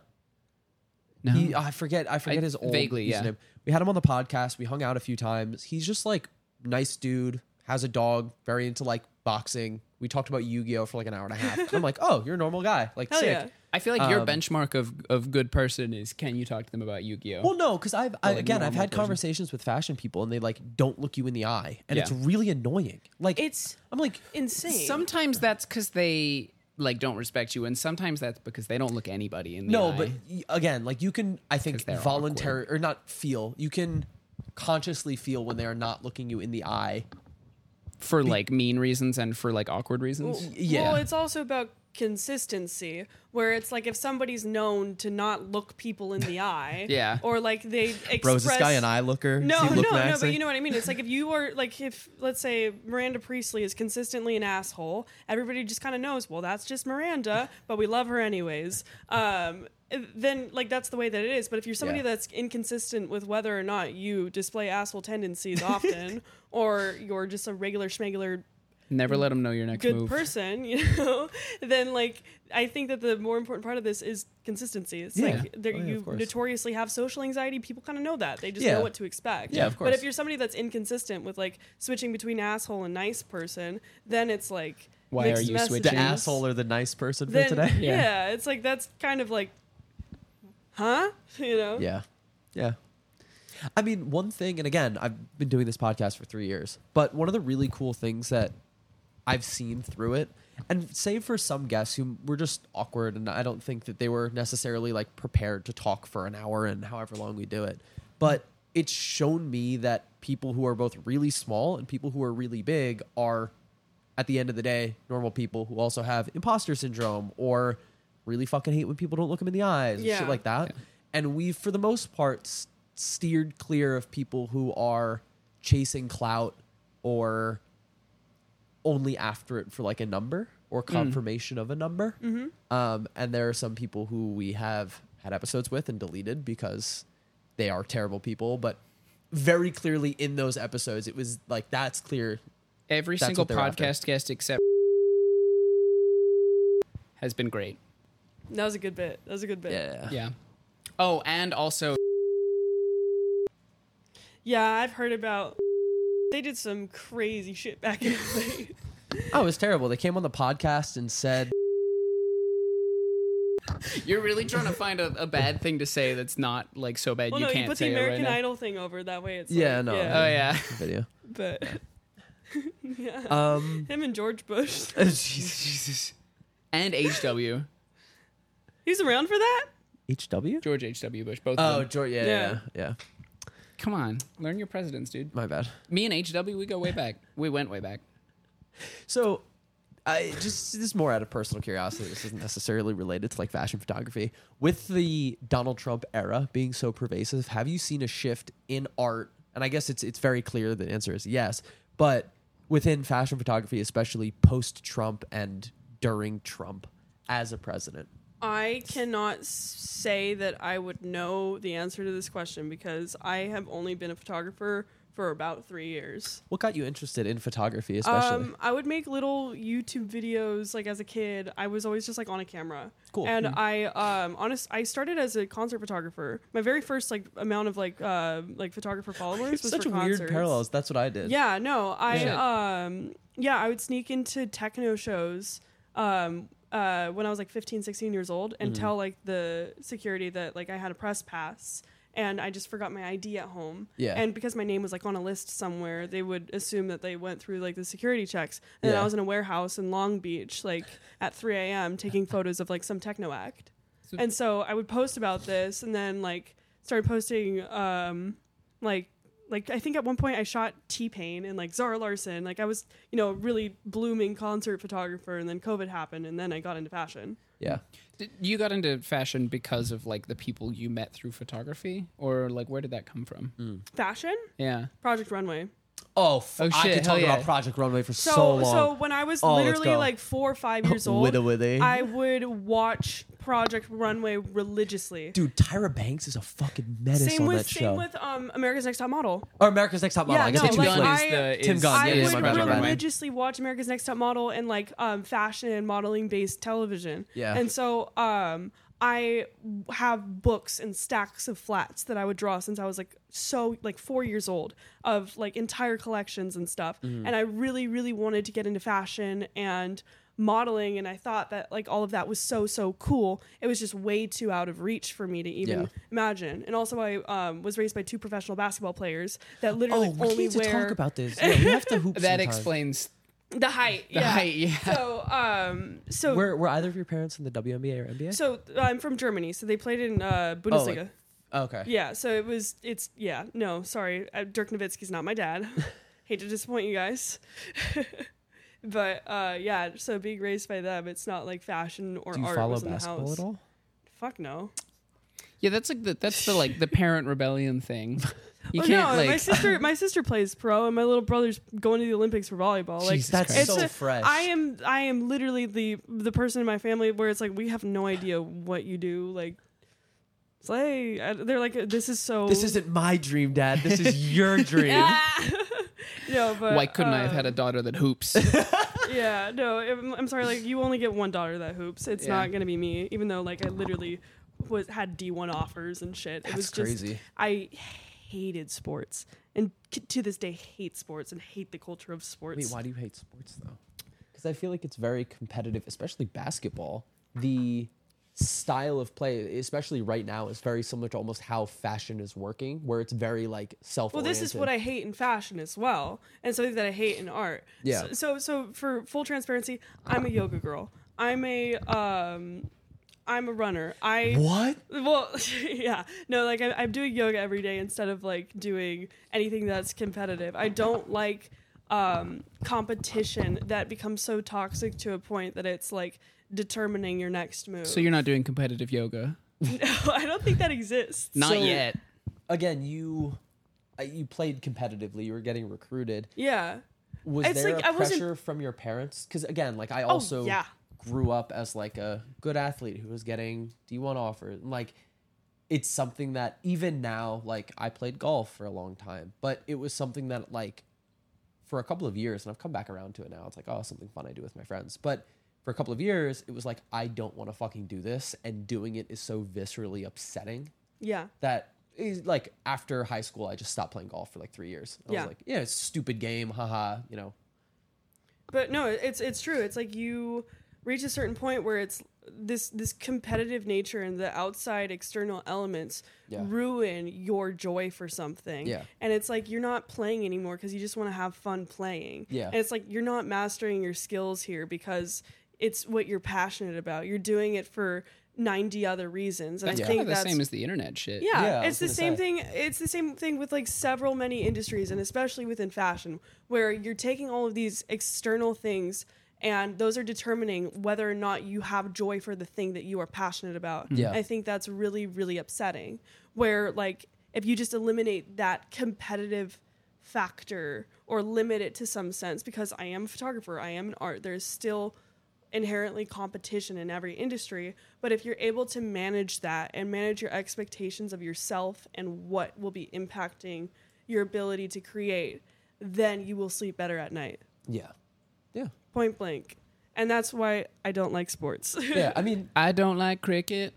No, He, I forget. I forget I- his old vaguely, yeah. username. We had him on the podcast. We hung out a few times. He's just like nice dude. Has a dog. Very into like boxing. We talked about Yu-Gi-Oh for like an hour and a half. And I'm like, oh, you're a normal guy. Like Hell sick. yeah. I feel like your Um, benchmark of of good person is can you talk to them about Yu-Gi-Oh? Well, no, because I've I, like, again I've normal had person. conversations with fashion people and they like don't look you in the eye, and Yeah. it's really annoying. Like It's I'm like, insane. Sometimes that's because they like don't respect you, and sometimes that's because they don't look anybody in the no, eye. but y- again, like you can I think 'Cause they're voluntary or not feel you can consciously feel when they are not looking you in the eye. for like mean reasons and for like awkward reasons. Yeah. Well, it's also about consistency, where it's like if somebody's known to not look people in the eye, Yeah. or like they express. Bro, is this guy an eye looker? No, Does he no, look no, maxy? but you know what I mean. It's like if you are like if let's say Miranda Priestley is consistently an asshole, everybody just kind of knows. Well, that's just Miranda, but we love her anyways. Um, then like that's the way that it is. But if you're somebody Yeah. that's inconsistent with whether or not you display asshole tendencies often, or you're just a regular schmegular Never let them know your next good move. person, you know, then like I think that the more important part of this is consistency. It's Yeah. like there, Oh, yeah, of you course. notoriously have social anxiety. People kind of know that. They just Yeah. know what to expect. Yeah, of But course. if you're somebody that's inconsistent with like switching between asshole and nice person, then it's like Why mixed are you messages. the switching? asshole or the nice person for Then, today? Yeah. Yeah. it's like that's kind of like, huh? You know? Yeah. Yeah. I mean, one thing, and again, I've been doing this podcast for three years, but one of the really cool things that I've seen through it, and save for some guests who were just awkward, and I don't think that they were necessarily like prepared to talk for an hour and however long we do it, but it's shown me that people who are both really small and people who are really big are, at the end of the day, normal people who also have imposter syndrome or really fucking hate when people don't look them in the eyes, Yeah. shit like that. And we've, for the most part, s- steered clear of people who are chasing clout or only after it for like a number or confirmation of a number. Um, and there are some people who we have had episodes with and deleted because they are terrible people. But very clearly in those episodes, it was like, that's clear. Every That's single what they're after. podcast guest except has been great. That was a good bit. That was a good bit. Yeah. Yeah. Oh, and also Yeah, I've heard about. They did some crazy shit back in the day. Oh, it was terrible. They came on the podcast and said, you're really trying to find a, a bad thing to say that's not like so bad Well, you no, can't you put say the it American right now. Idol thing over that way. It's yeah, like, no. yeah. Oh yeah. Video. But yeah, Um, him and George Bush. Jesus. And H W. He's around for that. H W? George H W. Bush. Both Oh, of them. George. Yeah, yeah, Yeah. yeah, yeah. Come on. Learn your presidents, dude. My bad. Me and H W, we go way back. We went way back. So, I just this is more out of personal curiosity. This isn't necessarily related to like fashion photography. With the Donald Trump era being so pervasive, have you seen a shift in art? And I guess it's it's very clear the answer is yes. But within fashion photography, especially post-Trump and during Trump as a president? I cannot s- say that I would know the answer to this question because I have only been a photographer for about three years. What got you interested in photography, especially? Um, I would make little YouTube videos like as a kid. I was always just like on a camera. Cool. And I um honest I started as a concert photographer. My very first like amount of like uh like photographer followers was Such for a weird concerts. parallels. That's what I did. Yeah, no. I Yeah. um yeah, I would sneak into techno shows um uh when I was like fifteen, sixteen years old and Mm-hmm. tell like the security that like I had a press pass. And I just forgot my I D at home. Yeah. And because my name was like on a list somewhere, they would assume that they went through like the security checks. And then Yeah. I was in a warehouse in Long Beach, like at three a.m. taking photos of like some techno act. So- And so I would post about this and then like started posting um like like I think at one point I shot T-Pain and like Zara Larson. Like I was, you know, a really blooming concert photographer and then COVID happened and then I got into fashion. Yeah. Did, you got into fashion because of like the people you met through photography, or like where did that come from? Fashion? Yeah. Project Runway. Oh, f- Oh, I shit, could talk hell about yeah. Project Runway for so, So, long. so when I was Oh, let's literally go. like four or five years old, Widow Withy. I would watch Project Runway religiously. Dude, Tyra Banks is a fucking menace same on with that same show. with um America's Next Top Model. or America's Next Top Model. Yeah, I guess no, it's like, Netflix. I- is the, Tim is- Gunn, I yeah, yeah, would my bad, my bad. religiously watch America's Next Top Model and like um fashion and modeling based television. Yeah. And so um I have books and stacks of flats that I would draw since I was like so like four years old of like entire collections and stuff. Mm-hmm. And I really, really wanted to get into fashion and modeling, and I thought that like all of that was so so cool. It was just way too out of reach for me to even Yeah. imagine. And also I um, was raised by two professional basketball players that literally Oh, we only need to wear talk about this. Yeah, we have to hoop That sometime. explains the height. the yeah. height. Yeah. So um so Were, were either of your parents in the W N B A or N B A? so uh, I'm from Germany, so they played in uh, Bundesliga. like- okay. Yeah, so it was it's yeah no sorry uh, Dirk Nowitzki's not my dad. Hate to disappoint you guys. But uh, yeah, so being raised by them, it's not like fashion or Do you art follow was in the basketball house. at all? Fuck no. Yeah, that's like the that's the like the parent rebellion thing. You Oh, can't no, like my sister my sister plays pro, and my little brother's going to the Olympics for volleyball. Like Jesus That's Christ. so a- fresh. I am I am literally the the person in my family where it's like we have no idea what you do. Like, it's like I- they're like this is so This isn't my dream, Dad. This is your dream. Ah! No, but why couldn't I have had a um, daughter that hoops? Yeah, no, I'm, I'm sorry. Like, you only get one daughter that hoops. It's Yeah. not gonna be me, even though like I literally was had D one offers and shit. It That's was just crazy. I hated sports, and c- to this day hate sports and hate the culture of sports. Wait, why do you hate sports though? Because I feel like it's very competitive, especially basketball. The style of play, especially right now, is very similar to almost how fashion is working, where it's very like self. Well, this is what I hate in fashion as well, and something that I hate in art. Yeah. So, so, so for full transparency, I'm a yoga girl. I'm a um, I'm a runner. I What? Well, yeah, no, like I, I'm doing yoga every day instead of like doing anything that's competitive. I don't like um, competition that becomes so toxic to a point that it's like determining your next move. So you're not doing competitive yoga? No, I don't think that exists. Not So- yet. Again, you uh, you played competitively. You were getting recruited. Yeah. Was It's there like, a I wasn't- pressure from your parents? Because again, like I also yeah. grew up as like a good athlete who was getting D one offers. And like it's something that even now, like I played golf for a long time, but it was something that like for a couple of years, and I've come back around to it now. It's like, oh, something fun I do with my friends. But for a couple of years, it was like I don't want to fucking do this, and doing it is so viscerally upsetting Yeah. that is like after high school, I just stopped playing golf for like three years. I Yeah. was like, yeah, it's a stupid game, haha, you know. But no, it's it's true. It's like you reach a certain point where it's this this competitive nature and the outside external elements Yeah. ruin your joy for something. Yeah. And it's like you're not playing anymore because you just want to have fun playing. Yeah. And it's like you're not mastering your skills here because it's what you're passionate about. You're doing it for ninety other reasons. And That's I kind think of the that's same as the internet shit. yeah, Yeah, I it's the was same gonna say. thing. It's the same thing with like several many industries, and especially within fashion, where you're taking all of these external things, and those are determining whether or not you have joy for the thing that you are passionate about. Yeah. I think that's really, really upsetting. Where like if you just eliminate that competitive factor or limit it to some sense, because I am a photographer, I am an art. There's still inherently competition in every industry, but if you're able to manage that and manage your expectations of yourself and what will be impacting your ability to create, then you will sleep better at night. Yeah. Yeah. Point blank. And that's why I don't like sports. Yeah. I mean, I don't like cricket.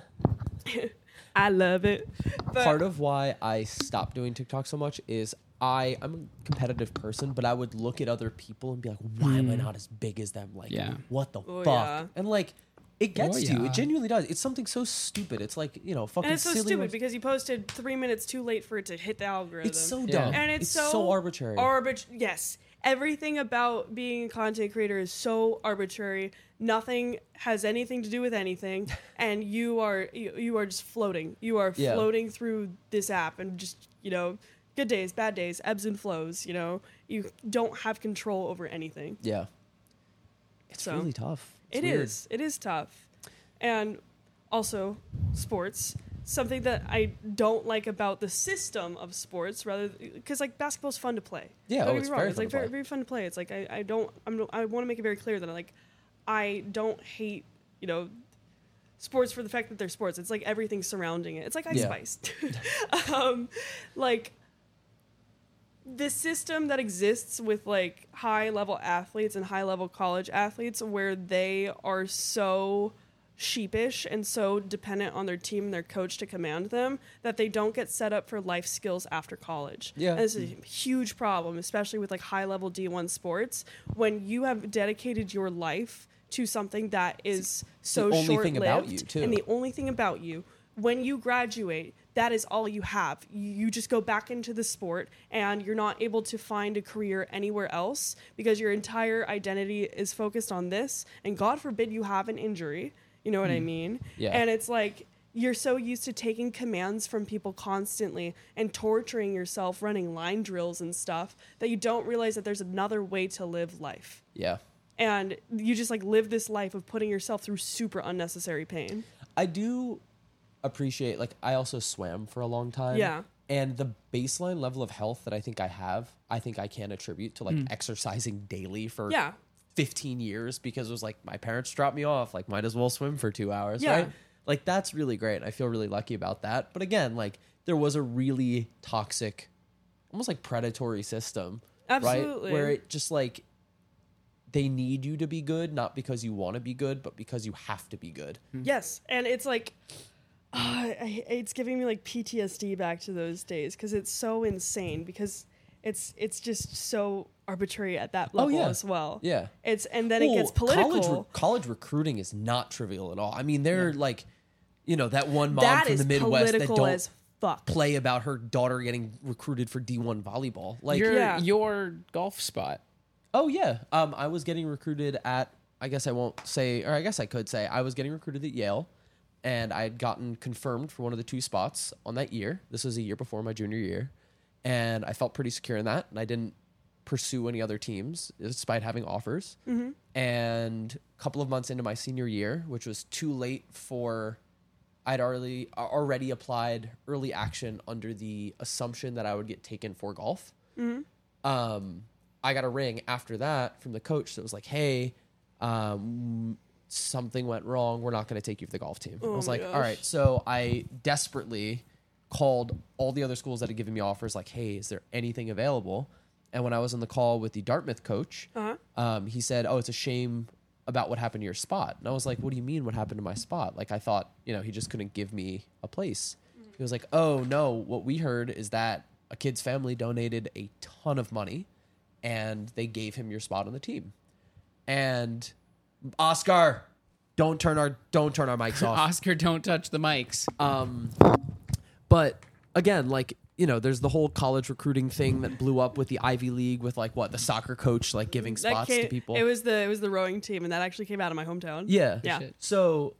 I love it. But part of why I stopped doing TikTok so much is I, I'm a competitive person, but I would look at other people and be like, why am I not as big as them? Like, Yeah. what the Oh, fuck? yeah. And like, it gets Oh, to you. yeah. It genuinely does. It's something so stupid. It's like, you know, fucking and it's so silly stupid ones- because you posted three minutes too late for it to hit the algorithm. It's so Yeah. dumb. and it's, so, so arbitrary. Arbit- yes. Everything about being a content creator is so arbitrary. Nothing has anything to do with anything, and you are you, you are just floating. You are Yeah. floating through this app, and just, you know, good days, bad days, ebbs and flows. You know, you don't have control over anything. yeah. It's So, really tough. It's It weird. is. It is tough. And also, sports. Something that I don't like about the system of sports, rather, because like basketball's fun to play. Yeah, Don't oh, get it's me wrong. very It's fun like to very, play. very fun to play. It's like I, I don't I'm I want to make it very clear that like I don't hate, you know, sports for the fact that they're sports. It's like everything surrounding it. It's like Ice Yeah. Spice. um, like the system that exists with like high level athletes and high level college athletes, where they are so sheepish and so dependent on their team and their coach to command them, that they don't get set up for life skills after college. Yeah. And this is a huge problem, especially with like high level D one sports, when you have dedicated your life to something that is so the only short thing about lived you, too. and the only thing about you. When you graduate, that is all you have. You you just go back into the sport, and you're not able to find a career anywhere else because your entire identity is focused on this. And God forbid you have an injury. You know what I mean? Yeah. And it's like you're so used to taking commands from people constantly and torturing yourself running line drills and stuff that you don't realize that there's another way to live life. Yeah. And you just like live this life of putting yourself through super unnecessary pain. I do appreciate, like, I also swam for a long time. Yeah. And the baseline level of health that I think I have, I think I can attribute to like exercising daily for Yeah. fifteen years, because it was like my parents dropped me off, like might as well swim for two hours, Yeah. right? Like that's really great. I feel really lucky about that. But again, like there was a really toxic, almost like predatory system, Absolutely. right? Where it just like they need you to be good, not because you want to be good, but because you have to be good. Yes, and it's like, uh, I, it's giving me like P T S D back to those days because it's so insane. Because it's it's just so arbitrary at that level yeah. as well. Yeah. It's and then it Well, gets political. College, re- college recruiting is not trivial at all. I mean, they're like, you know, that one mom that from is the Midwest that political don't as fuck. play about her daughter getting recruited for D one volleyball. Like, Your Yeah. your golf spot. oh yeah, um, I was getting recruited at. I guess I won't say, or I guess I could say, I was getting recruited at Yale, and I had gotten confirmed for one of the two spots on that year. This was a year before my junior year, and I felt pretty secure in that, and I didn't pursue any other teams despite having offers. And a couple of months into my senior year, which was too late for, I'd already already applied early action under the assumption that I would get taken for golf. Um, I got a ring after that from the coach that was like, "Hey, um, something went wrong. We're not going to take you for the golf team." I was my like, gosh. "All right." So I desperately called all the other schools that had given me offers, like, "Hey, is there anything available?" And when I was on the call with the Dartmouth coach, Uh-huh. um, he said, "Oh, it's a shame about what happened to your spot." And I was like, "What do you mean? What happened to my spot?" Like, I thought, you know, he just couldn't give me a place. He was like, "Oh no, what we heard is that a kid's family donated a ton of money, and they gave him your spot on the team." And Oscar, don't turn our don't turn our mics off. Oscar, don't touch the mics. Um, but again, like, you know, there's the whole college recruiting thing that blew up with the Ivy League, with like what the soccer coach like giving That spots came- to people. It was the it was the rowing team, and that actually came out of my hometown. yeah, Yeah. Shit. So,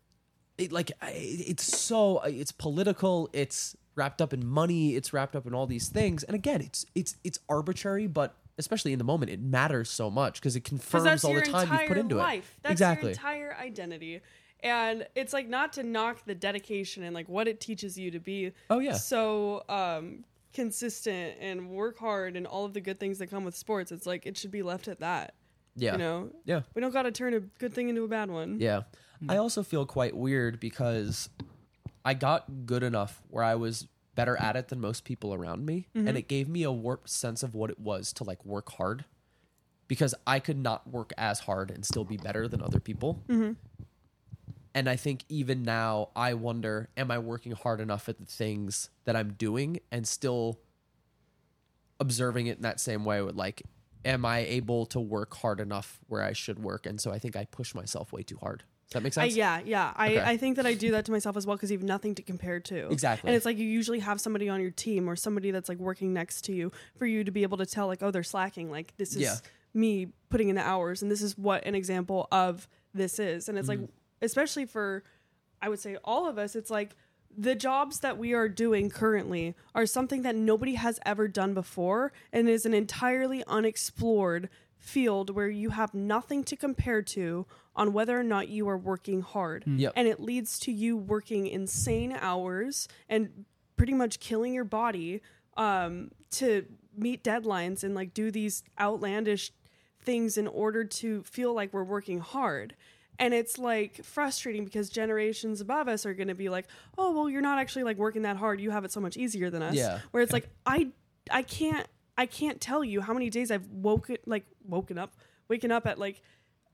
it like I- it's so it's political. It's wrapped up in money. It's wrapped up in all these things. And again, it's it's it's arbitrary, but especially in the moment, it matters so much because it Because confirms that's all your the time entire you've put into life. it. That's exactly. your entire identity. And it's like not to knock the dedication and like what it teaches you to be Oh, yeah. so um consistent and work hard and all of the good things that come with sports, it's like it should be left at that. Yeah. You know? Yeah. We don't got to turn a good thing into a bad one. Yeah. I also feel quite weird because I got good enough where I was better at it than most people around me. And it gave me a warped sense of what it was to like work hard because I could not work as hard and still be better than other people. Mm-hmm. And I think even now I wonder, am I working hard enough at the things that I'm doing and still observing it in that same way with like, am I able to work hard enough where I should work? And so I think I push myself way too hard. Does that make I, sense? yeah, yeah. I, Okay. I think that I do that to myself as well because you have nothing to compare to. Exactly. And it's like you usually have somebody on your team or somebody that's like working next to you for you to be able to tell like, oh, they're slacking. Like this is Yeah. me putting in the hours and this is what an example of this is. And it's Mm-hmm. like, especially for, I would say all of us, it's like the jobs that we are doing currently are something that nobody has ever done before and is an entirely unexplored field where you have nothing to compare to on whether or not you are working hard. Yep. And it leads to you working insane hours and pretty much killing your body um, to meet deadlines and like do these outlandish things in order to feel like we're working hard. And it's like frustrating because generations above us are going to be like, oh, well, you're not actually like working that hard. You have it so much easier than us. Yeah. Where it's like, I, I can't, I can't tell you how many days I've woken, like woken up, waking up at like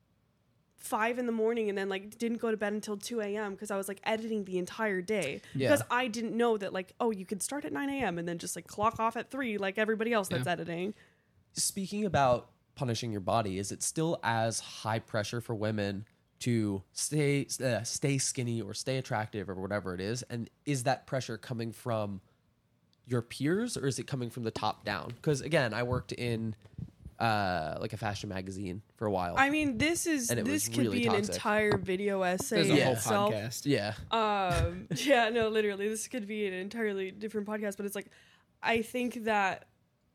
five in the morning and then like didn't go to bed until two a.m. because I was like editing the entire day Yeah. because I didn't know that like, oh, you could start at nine a.m. and then just like clock off at three like everybody else that's Yeah. editing. Speaking about punishing your body, is it still as high pressure for women to stay uh, stay skinny or stay attractive or whatever it is? And is that pressure coming from your peers or is it coming from the top down? Because again, I worked in uh, like a fashion magazine for a while. I mean, this is And it this was could really be an toxic. entire video essay There's a in whole itself. podcast. yeah. Um, yeah, no, literally, this could be an entirely different podcast. But it's like, I think that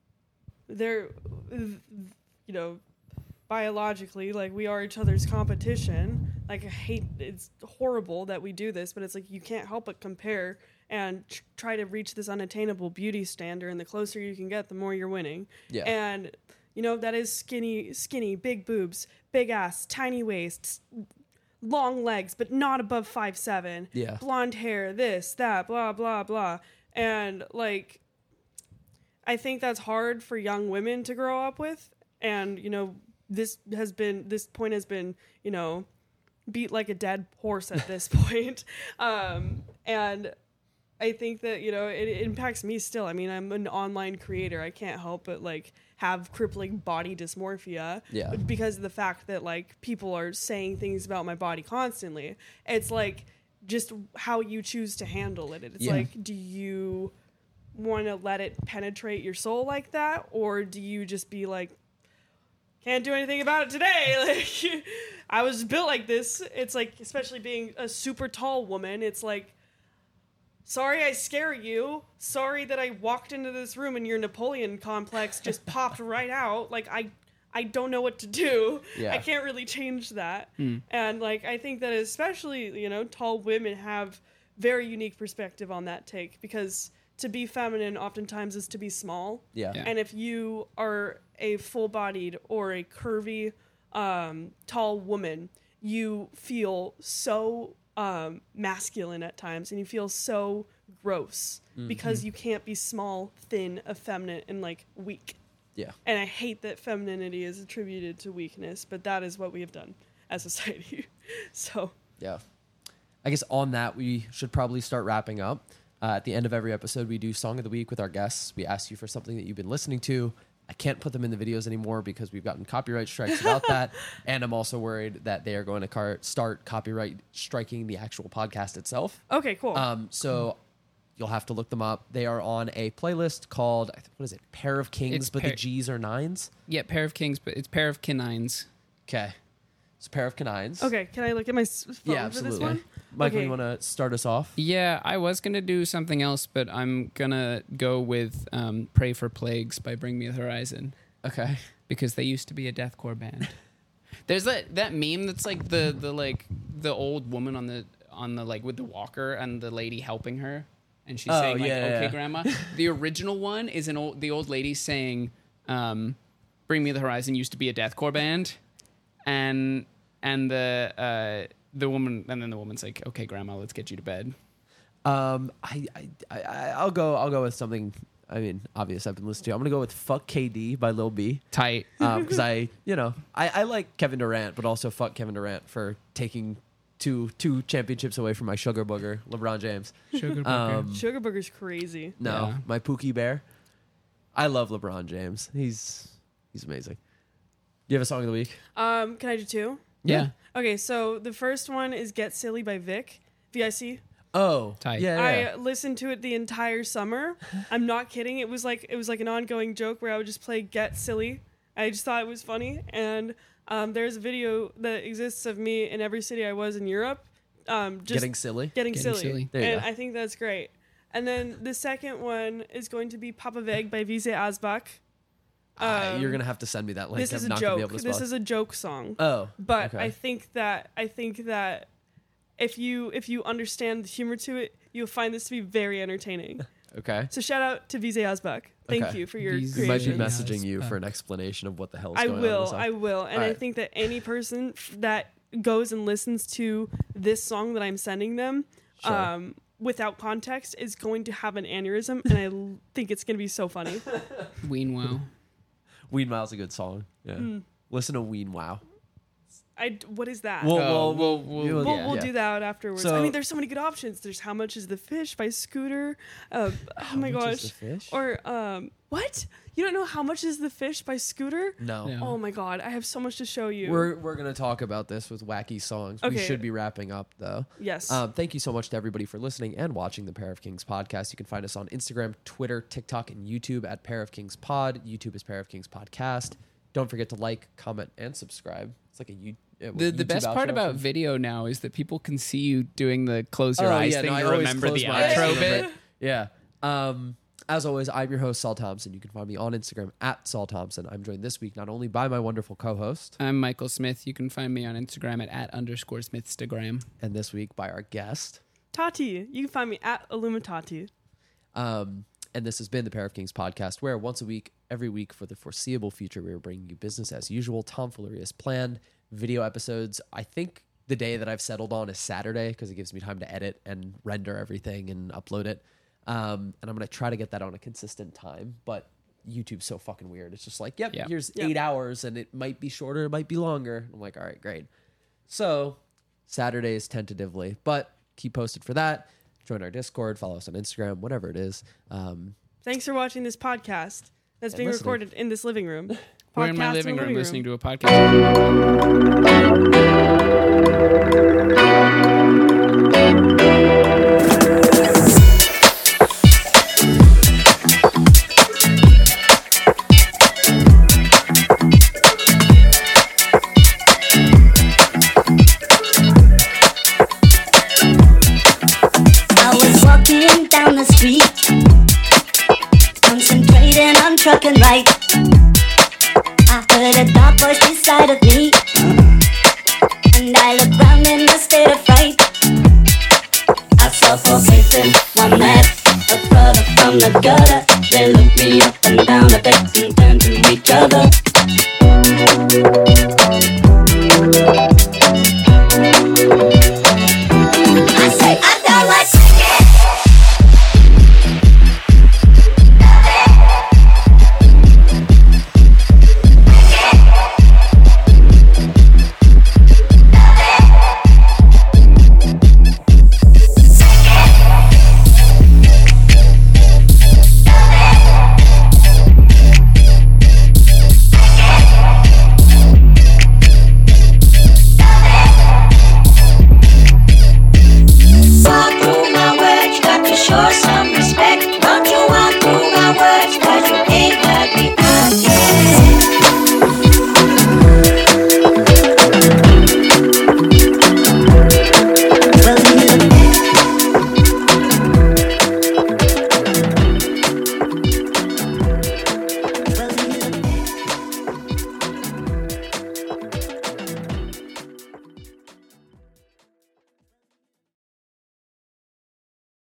there, you know, biologically, like we are each other's competition. Like I hate, it's horrible that we do this, but it's like you can't help but compare and tr- try to reach this unattainable beauty standard. And the closer you can get, the more you're winning. Yeah. And you know that is skinny, skinny, big boobs, big ass, tiny waists, long legs, but not above five seven. Yeah. Blonde hair, this, that, blah, blah, blah. And like, I think that's hard for young women to grow up with. And, you know, this has been, this point has been, you know, beat like a dead horse at this point. Um, and I think that, you know, it, it impacts me still. I mean, I'm an online creator. I can't help but like have crippling body dysmorphia Yeah. because of the fact that like people are saying things about my body constantly. It's like just how you choose to handle it. It's Yeah. like, do you want to let it penetrate your soul like that? Or do you just be like, can't do anything about it today. Like, I was built like this. It's like, especially being a super tall woman, it's like, sorry I scare you. Sorry that I walked into this room and your Napoleon complex just popped right out. Like, I I don't know what to do. Yeah. I can't really change that. And, like, I think that especially, you know, tall women have very unique perspective on that take because to be feminine oftentimes is to be small. Yeah. Yeah. And if you are a full-bodied or a curvy, um, tall woman, you feel so um, masculine at times, and you feel so gross because you can't be small, thin, effeminate, and like weak. Yeah. And I hate that femininity is attributed to weakness, but that is what we have done as a society. So Yeah. I guess on that, we should probably start wrapping up. Uh, at the end of every episode, we do Song of the Week with our guests. We ask you for something that you've been listening to. I can't put them in the videos anymore because we've gotten copyright strikes about that. And I'm also worried that they are going to car- start copyright striking the actual podcast itself. okay, cool. Um, so you'll have to look them up. They are on a playlist called, I think- what is it, Pair of Kings, It's but pair- the G's are nines? Yeah, pair of kings, but it's pair of canines. Okay. It's Pair of Canines. okay, can I look at my s- phone Yeah, for this absolutely. one? Michael, Okay. you want to start us off? Yeah, I was gonna do something else, but I'm gonna go with um, "Pray for Plagues" by Bring Me the Horizon Okay. because they used to be a deathcore band. There's that that meme that's like the the like the old woman on the on the like with the walker and the lady helping her. and she's Oh, saying like, yeah, "Okay, yeah. grandma." The original one is an old the old lady saying, um, "Bring Me the Horizon" used to be a deathcore band, and and the uh, the woman and then the woman's like, "Okay, grandma, let's get you to bed." Um, I, I, I, I'll go. I'll go with something. I mean, obvious. I've been listening to. I'm gonna go with "Fuck K D" by Lil B. Tight. Because I, you know, I, I like Kevin Durant, but also fuck Kevin Durant for taking two two championships away from my sugar booger, LeBron James. Sugar Um, Sugar Booger's crazy. No, Yeah. my Pookie Bear. I love LeBron James. He's he's amazing. Do you have a song of the week? Um, can I do two? yeah. Okay, so the first one is "Get Silly" by Vic. V I C. Oh, Tight. yeah, yeah. I listened to it the entire summer. I'm not kidding. It was like it was like an ongoing joke where I would just play "Get Silly." I just thought it was funny, and um, there's a video that exists of me in every city I was in Europe, um, just Getting silly. getting, Getting silly, silly. There you and go. I think that's great. And then the second one is going to be "Papa Veg" by Vise Asbach. Uh, Um, you're gonna have to send me that link. This I'm is a not gonna be joke. able to This spell is a joke song. Oh, But okay. I think that I think that if you if you understand the humor to it, you'll find this to be very entertaining. okay. So shout out to Vise Asbach. Thank Okay. you for your Vise We might be creation. Yes, messaging you but- for an explanation of what the hell is I going on. will, in the song. I will, and I Alright. think that any person f- that goes and listens to this song that I'm sending them, Sure. um, without context, is going to have an aneurysm, and I l- think it's going to be so funny. Ween wow. Ween Wow's a good song. Yeah. Mm. Listen to Ween Wow. I d- what is that? Well, Oh, well, we'll- we'll, we'll- We'll, yeah, we'll yeah. do that afterwards. So- I mean, there's so many good options. There's "How Much Is the Fish" by Scooter. Uh, oh my How much is gosh. the fish? Or um, what? You don't know "How Much Is the Fish" by Scooter? No. No. Oh my god, I have so much to show you. We're we're gonna talk about this with wacky songs. We Okay. should be wrapping up though. yes. Um, thank you so much to everybody for listening and watching the Pair of Kings podcast. You can find us on Instagram, Twitter, TikTok, and YouTube at Pair of Kings Pod. YouTube is Pair of Kings Podcast. Don't forget to like, comment, and subscribe. It's like a you. uh, The the YouTube best part outro about from- video now is that people can see you doing the close your Oh, eyes yeah, thing no, I to always remember close the my eyes to outro remember bit. it. Yeah. Um, as always, I'm your host, Saul Thompson. You can find me on Instagram at Saul Thompson. I'm joined this week not only by my wonderful co-host, I'm Michael Smith. You can find me on Instagram at, at underscore Smithstagram. and this week by our guest. Tati. You can find me at Illumitati. Um, and this has been the Pair of Kings podcast, where once a week, every week for the foreseeable future, we are bringing you business as usual, tomfoolery as planned, video episodes. I think the day that I've settled on is Saturday because it gives me time to edit and render everything and upload it. Um, and I'm going to try to get that on a consistent time, but YouTube's so fucking weird. It's just like, yep, Yep. here's Yep. eight hours and it might be shorter, it might be longer. I'm like, all right, great. So Saturdays tentatively, but keep posted for that. Join our Discord, follow us on Instagram, whatever it is. Um, Thanks for watching this podcast that's And being listening. recorded in this living room. We're in my Podcast living the room listening to a podcast. I was walking down the street, concentrating on trucking right. I heard a dark voice beside of me, and I looked round in a state of fright. I suffocated, one met a brother from the gutter. They looked me up and down, I begged and turned to each other.